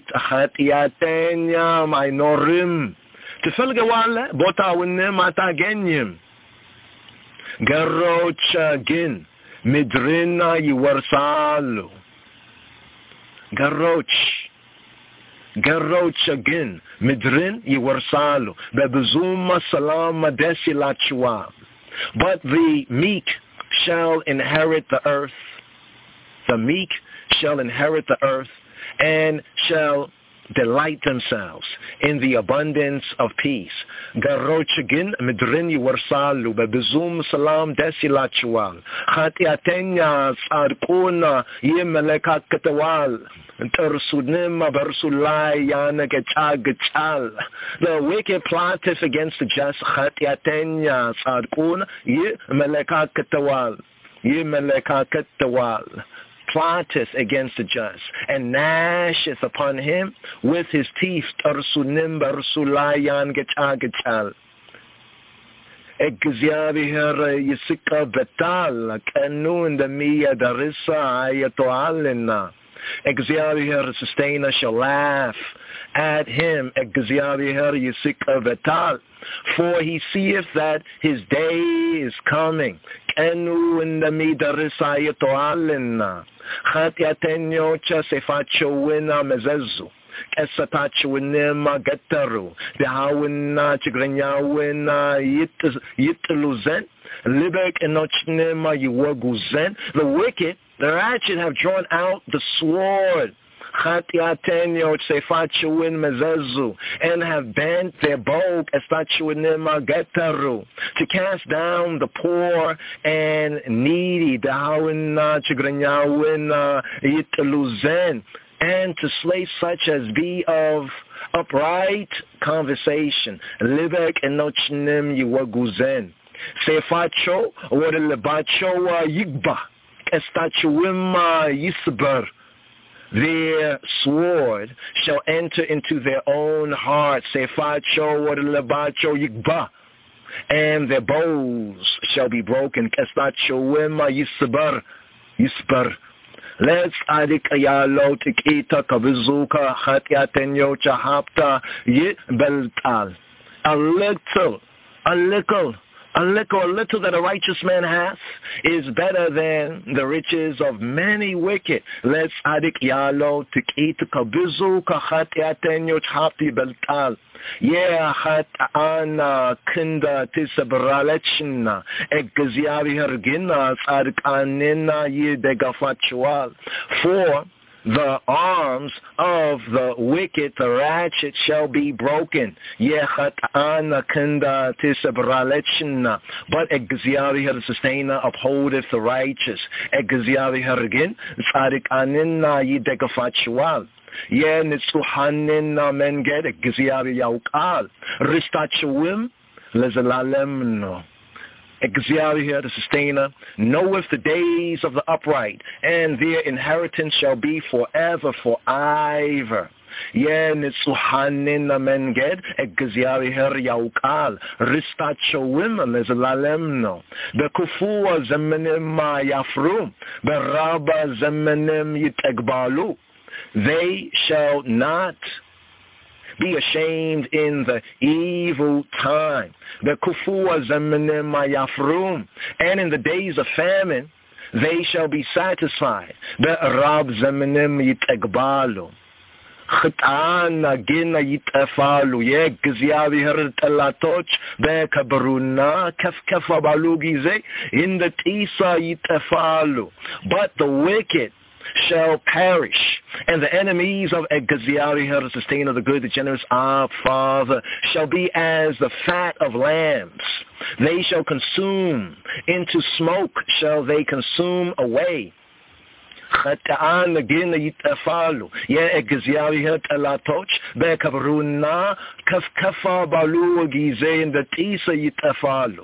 ኃጢአተኛም አይኖርም። ትፈልገዋለህ፣ ቦታውንም አታገኝም. Garocha gin, midrina yiwarsalu. Garoch. Garocha gin, midrin yiwarsalu. Bebezuma salama desilachua. But the meek shall inherit the earth. The meek shall inherit the earth and shall delight themselves in the abundance of peace. Garochagin midrin yiwarsalu bebezum salam desilachual. Khatiatenya sarkuna yimelekat katawal. The wicked plotteth against the just. Khatiatenya sarkuna yimelekat katawal. Yimelekat katawal. Plotteth against the just, and gnasheth upon him with his teeth. Tarsunim barsulayan gechagechal. Egziavihar yisika betal kanun the miya darisa ayatoalina. Egziavihar sustainer shall laugh at him. Egziavihar yisika betal. For he seeth that his day is coming. Kanu in the midarisaya toalina. Khatiatenyo cha sefacho wina mezezu. Kesatacho winima getaru. Dehawina chigranyawina yitluzen. Libek enochnima yuwaguzen. The wicked, the righteous have drawn out the sword. And have bent their bow to cast down the poor and needy, and to slay such as be of upright conversation. Libek enochnim yiwaguzen. Sefacho or lebacho yigba. Estachuima yisbar. Their sword shall enter into their own hearts. Sefacho or lebacho yigba. And their bows shall be broken. Estachuima yisbar. Yisbar. Let's adik ayalo tikita kabizuka hatiatenyo chahapta yibeltal. A little, a little, a little, a little that a righteous man hath is better than the riches of many wicked. Let's adik yalo tikita kabizuka hatiatenyo chahapta yibeltal. Yeah, hat ana kinda tisabralechna egziavi hergina sarkanina yedegafachwal. For the arms of the wicked, the ratchet, shall be broken. Yeah, hat ana kinda tisabralechna. But egziavi her sustainer upholdeth the righteous. Egziavi hergin sarkanina yedegafachwal. Yeah, nitsuhanin na menget egziavi yaukal. Ristachuim lezalalem. Egziavi here, the sustainer, knoweth the days of the upright, and their inheritance shall be forever, forever. Yeah, nitsuhanin na menget egziavi here yaukal. Ristachuim lezalalem. Bekufua zemenim ma yafrum. Beraba zemenim yitegbalu. They shall not be ashamed in the evil time. The kufua zamanim mayafrum, and in the days of famine, they shall be satisfied. The rab zamanim yitegbalu. Khitana gina yitefalu. Ye gziavi hertelatoch be kabruna kaf kafa balugize in the tisa yitefalu. But the wicked shall perish, and the enemies of Egziari, the sustainer, the good, the generous, our Father, shall be as the fat of lambs. They shall consume, into smoke shall they consume away. Khata'an again yitafalu. Ya Egziari hertelatoch, be kabruna kaf kafa balugize in the tisa yitafalu.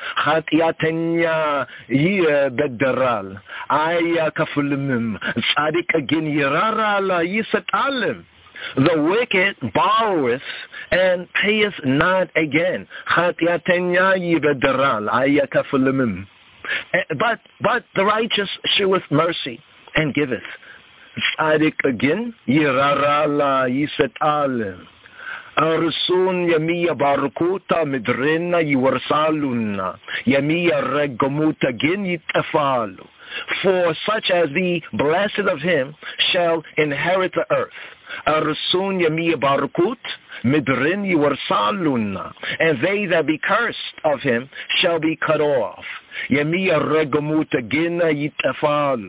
Khatiatenya ye bedral aya kafulmim sadik again yirara la yisatalim. The wicked borroweth and payeth not again. Khatiatenya ye bedral aya kafulmim. But but the righteous sheweth mercy and giveth. Sadik again yirara la yisatalim. Arsun Yamiya Barukuta Midrina Yuarsaluna Yamiya Regomuta Gin Yitafalu. For such as the blessed of him shall inherit the earth. Arsun Yamiya Barukut Midrin Yuarsaluna. And they that be cursed of him shall be cut off. Yamiya Regomuta Gina Yitafalu.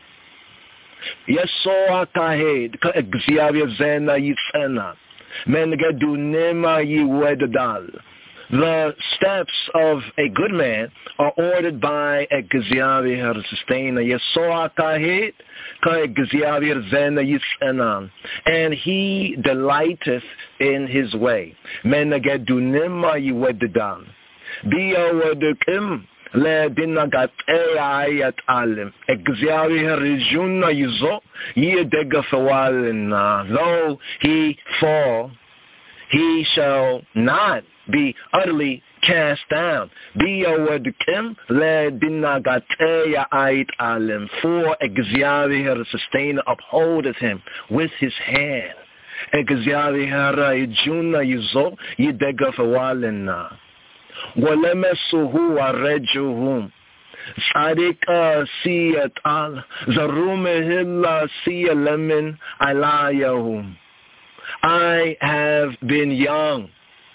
Yesoa Kahed Ka Exavia Zena Yitsena. The steps of a good man are ordered by a Gaziavi her sustainer. And he delighteth in his way. Le dinagat ayat alim. Exavier rijuna yuzo ye degafawalina. Though he fall, he shall not be utterly cast down. Be awadikim le dinagat ayat alim. For Exavier sustainer upholdeth him with his hand. Exavier rijuna yuzo ye degafawalina. Walemesuhu arejuhum. Sadika siyat al. Zarumehilla siyalemin alayahum. I have been young.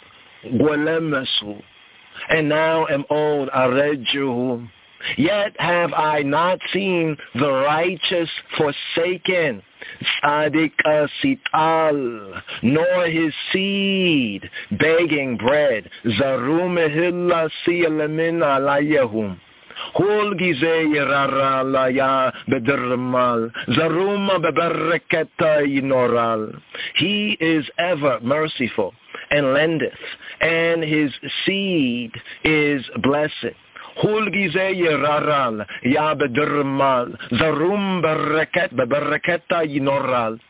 Walemesu. And now am old. Arejuhum. Yet have I not seen the righteous forsaken, Tzadika sital, nor his seed begging bread. Zarum hilla siyalamin alayahum. Hul gize yarara laya bedirmal. Zaruma bebereketa yinoral. He is ever merciful and lendeth, and his seed is blessed. Hulgize yeraral, ya bedirmal, zarum bereket, bebereketa yinoral.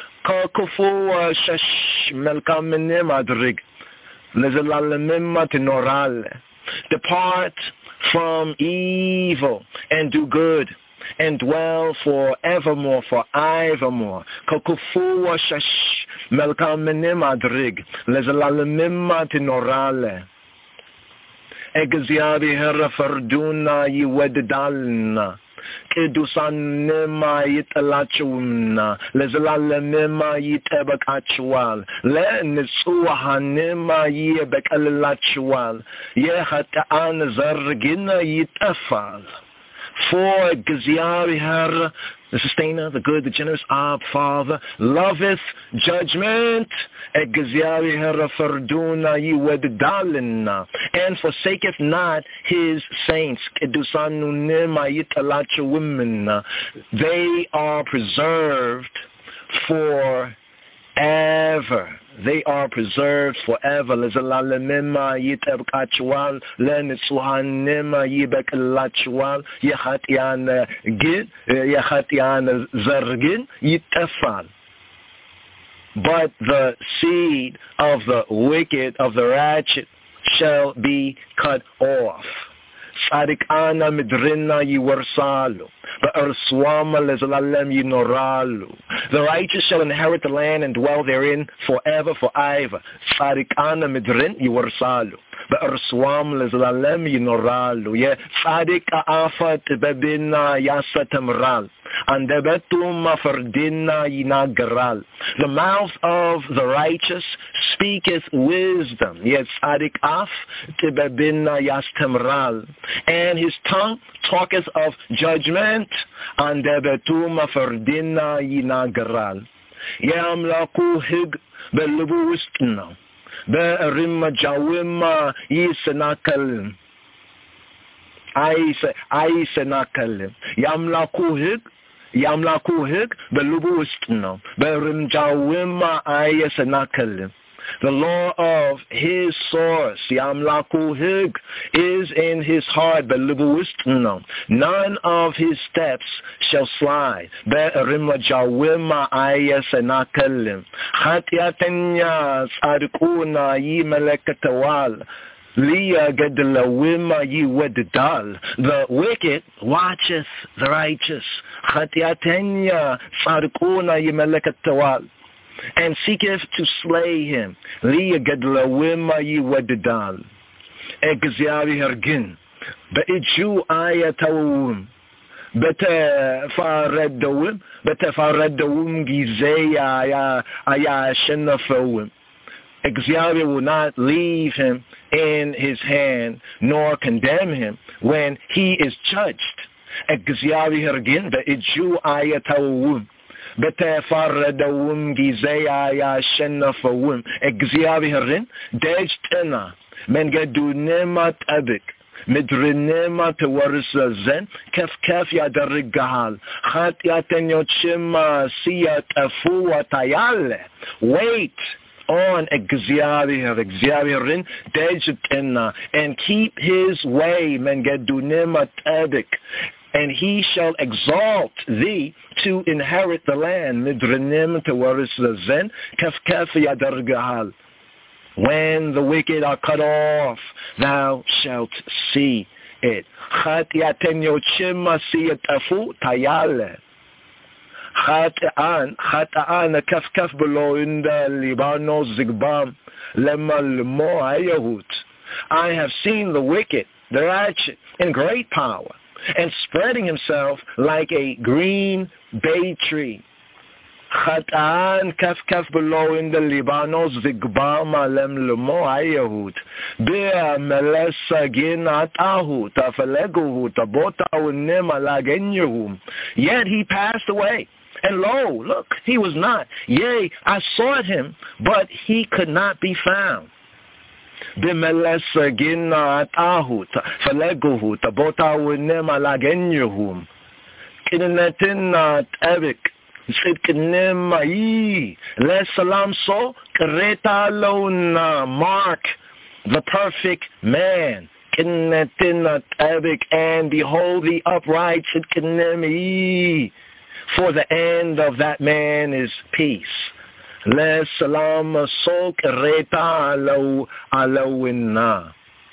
Kakufu shash melkamene madrig, lezalalmemma tinoral. Depart from evil and do good, and dwell for evermore, for evermore. Kakufu shash melkamene madrig, lezalalmemma tinorale. Egziabi herra farduna yiwedalna. Kedusanema yitalachuna. Lezalalema yitebakachwal. Le nisuhanema yebekalachual. Yehataan zargina yitafal. For Gaziabi her, the sustainer, the good, the generous Ab, Father, loveth judgment, and forsaketh not his saints. They are preserved forever. They are preserved forever. Lezalalema yitebkachwal, lenitsuhanema yibekalachual, yehatiana gin, yehatiana zargin, yitefal. But the seed of the wicked, of the ratchet, shall be cut off. Sadikana midrina yiwarsalu. The righteous shall inherit the land and dwell therein forever, forever. Sadikana midrin yiwarsalu. Ba'arswam lezalalem yinoralu. Ye sadik afat bebina yasatamral. And debetum fardina yinagral. The mouth of the righteous speaketh wisdom. Yet sadik af tebebina yastamral. And his tongue talketh of judgment. And debetum fardina yinagral. Yamlaku hig belubu wistna. Be'arimma jawimma yisenakal. Aisenakal. Yamlakuhig. Yamlakuhig. Belubu wistna. Be'arim jawimma aisenakal. The law of his source, Yamlakuhig, is in his heart, Belubuistno. None of his steps shall slide. Be'arimma jawimma ayasenakalim. Hatiatenya sadikuna yimelekatawal. Liya gedalawima yiwedidal. The wicked watcheth the righteous. Hatiatenya sadikuna yimelekatawal. and seeketh to slay him. Liyagedlawim yiwadidal. Egziavi hergin. Be'iju ayatawum. Betefaredawim. Betefaredawum gizeya ayashenafawim. Exavier will not leave him in his hand nor condemn him when he is judged. Exavier again, the iju ayatawum. Betefaredawum gizeya ayashenafawim. Exavierin, dejtena. Men gedunemat abik. Midrinema tewarisa zen, kef kef yadarigahal, chat yatenyochima siyat afuwa tayale. Wait on Exavier, Exavierin, Dejetena, and keep his way, men gedunema tadik, and he shall exalt thee to inherit the land. Midrinema tewarisa zen, kef kef yadarigahal. When the wicked are cut off, thou shalt see it. Chatiaten yochima siyatafu tayale. Chatan, chatan kaf kaf below in the Libano zigbam lema lemo ayahut. I have seen the wicked, the righteous, in great power, and spreading himself like a green bay tree. Chatan kaf kaf below in the Libanos zigbar malem lemo ayahut. Bea melesa ginatahu tafeleguhu tabota unim alagenyuhum. Yet he passed away. And lo, look, he was not. Yea, I sought him, but he could not be found. Bimelesa ginatahu tafeleguhu tabota unim alagenyuhum. Kinetinat evik. Le salam so kreta lona mark the perfect man. And behold the upright, for the end of that man is peace. Le salam so kreta alo alawinna.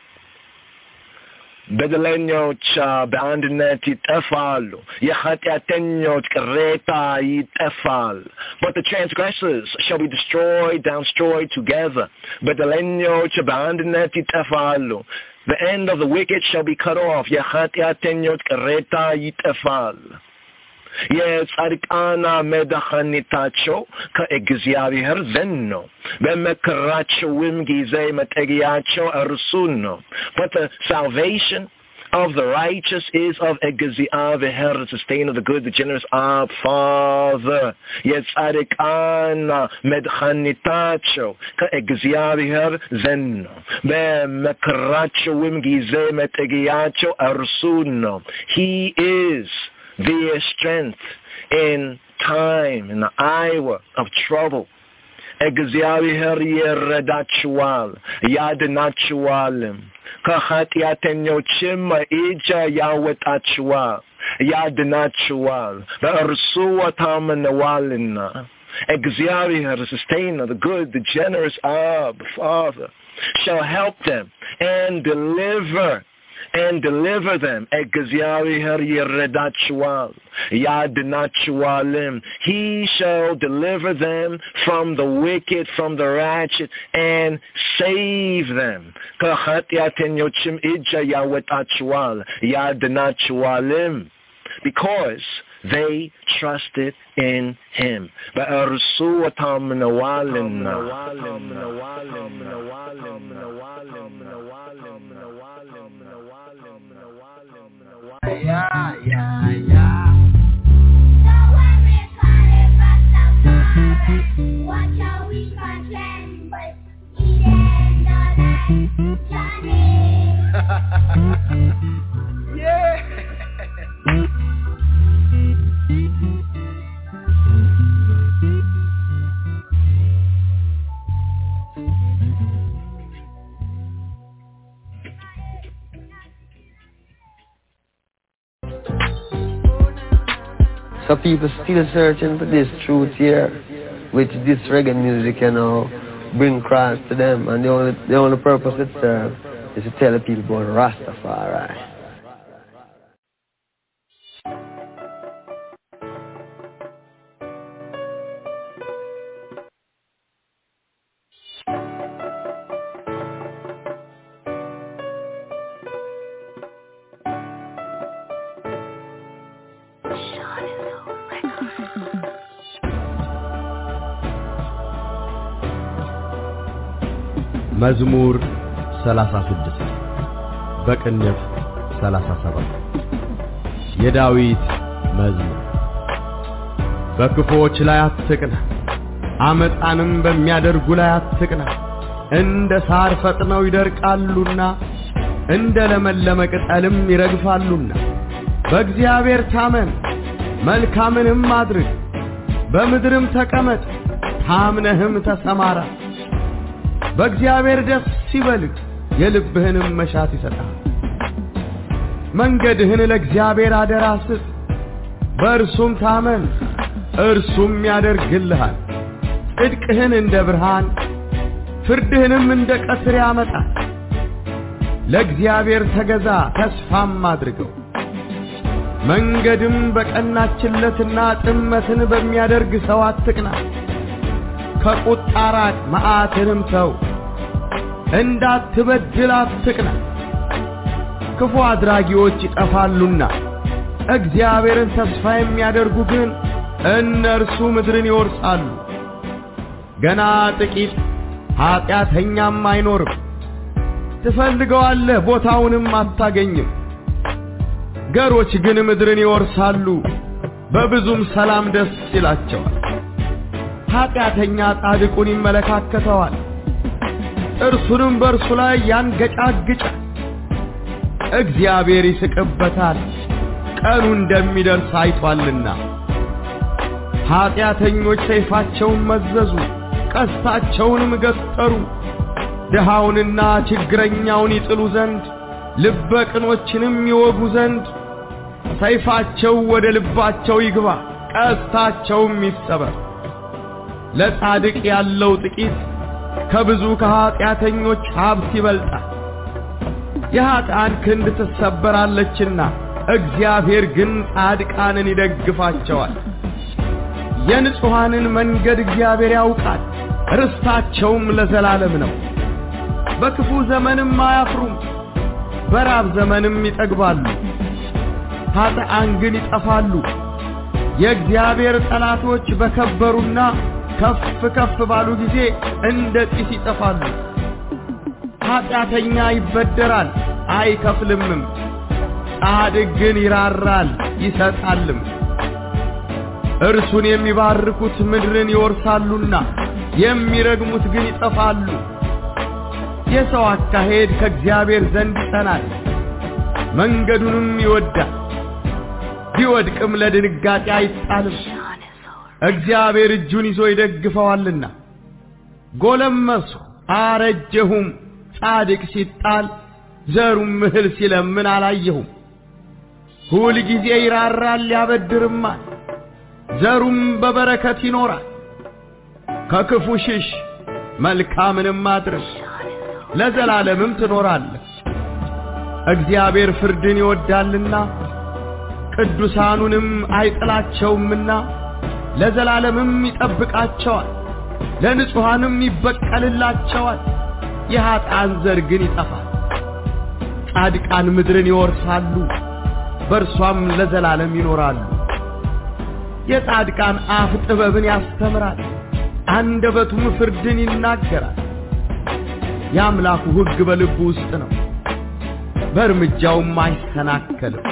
Bedelenyo cha beandineti tefalu. Yachatiatenyo kreta yitefal. But the transgressors shall be destroyed, down destroyed together. Bedelenyo cha beandineti tefalu. The end of the wicked shall be cut off. Yachatiatenyo kreta yitefal. Yes, arikana medachanitacho ka Exavier zenno. Bemekracho wimgize metegiacho arsuno. But the salvation of the righteous is of Exavier, the sustainer of the good, the generous Ab, Father. Yes, arikana medachanitacho ka Exavier zenno. Bemekracho wimgize metegiacho arsuno. He is their strength in time, in the hour of trouble. Exavier yeredachual, yadenachualim, kachatiatenyochim ija yawet achual, yadenachual, the ursuatam nawalina. Exavier, the sustainer, the good, the generous Ab, Father, shall help them and deliver and deliver them. He shall deliver them from the wicked, from the ratchet, and save them. Because they trusted in him. Yeah, yeah, yeah. Watch how we can but he didn't Johnny. Yeah. So people still searching for this truth here, which this reggae music, you know, bring Christ to them, and the only the only purpose it serves is to tell the people about Rastafari. መዝሙር ሰላሳ ስድስት በቅንፍ ሰላሳ ሰባት የዳዊት መዝሙር። በክፉዎች ላይ አትቅና፣ አመጣንም በሚያደርጉ ላይ አትቅና። እንደ ሳር ፈጥነው ይደርቃሉና እንደ ለመለመ ቅጠልም ይረግፋሉና። በእግዚአብሔር ታመን፣ መልካምንም አድርግ፣ በምድርም ተቀመጥ፣ ታምነህም ተሰማራ። በእግዚአብሔር ደስ ይበልህ፣ የልብህንም መሻት ይሰጣል። መንገድህን ለእግዚአብሔር አደራ ስጥ፣ በእርሱም ታመን፣ እርሱም ያደርግልሃል። ጽድቅህን እንደ ብርሃን ፍርድህንም እንደ ቀትር ያመጣል። ለእግዚአብሔር ተገዛ፣ ተስፋም አድርገው። መንገድም በቀናችለትና ጥመትን በሚያደርግ ሰው አትቅና። ከቁጣ ራቅ፣ መዓትንም ተው፣ እንዳትበድል አትቅና። ክፉ አድራጊዎች ይጠፋሉና እግዚአብሔርን ተስፋ የሚያደርጉ ግን እነርሱ ምድርን ይወርሳሉ። ገና ጥቂት ኃጢአተኛም አይኖርም፣ ትፈልገዋለህ ቦታውንም አታገኝም። ገሮች ግን ምድርን ይወርሳሉ፣ በብዙም ሰላም ደስ ይላቸዋል። ኃጢአተኛ ጻድቁን ይመለካከተዋል፣ እርሱንም በእርሱ ላይ ያንገጫግጫል። እግዚአብሔር ይስቅበታል፣ ቀኑ እንደሚደርስ አይቷልና። ኃጢአተኞች ሰይፋቸውን መዘዙ፣ ቀስታቸውንም ገተሩ። ድሃውንና ችግረኛውን ይጥሉ ዘንድ ልበ ቅኖችንም ይወጉ ዘንድ ሰይፋቸው ወደ ልባቸው ይግባ፣ ቀስታቸውም ይሰበር። ለጻድቅ ያለው ጥቂት ከብዙ ከኃጢአተኞች ሀብት ይበልጣል። የኃጥአን ክንድ ትሰበራለችና እግዚአብሔር ግን ጻድቃንን ይደግፋቸዋል። የንጹሐንን መንገድ እግዚአብሔር ያውቃል፣ ርስታቸውም ለዘላለም ነው። በክፉ ዘመንም አያፍሩም፣ በራብ ዘመንም ይጠግባሉ። ኃጥአን ግን ይጠፋሉ። የእግዚአብሔር ጠላቶች በከበሩና ከፍ ከፍ ባሉ ጊዜ እንደ ጢስ ይጠፋሉ። ኃጢአተኛ ይበደራል አይከፍልምም፣ ጻድቅ ግን ይራራል ይሰጣልም። እርሱን የሚባርኩት ምድርን ይወርሳሉና የሚረግሙት ግን ይጠፋሉ። የሰው አካሄድ ከእግዚአብሔር ዘንድ ይጸናል፣ መንገዱንም ይወዳል። ቢወድቅም ለድንጋጤ አይጣልም፣ እግዚአብሔር እጁን ይዞ ይደግፈዋልና። ጎለመስሁ አረጀሁም፣ ጻድቅ ሲጣል ዘሩም እህል ሲለምን አላየሁም። ሁል ጊዜ ይራራል ያበድርማል፣ ዘሩም በበረከት ይኖራል። ከክፉ ሽሽ፣ መልካምንም አድርግ፣ ለዘላለምም ትኖራለህ። እግዚአብሔር ፍርድን ይወዳልና ቅዱሳኑንም አይጥላቸውምና ለዘላለምም ይጠብቃቸዋል፣ ለንጹሐንም ይበቀልላቸዋል። የኃጥአን ዘር ግን ይጠፋል። ጻድቃን ምድርን ይወርሳሉ፣ በእርሷም ለዘላለም ይኖራሉ። የጻድቃን አፍ ጥበብን ያስተምራል፣ አንደበቱም ፍርድን ይናገራል። የአምላኩ ሕግ በልቡ ውስጥ ነው፣ በእርምጃውም አይሰናከልም።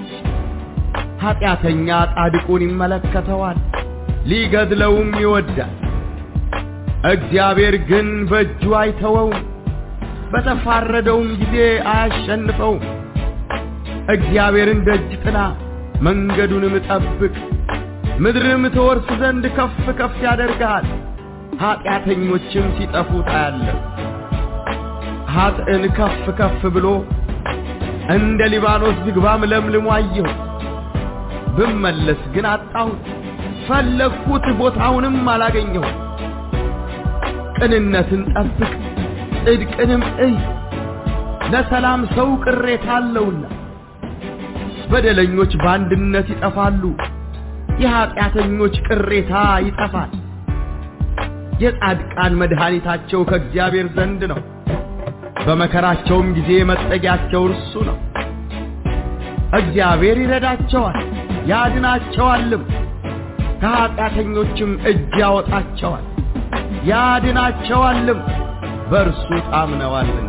ኃጢአተኛ ጻድቁን ይመለከተዋል፣ ሊገድለውም ይወዳል። እግዚአብሔር ግን በእጁ አይተወውም፣ በተፋረደውም ጊዜ አያሸንፈውም። እግዚአብሔርን ደጅ ጥና፣ መንገዱንም ጠብቅ፣ ምድርም ትወርስ ዘንድ ከፍ ከፍ ያደርግሃል። ኃጢአተኞችም ሲጠፉ ታያለህ። ኃጥእን ከፍ ከፍ ብሎ እንደ ሊባኖስ ዝግባም ለምልሞ አየሁ። ብመለስ ግን አጣሁት፣ ፈለግኩት ቦታውንም አላገኘሁም። ቅንነትን ጠብቅ፣ ጽድቅንም እይ፣ ለሰላም ሰው ቅሬታ አለውና። በደለኞች በአንድነት ይጠፋሉ፣ የኃጢአተኞች ቅሬታ ይጠፋል። የጻድቃን መድኃኒታቸው ከእግዚአብሔር ዘንድ ነው፣ በመከራቸውም ጊዜ መጠጊያቸው እርሱ ነው። እግዚአብሔር ይረዳቸዋል ያድናቸዋልም፣ ከኃጢአተኞችም እጅ ያወጣቸዋል ያድናቸዋልም። በእርሱ ታምነዋልና።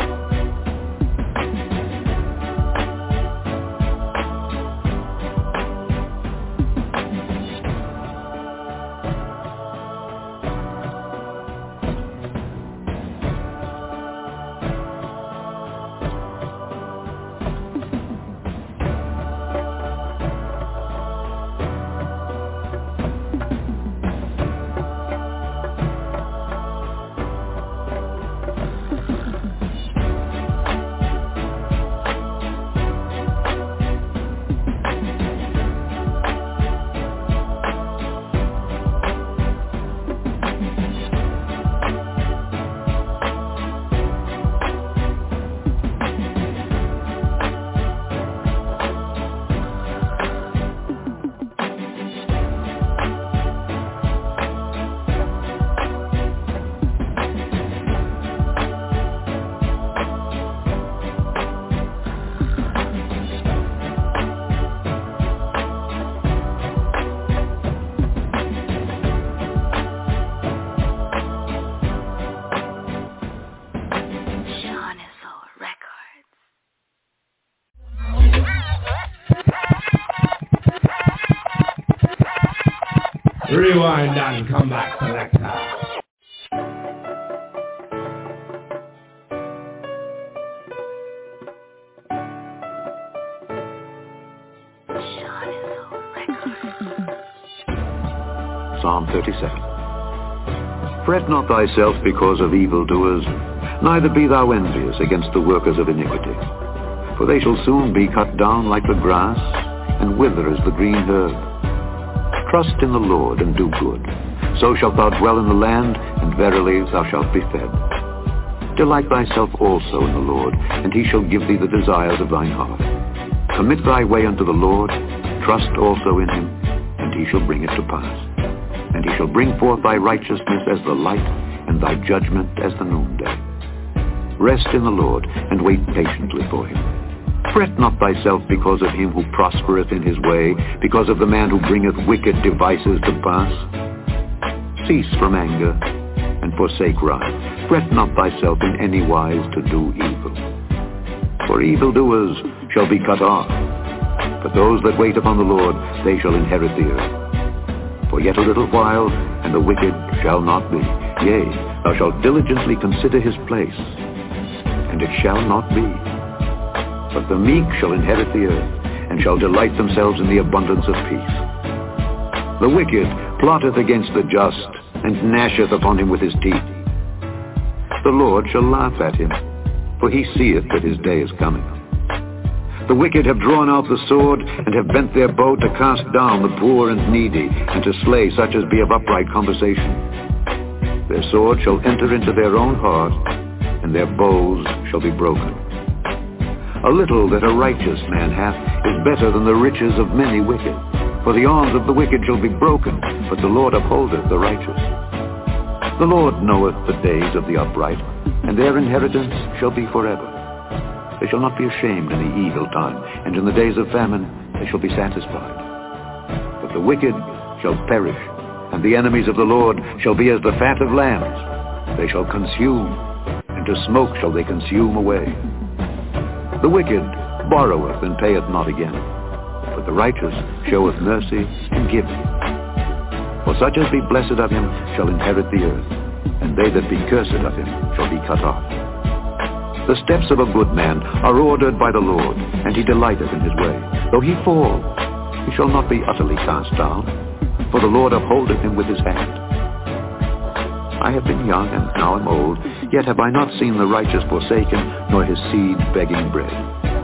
Rewind and come back, selector. Psalm thirty-seven. Fret not thyself because of evildoers, neither be thou envious against the workers of iniquity. For they shall soon be cut down like the grass, and wither as the green herb. Trust in the Lord and do good. So shalt thou dwell in the land, and verily thou shalt be fed. Delight thyself also in the Lord, and he shall give thee the desires of thine heart. Commit thy way unto the Lord, trust also in him, and he shall bring it to pass. And he shall bring forth thy righteousness as the light, and thy judgment as the noonday. Rest in the Lord, and wait patiently for him. Fret not thyself because of him who prospereth in his way, because of the man who bringeth wicked devices to pass. Cease from anger, and forsake wrath. Fret not thyself in any wise to do evil. For evildoers shall be cut off, but those that wait upon the Lord, they shall inherit the earth. For yet a little while, and the wicked shall not be. Yea, thou shalt diligently consider his place, and it shall not be. But the meek shall inherit the earth, and shall delight themselves in the abundance of peace. The wicked plotteth against the just, and gnasheth upon him with his teeth. The Lord shall laugh at him, for he seeth that his day is coming. The wicked have drawn out the sword, and have bent their bow to cast down the poor and needy, and to slay such as be of upright conversation. Their sword shall enter into their own heart, and their bows shall be broken. A little that a righteous man hath is better than the riches of many wicked. For the arms of the wicked shall be broken, but the Lord upholdeth the righteous. The Lord knoweth the days of the upright, and their inheritance shall be forever. They shall not be ashamed in the evil time, and in the days of famine they shall be satisfied. But the wicked shall perish, and the enemies of the Lord shall be as the fat of lambs. They shall consume, and to smoke shall they consume away. The wicked borroweth and payeth not again, but the righteous showeth mercy and giveth. For such as be blessed of him shall inherit the earth, and they that be cursed of him shall be cut off. The steps of a good man are ordered by the Lord, and he delighteth in his way. Though he fall, he shall not be utterly cast down, for the Lord upholdeth him with his hand. I have been young, and now am old, yet have I not seen the righteous forsaken, nor his seed begging bread.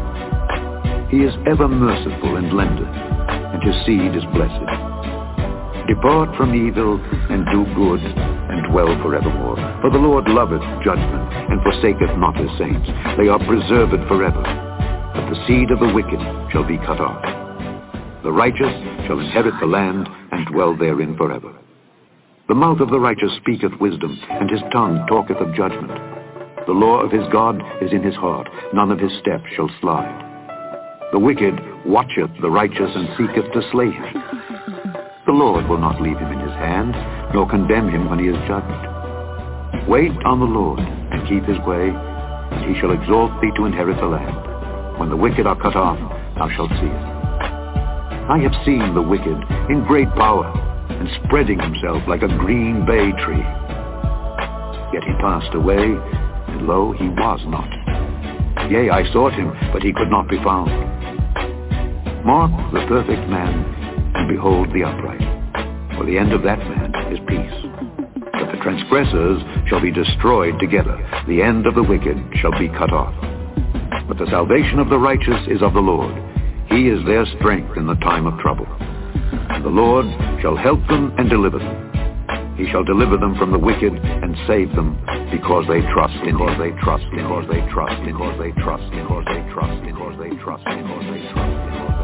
He is ever merciful and lendeth, and his seed is blessed. Depart from evil, and do good, and dwell forevermore. For the Lord loveth judgment, and forsaketh not his saints. They are preserved forever, but the seed of the wicked shall be cut off. The righteous shall inherit the land, and dwell therein forever. The mouth of the righteous speaketh wisdom, and his tongue talketh of judgment. The law of his God is in his heart, none of his steps shall slide. The wicked watcheth the righteous, and seeketh to slay him. The Lord will not leave him in his hand, nor condemn him when he is judged. Wait on the Lord, and keep his way, and he shall exalt thee to inherit the land. When the wicked are cut off, thou shalt see it. I have seen the wicked in great power, and spreading himself like a green bay tree. Yet he passed away, and lo, he was not. Yea, I sought him, but he could not be found. Mark the perfect man, and behold the upright. For the end of that man is peace. But the transgressors shall be destroyed together. The end of the wicked shall be cut off. But the salvation of the righteous is of the Lord. He is their strength in the time of trouble. And the Lord shall help them and deliver them. He shall deliver them from the wicked and save them, because they trust in Him. Because they trust in Him. Because they trust in Him. Because they trust in Him. Because they trust in Him. Because they trust in Him. Because they trust in Him.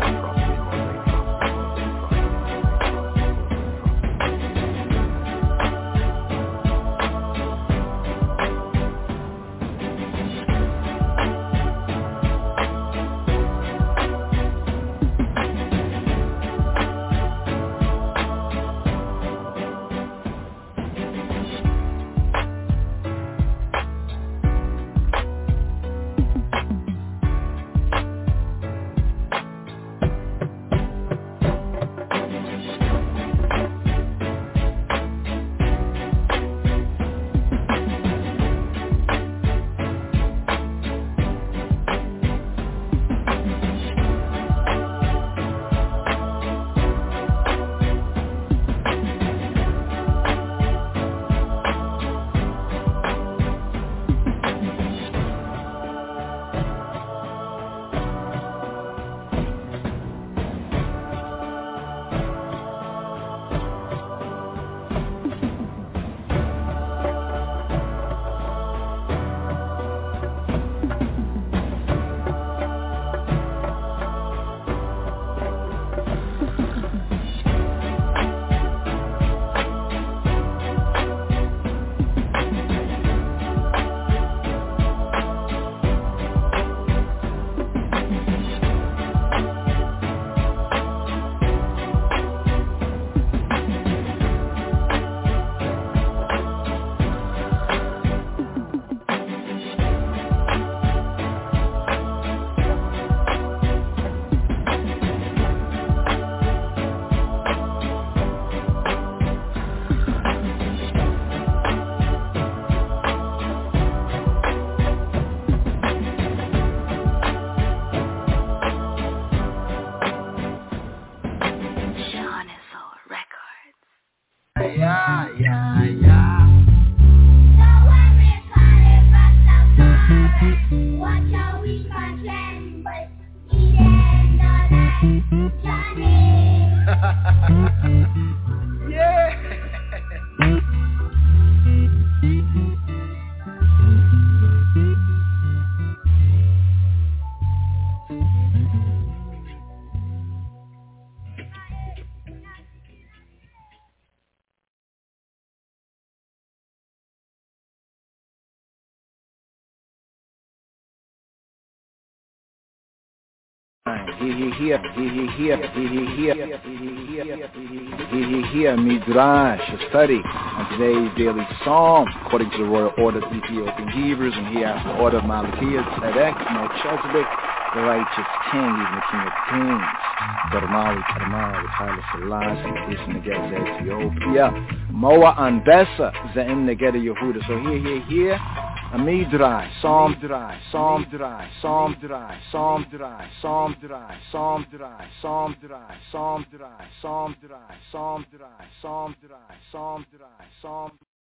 He he here, he he here, he he here, he he here, he he here, Midrash, a study on today's daily psalm, according to the royal order of Ethiopian Hebrews, and here after the order of Malachiah, Tzedek, Melchizedek, the righteous king, even the king of kings, Dormali, Karmali, Haile Selassie, Ism Neged Ethiopia, Moa Anbessa, Zaim Neged Yehuda. So here, here, here, a Midrash, Psalm Dry, Psalm Dry, Psalm Dry, Psalm Dry, Psalm Dry, Psalm Dry, Psalm Dry, Psalm Dry, Psalm Dry, Psalm Dry, Psalm Dry, Psalm Dry, Psalm.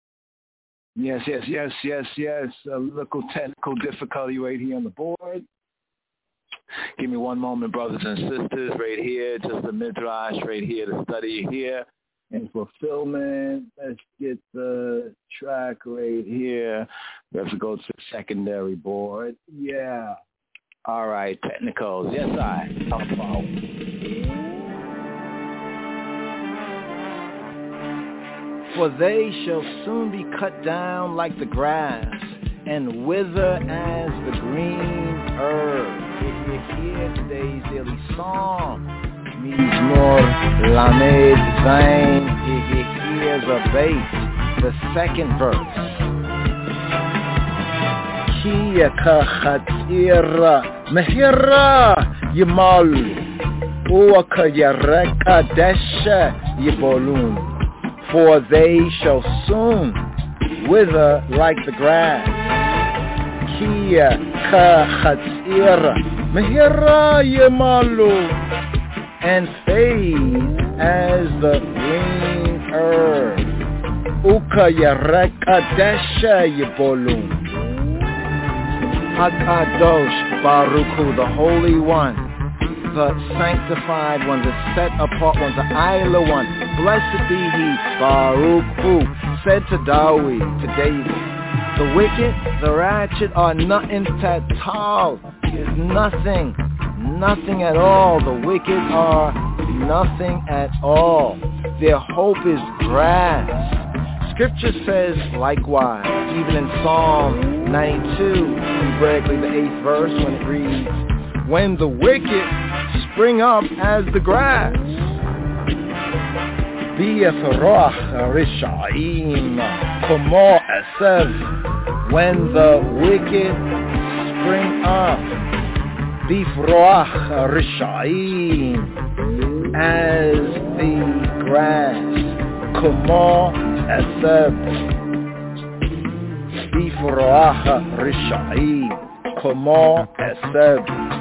Yes, yes, yes, yes, yes. A little technical difficulty right here on the board. Give me one moment, brothers and sisters, right here, just the Midrash right here, the study here. And fulfillment, let's get the track right here. We have to go to the secondary board. Yeah. All right, technicals. Yes, I. For they shall soon be cut down like the grass and wither as the green herb. If you hear today's daily song, Mizmor Lamed Zayin, he hears a base, the second verse. Kia Kahatira Mehira Yimalu Uaka Yareka Desha Yibolun, for they shall soon wither like the grass. Kia Kahatira Mehira Yimalu, and fade as the green herb. Uka Yareka Desha Yibolun. Hakadosh Baruch Hu, the Holy One, the Sanctified One, the Set Apart One, the Isla One. Blessed be He, Baruch Hu, said to Dawi, to David, the wicked, the ratchet are nothing tatal, is nothing, nothing at all. The wicked are nothing at all. Their hope is grass. Scripture says likewise, even in Psalm ninety-two, numerically the eighth verse, when it reads, when the wicked spring up as the grass. B'yafrach risha'im komo esev, when the wicked spring up. B'yafrach risha'im, as the grass. Komo esev. B'yafrach risha'im komo esev.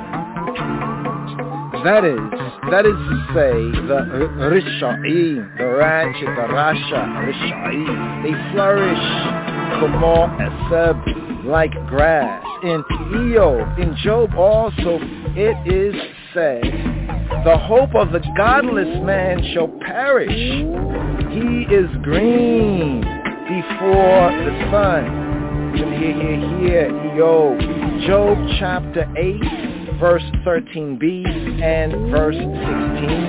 That is, that is to say, the Risha'im, the ratchet, the Rasha, Risha'im, they flourish, Komo Eseb, like grass. In Eob, in Job also, it is said, the hope of the godless man shall perish. He is green before the sun. Here, here, here, Eob. Job chapter eight. Verse thirteen b and verse sixteen.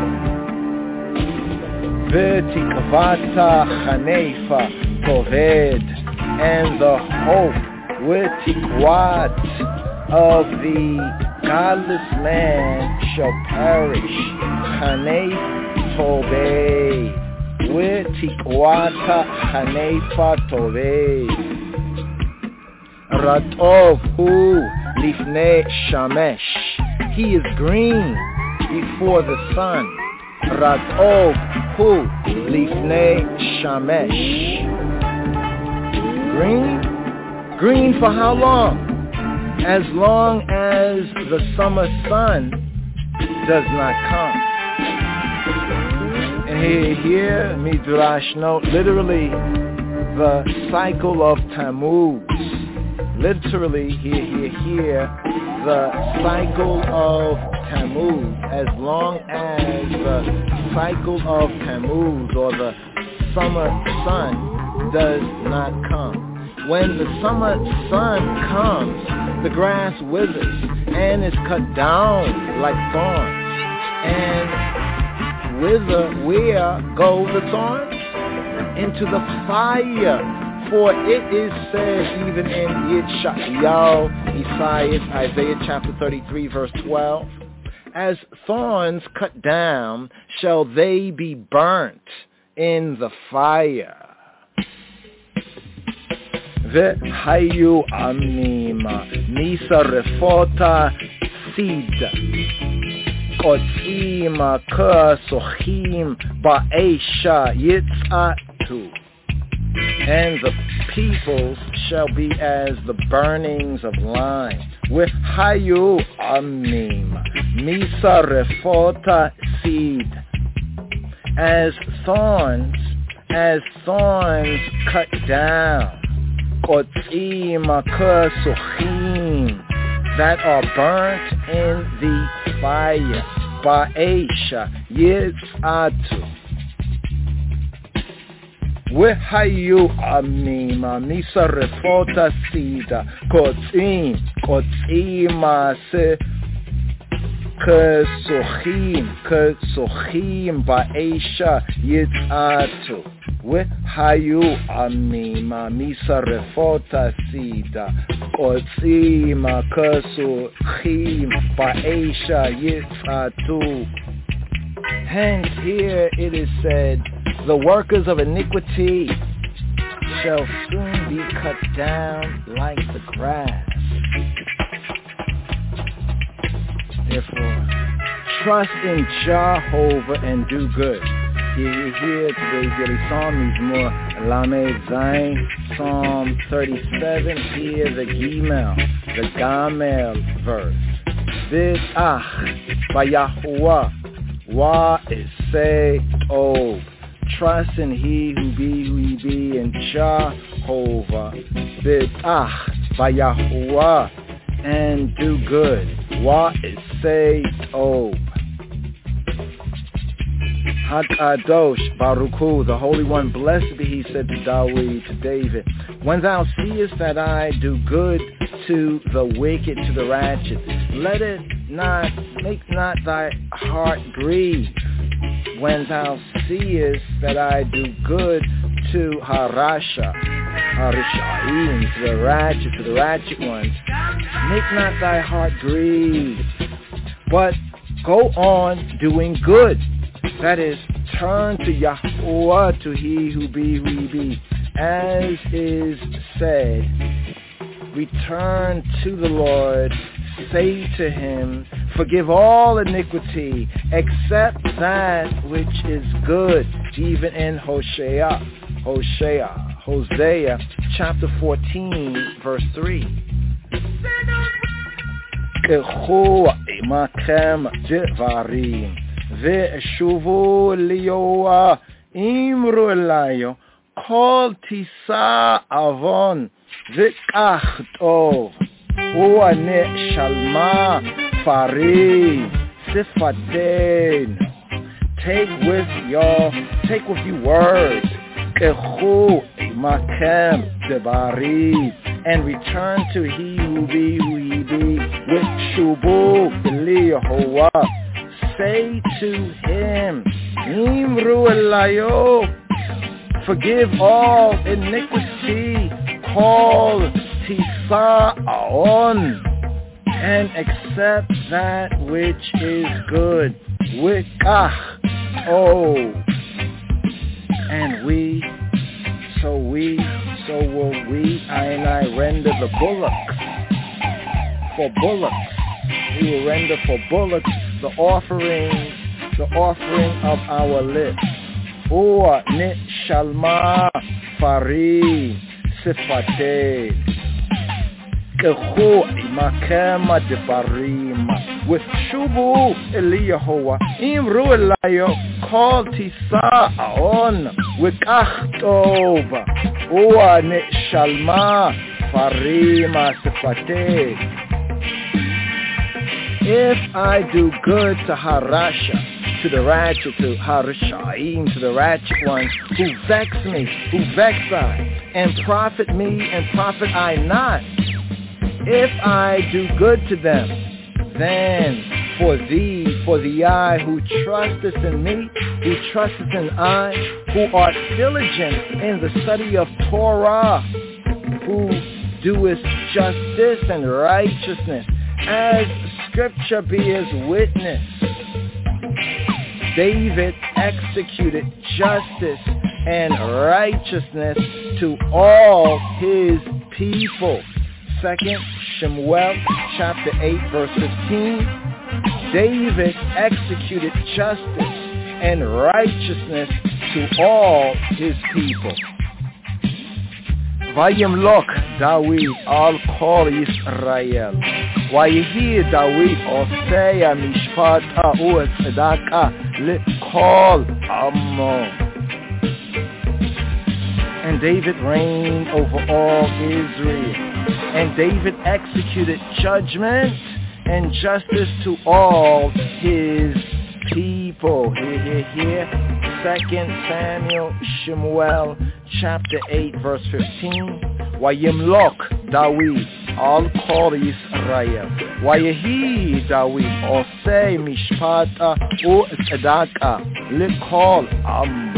V'tikvata chanefa toved, and the hope, v'tikwat, of the godless man shall perish. Chanef toved, v'tikwata chanefa toved. Ratov hu Lifnei Shamesh, he is green before the sun. Ratov hu Lifnei Shamesh. Green? Green for how long? As long as the summer sun does not come. And here, here, Midrash note, literally, the cycle of Tammuz. Literally, here, here, here, the cycle of Tammuz, as long as the cycle of Tammuz, or the summer sun, does not come. When the summer sun comes, the grass withers and is cut down like thorns. And whither, where go the thorns? Into the fire. For it is said even in Yeshayahu, Isaiah, Isaiah chapter thirty-three, verse twelve, as thorns cut down, shall they be burnt in the fire. V'hayu amima misarefota sid kotzima k'sochim ba'esha yitzatu. And the peoples shall be as the burnings of lime. With hayu amim, misa refota seed, as thorns, as thorns cut down, kotzima k'sochim, that are burnt in the fire, ba'esha yitzatu. V'hayu amima misa refota sida kotzim kotzim se k'sochim k'sochim ba'esha yitzatu. V'hayu amima misa refota sida kotzim k'sochim ba'esha yitzatu. Hence here it is said, the workers of iniquity shall soon be cut down like the grass. Therefore, trust in Jehovah and do good. Here, here, today's daily psalm is more Lamed Zayin, Psalm thirty-seven. Here, the Gimel, the Gamel verse. B'ach Bayahuah, Wa Isei Ob. Trust in He who be, who He be, in Jehovah. B'ach Bayahuah, and do good. Wa Isei Ob. Hakadosh Baruch Hu, the Holy One, blessed be He, said to Dawid, to David, when thou seest that I do good to the wicked, to the righteous, let it not, make not thy heart grieve. When thou seest that I do good to Harasha, Harashaim, to the righteous, to the righteous ones, make not thy heart grieve, but go on doing good. That is, turn to Yahweh, to He who be, who He be. As is said, return to the Lord, say to Him, forgive all iniquity, except that which is good, even in Hosea, Hosea, Hosea, chapter fourteen, verse three. Ve'shuvu liyoah imru elayo kol tisa avon ve'kach tov u'ane shalma fari sifaten. Take with your, take with you words, kechu makem devarim, and return to He who be, who He be, with shuvu liyoah. Say to Him, Imru elayo, forgive all iniquity, call tisa'on, and accept that which is good. Wikach, oh, and we, so we, so will we, I and I render the bullocks, for bullocks. We will render for bullocks the offering, the offering of our lips. Ua nit shalma fari sifate. Kechu imakema devarim. With shubu Eliyahoah, imru elayo, kol tisa aon, wikach tov. Ua nit shalma farima sifate. If I do good to Harasha, to the righteous, to Harashaim, to the righteous ones, who vex me, who vex I, and profit me, and profit I not, if I do good to them, then for thee, for the I who trusteth in me, who trusteth in I, who art diligent in the study of Torah, who doeth justice and righteousness, as Scripture bears witness, David executed justice and righteousness to all his people. Second Shemuel chapter eight verse fifteen. David executed justice and righteousness to all his people. Vayimlok David al kol Yisrael. Vayehi David osei mishpata u'tzedakah lekol amo. And David reigned over all Israel. And David executed judgment and justice to all his people. Here, here, here. Second Samuel, Shemuel, chapter eight, verse fifteen. Vayimlok David al kol Yisrael. Vayehi David osei mishpata u'tzedakah lekol amo.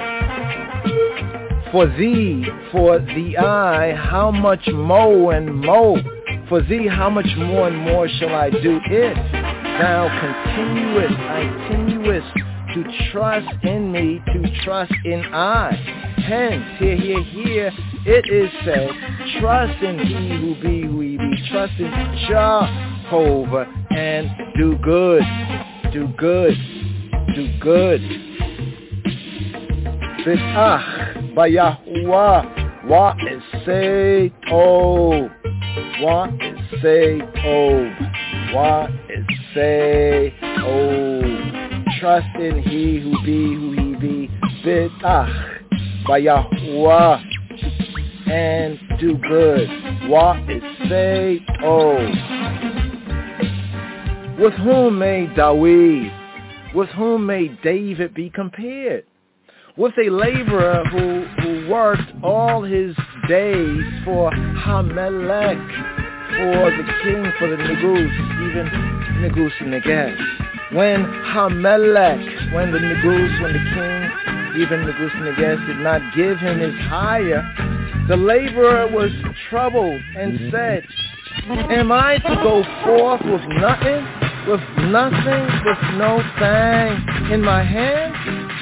For thee, for the I, how much more and more? For thee, how much more and more shall I do if thou continuest, I continuest to trust in me, to trust in I. Hence, here, here, here, it is said, trust in he who be who he be, trust in Jehovah and do good, do good, do good. B'tach b'Yahuwah wa esei tov, wa esei tov, wa esei tov. Trust in he who be who he be, b'tach b'Yahuwah and do good. Wa esei tov. With whom may David, with whom may David be compared? With a laborer who, who worked all his days for Hamelech, for the king, for the Negus, even Negus Neged. When Hamelech, when the Negus, when the king, even Negus Neged did not give him his hire, the laborer was troubled and said, am I to go forth with nothing, with nothing, with no thing in my hand?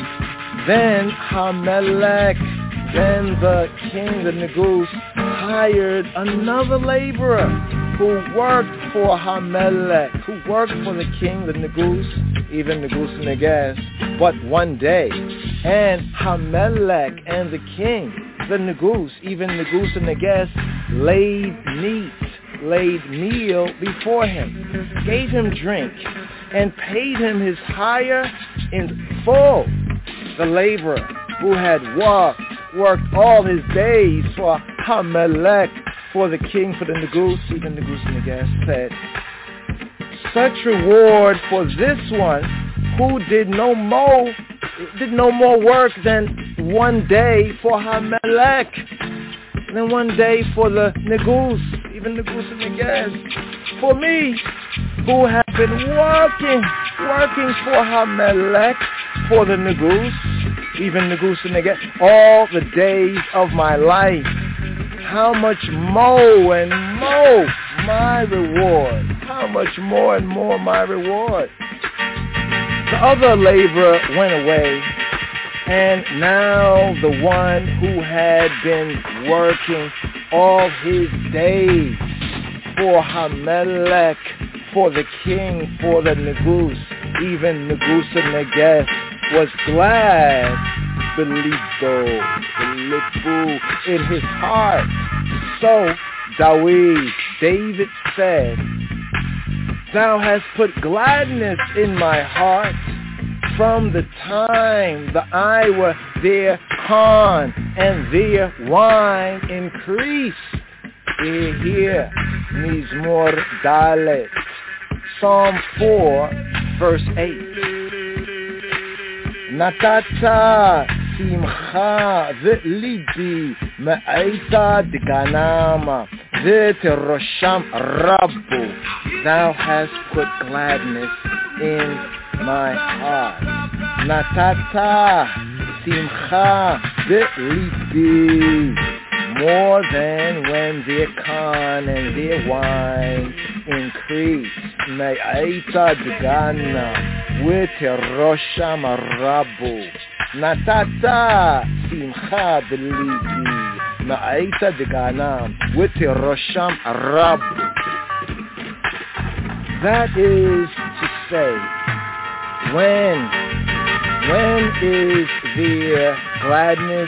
Then Hamelech, then the king, the Negus, hired another laborer who worked for Hamelech, who worked for the king, the Negus, even Negus Neged, but one day. And Hamelech and the king, the Negus, even Negus Neged, laid meat, laid meal before him, gave him drink, and paid him his hire in full. The laborer who had worked, worked all his days for Hamelech, for the king, for the Negus, even Negus Neged, said, such reward for this one who did no more, did no more work than one day for Hamelech, than one day for the Negus, even Negus Neged. For me, who have been working, working for Hamelech, for the Negus, even Negus Neged, all the days of my life, how much more and more my reward, how much more and more my reward. The other laborer went away, and now the one who had been working all his days for Hamelech, for the king, for the Negus, even Negus Neged, was glad, Belido, Belibu, in his heart. So David, David said, thou hast put gladness in my heart from the time the eye were their corn and their wine increase. Here, Mizmor Dalet, Psalm four, verse eight. Natata simcha ve'libi me'aita deganama ve'terosham rabbu. Thou hast put gladness in my heart. Natata simcha ve'libi, more than when their corn and their wine increase. Me'aita degana v'terosham rabbu. Natata simcha b'libi me'aita degana v'terosham rabbu. That is to say, when, when is there gladness,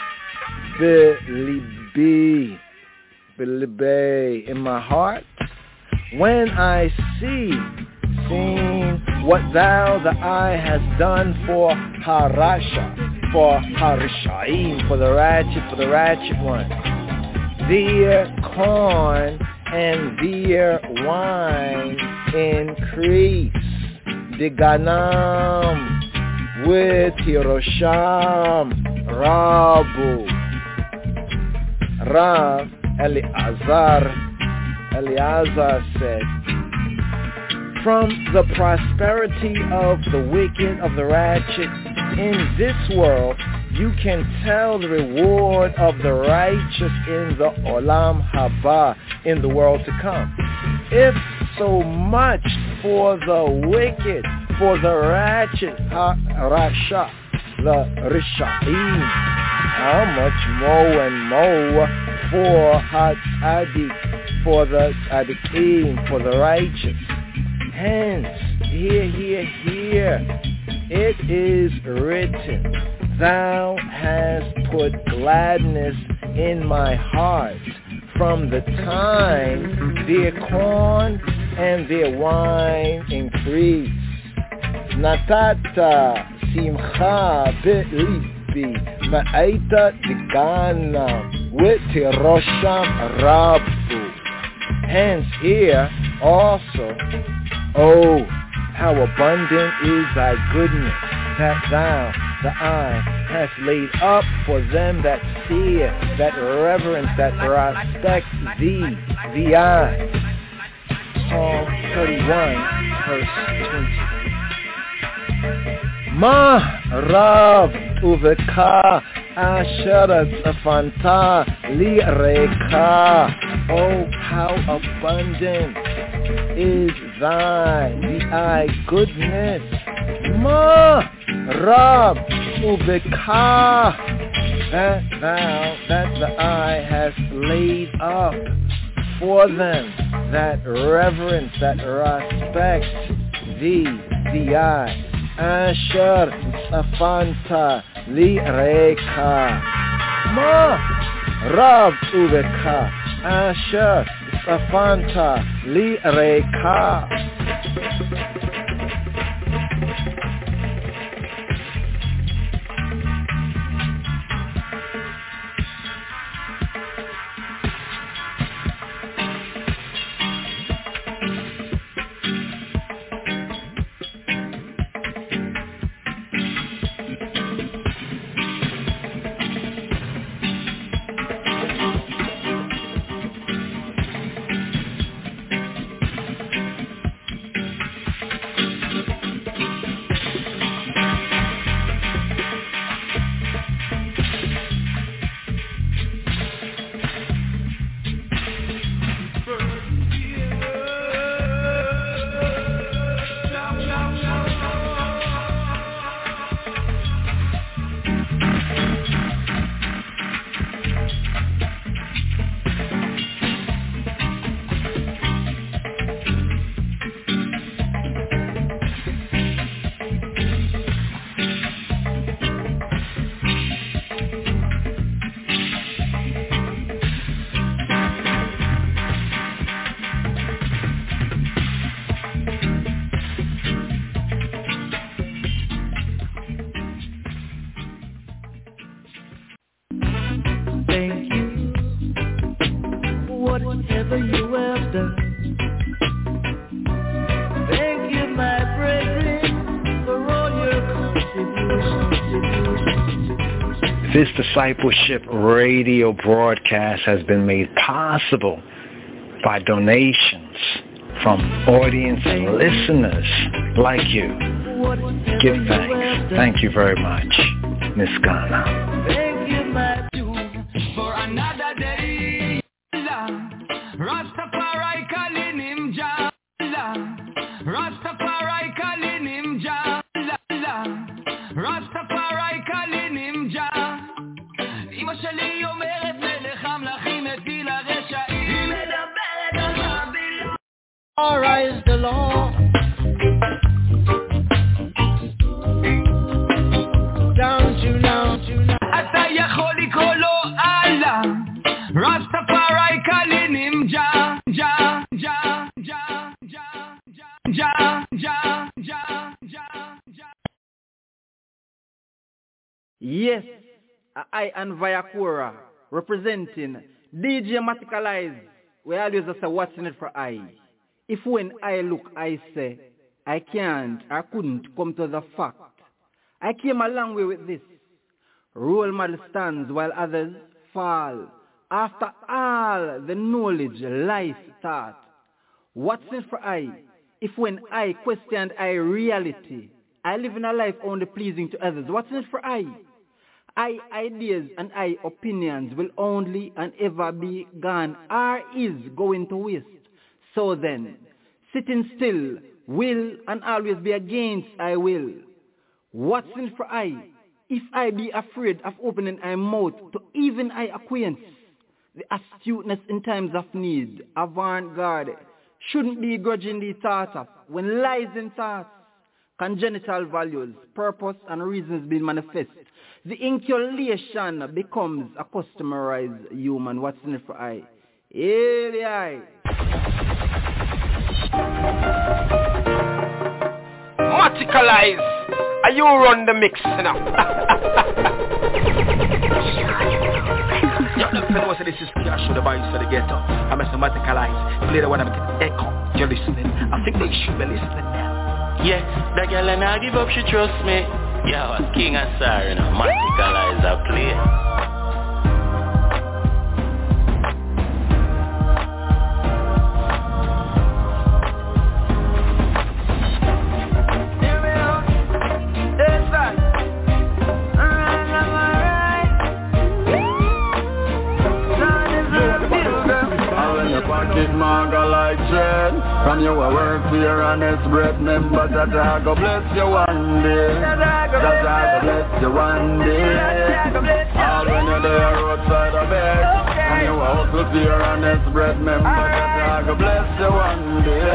b'libi, b'libi, in my heart? When I see, seeing what thou, the eye, has done for Harasha, for Harishaim, for the ratchet, for the ratchet one, their corn and their wine increase. Diganam with Hirosham Rabu. Rav Eleazar, Eleazar said, from the prosperity of the wicked, of the ratchet in this world, you can tell the reward of the righteous in the Olam Haba, in the world to come. If so much for the wicked, for the ratchet, ha, Rasha, the Risha'im, how much more and more for Hatzadik, for the Tzadikim, for the righteous. Hence, hear, hear, hear, it is written, Thou hast put gladness in my heart from the time their corn and their wine increased. Natata simcha be'libi ma'aita digana witirosham rabu. Hence here also, oh, how abundant is thy goodness, that thou, the eye, hast laid up for them that fear, that reverence, that respect thee, the eye. Psalm thirty-one, verse twenty. Ma Rav Uveka Asherat Afanta Lireka. Oh, how abundant is thy, the eye, goodness. Ma Rav Uveka, that thou, that the eye has laid up for them that reverence, that respect thee, the eye. Asher Safanta Lireka. Ma Rav Uveka Asher Safanta Lireka. This Discipleship radio broadcast has been made possible by donations from audience and listeners like you. Give thanks. Thank you very much, Miss Ghana. Thank you, Matthew, for another day. Rastafari calling him Jah. Rastafari calling him Jah. Rastafari calling him Jah. אמא שלי אומרת מלך המלכים הטיל הרשעים. היא מדברת על בבילון. Arise the Lord. Down to now, to now. אתה יכול לקרוא לו אללה. Rastafari calling him Jah, Jah, Jah, Jah, Jah, Jah, Jah, Jah, Jah, Jah. Yes, I and Viacora representing D J Maticalize. We always say what's in it for I. If when I look, I say, I can't, I couldn't come to the fact. I came a long way with this. Role model stands while others fall. After all the knowledge life taught, what's in for I? If when I questioned I reality, I live in a life only pleasing to others, what's in it for I? I ideas and I opinions will only and ever be gone, or is going to waste. So then, sitting still will and always be against I will. What's in for I? If I be afraid of opening my mouth to even I acquaintance, the astuteness in times of need, avant-garde, shouldn't be grudgingly thought of when lies in thoughts, congenital values, purpose and reasons being manifest. The inculation becomes a customarized human. What's in it for I? Here the I. Maticalize. Are you run the mix now? Yo, look, fellow, so this is P R Show, the voice for the ghetto. I'm a Maticalize. Play the one I'm getting echo. You're listening. I think they should be listening now. Yeah, that girl and I give up, she trust me. Yeah, I was king and sorry, you know. Maticalize, I play. From you a work for your honest breath, member that I go bless you one day. That I go bless you one day. All when you're there outside of bed, and you a hustle for your honest breath, member that I go bless you one day.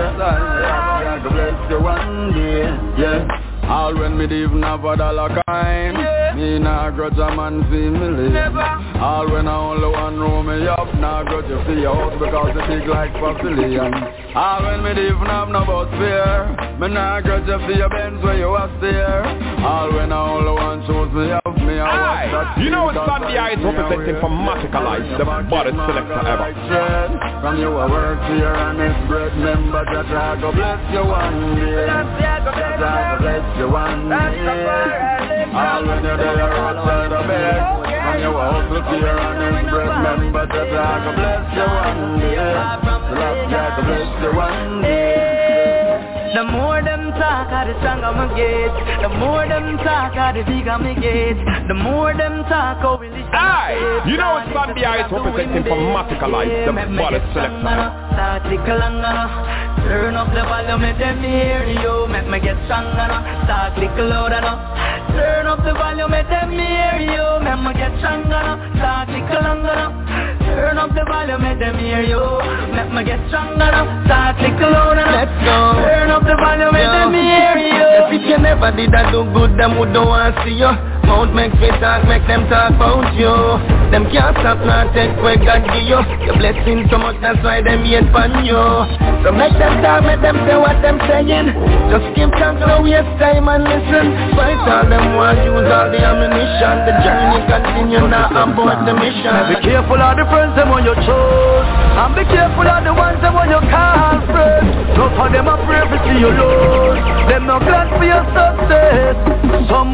I go bless you one day. Yeah. All when me even have a dollar kind, me nah grudge a man see me live. All when I only one room me up, nah grudge you see your house because it big like pavilion. All when me even have no bus fare, me nah grudge you see your Benz where you are there. All when I only one shows me up, me I watch that. You know it's Sandy Eyes representing for Maticalize, the baddest selector ever. From you a work for your honest bread, member that I go bless you one day. That I go bless you one day. All when you're there outside of bed, and you a hustle for your honest bread, member that I go bless you one day. That I go bless you one day. The more them talk, the stronger me get. The more them talk, the bigger me get. The more them talk, how we listen. Aye, you know it's Sandy Eyes representing for Maticalize, the baddest selector. Start little longer, turn up the volume, make them hear you. Make me get stronger, start little louder now. Turn up the volume, make them hear you. Make me get stronger, start little longer now. Turn up the volume, make them hear you. Make me get stronger, start little louder now. Let's go. Turn up the volume, make them hear you. If you never did that do good, them would don't want to see you. Mouth make me talk, make them talk about you. Them can't stop now, take where God give you. Your blessing so much, that's why them hate from you. So make them talk, make them say what them saying. Just keep talking, no waste time and listen. Fight all them want use all the ammunition. The journey continue now, aboard the mission. Be careful of the friends them when you choose, and be careful of the ones them when you call friends. Look for them a pray for see you lose. Them no glad for your success. Some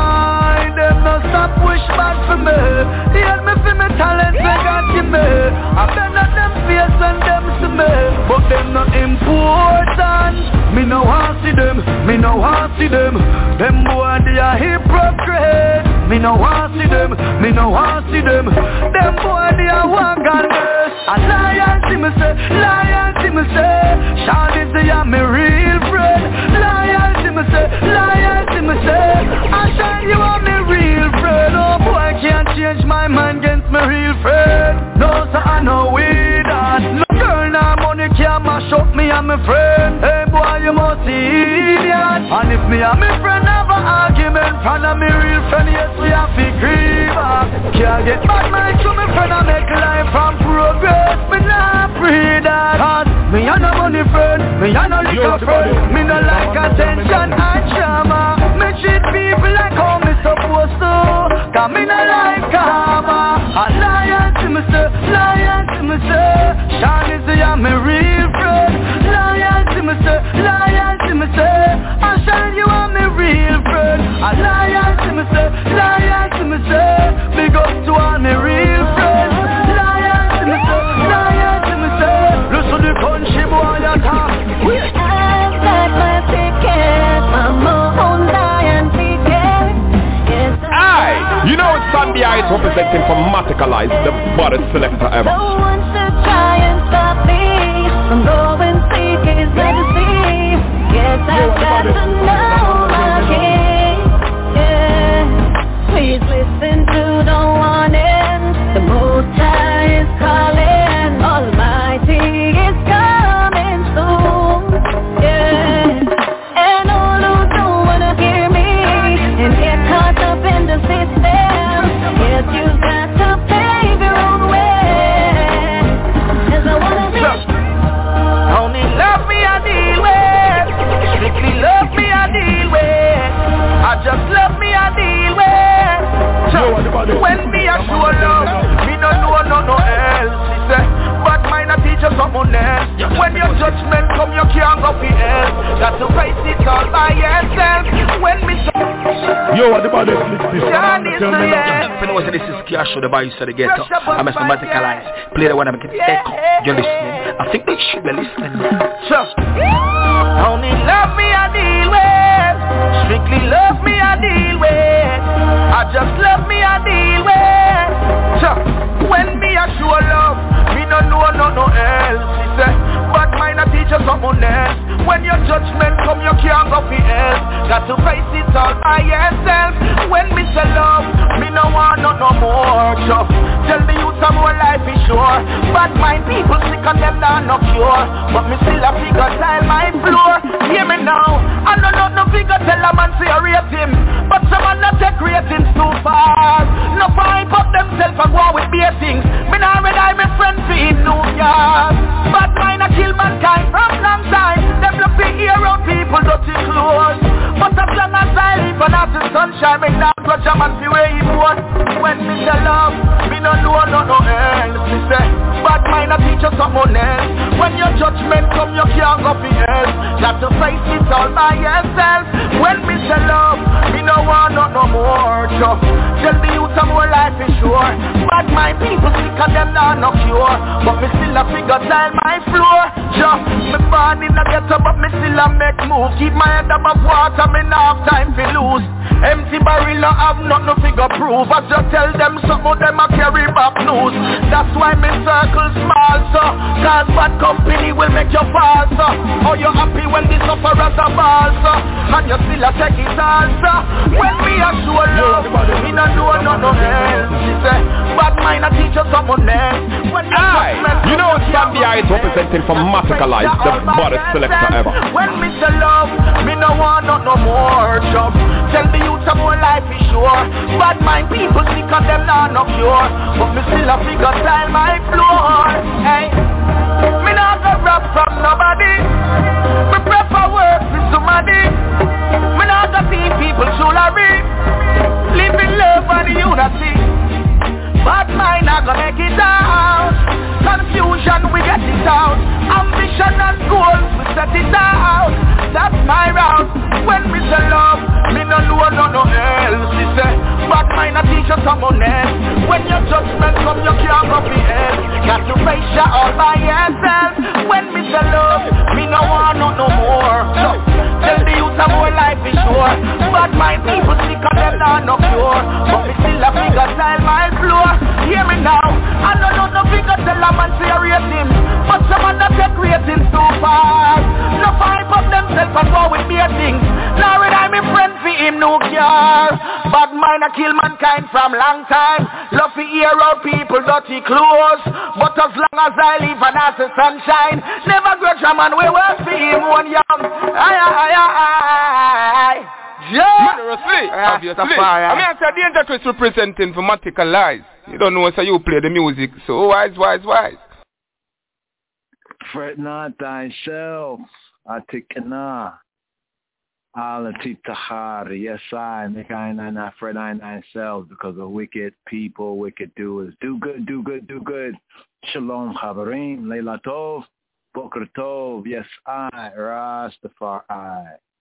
boy them no stop wish back for me. Heal me for me talents they got to me. I been at them face and them to me, but them not important. Me no want see them, me no want see them. Them boy they are hypocrite. Me no want see them, me no want see them. Them boy they are wagonness. A lion see me say, lion see me say. Shawty say I'm me real friend. Lion see me say, lion see me say. I shine you are me real friend. Oh boy can't change my mind against my real friend. No sir I know we that. No girl now money can't mash up me and my friend. Hey boy you must see idiot. And if me and my friend have an argument, front of me real friend, yes we have to grieve. Can't get back my to my friend and make life from progress. Me not free that. Cause me and no money friend, me and no liquor friend. Me no like attention and drama. Me treat people like how me supposed to. Cause me no like karma. A lion to me say, lion to me say. Shawty say I'm me real friend. Lion to me say, lion to me say. I shine you are me real friend. A lion to me say, lion to me say. Big up to all me real friends. Lion to me say, lion to me say. Listen to the country boy attack. I've got my ticket, my own lion ticket. Yes, Aye, you know it's Sandy Eyes representing for Maticalize, the baddest selector ever. No one should try and stop me from going seek his majesty. Yes, I've got to know my king. Yeah, we When me a show love, me no know no no else. He say, but mine a teach us someone else. When your judgment come, you can't go for hell. Got to face it all by yourself. When me so yo, what about this? This is this is Kiasho, the boy said the ghetto. I'm a mathematical play the one I make it echo. You're listening. I think they should be listening. Just only love me I deal with. Strictly love me I deal with. I just love me I deal with. Just when me I show love, me no know no no else. He say, but mine a teach us someone else. When your judgment come, you can't go for hell. Got to face it all by yourself. When me say love, me no want no no more. Just tell me you some more life is sure. But my people sick and them not no cure. But me still a figure style my floor. Hear me now, I know not no figure tell a man say rate him. But some man not take ratings too far. No pipe up themselves and go with beer things. Me not ready I me friend for him New York. But mine a kill mankind from long time. Them look to hear out people dirty clothes. But as long as I live and have the sunshine, me not grudge a man fi where he born. When me say love, me no know no no else. Me say, but mine a teach us someone else. When your judgment come, you can't go for hell. Got to face it all by yourself. When me say love, me no want no no more. Just tell the youth some more life is sure. But my people sick and them not no cure. But me still a figure style my floor. Just me born in a ghetto, but me still a make moves. Keep my head above water, me not have time to lose. Empty barrel no have nothing to figure proof. I just tell them some of them a carry back news. That's why me circle small, so cause bad company will make you fall, so oh you happy when the sufferers are ball, so and you still a take it all, so when me a show love, me no know no no else. She say, but mine a teach you someone else. When Aye, you know it's Sandy I is representing from Mathicalize, the baddest selector ever. When me say love, me no want no no more job. Tell the youth some more life is sure. But my people sick and them not no cure. But me still a figure style my floor. Hey, me not go rob from nobody. Me prefer work with somebody. Me not go see people jewelry. Live in love and unity. But mine not gonna make it out. Confusion we get it out. Ambition and goals we set it out. That's my route. When we say love, me no know no no else. He say, but mine a teach you someone else. When your judgment come, you can't go for hell. Got to face you all by yourself. When me say love, me no want no no more. So, tell the youth some more life is sure. But my people sick of them not no cure. But me still a figure style my floor. Hear me now, I know no no figure tell a man say rate him. But some man not take ratings too far. No pipe up themselves and go with beer things. Now when I'm a friend for him no care. But mine a kill mankind from long time. Love to hear out people dirty clothes. But as long as I live and as the sunshine, never grudge a man we work for him one young. Aye aye aye aye. Yeah, seriously, obviously. I mean, I said the Danger Chris representing for Mathicalize. You don't know, so you play the music. So wise, wise, wise. Fret not thyself, Atikana. Alatitahar, yes I, make I not fret I thyself because of wicked people, wicked doers. Do good, do good, do good. Shalom, Chaverim, Leila Tov, Boker Tov, yes I, Rastafari.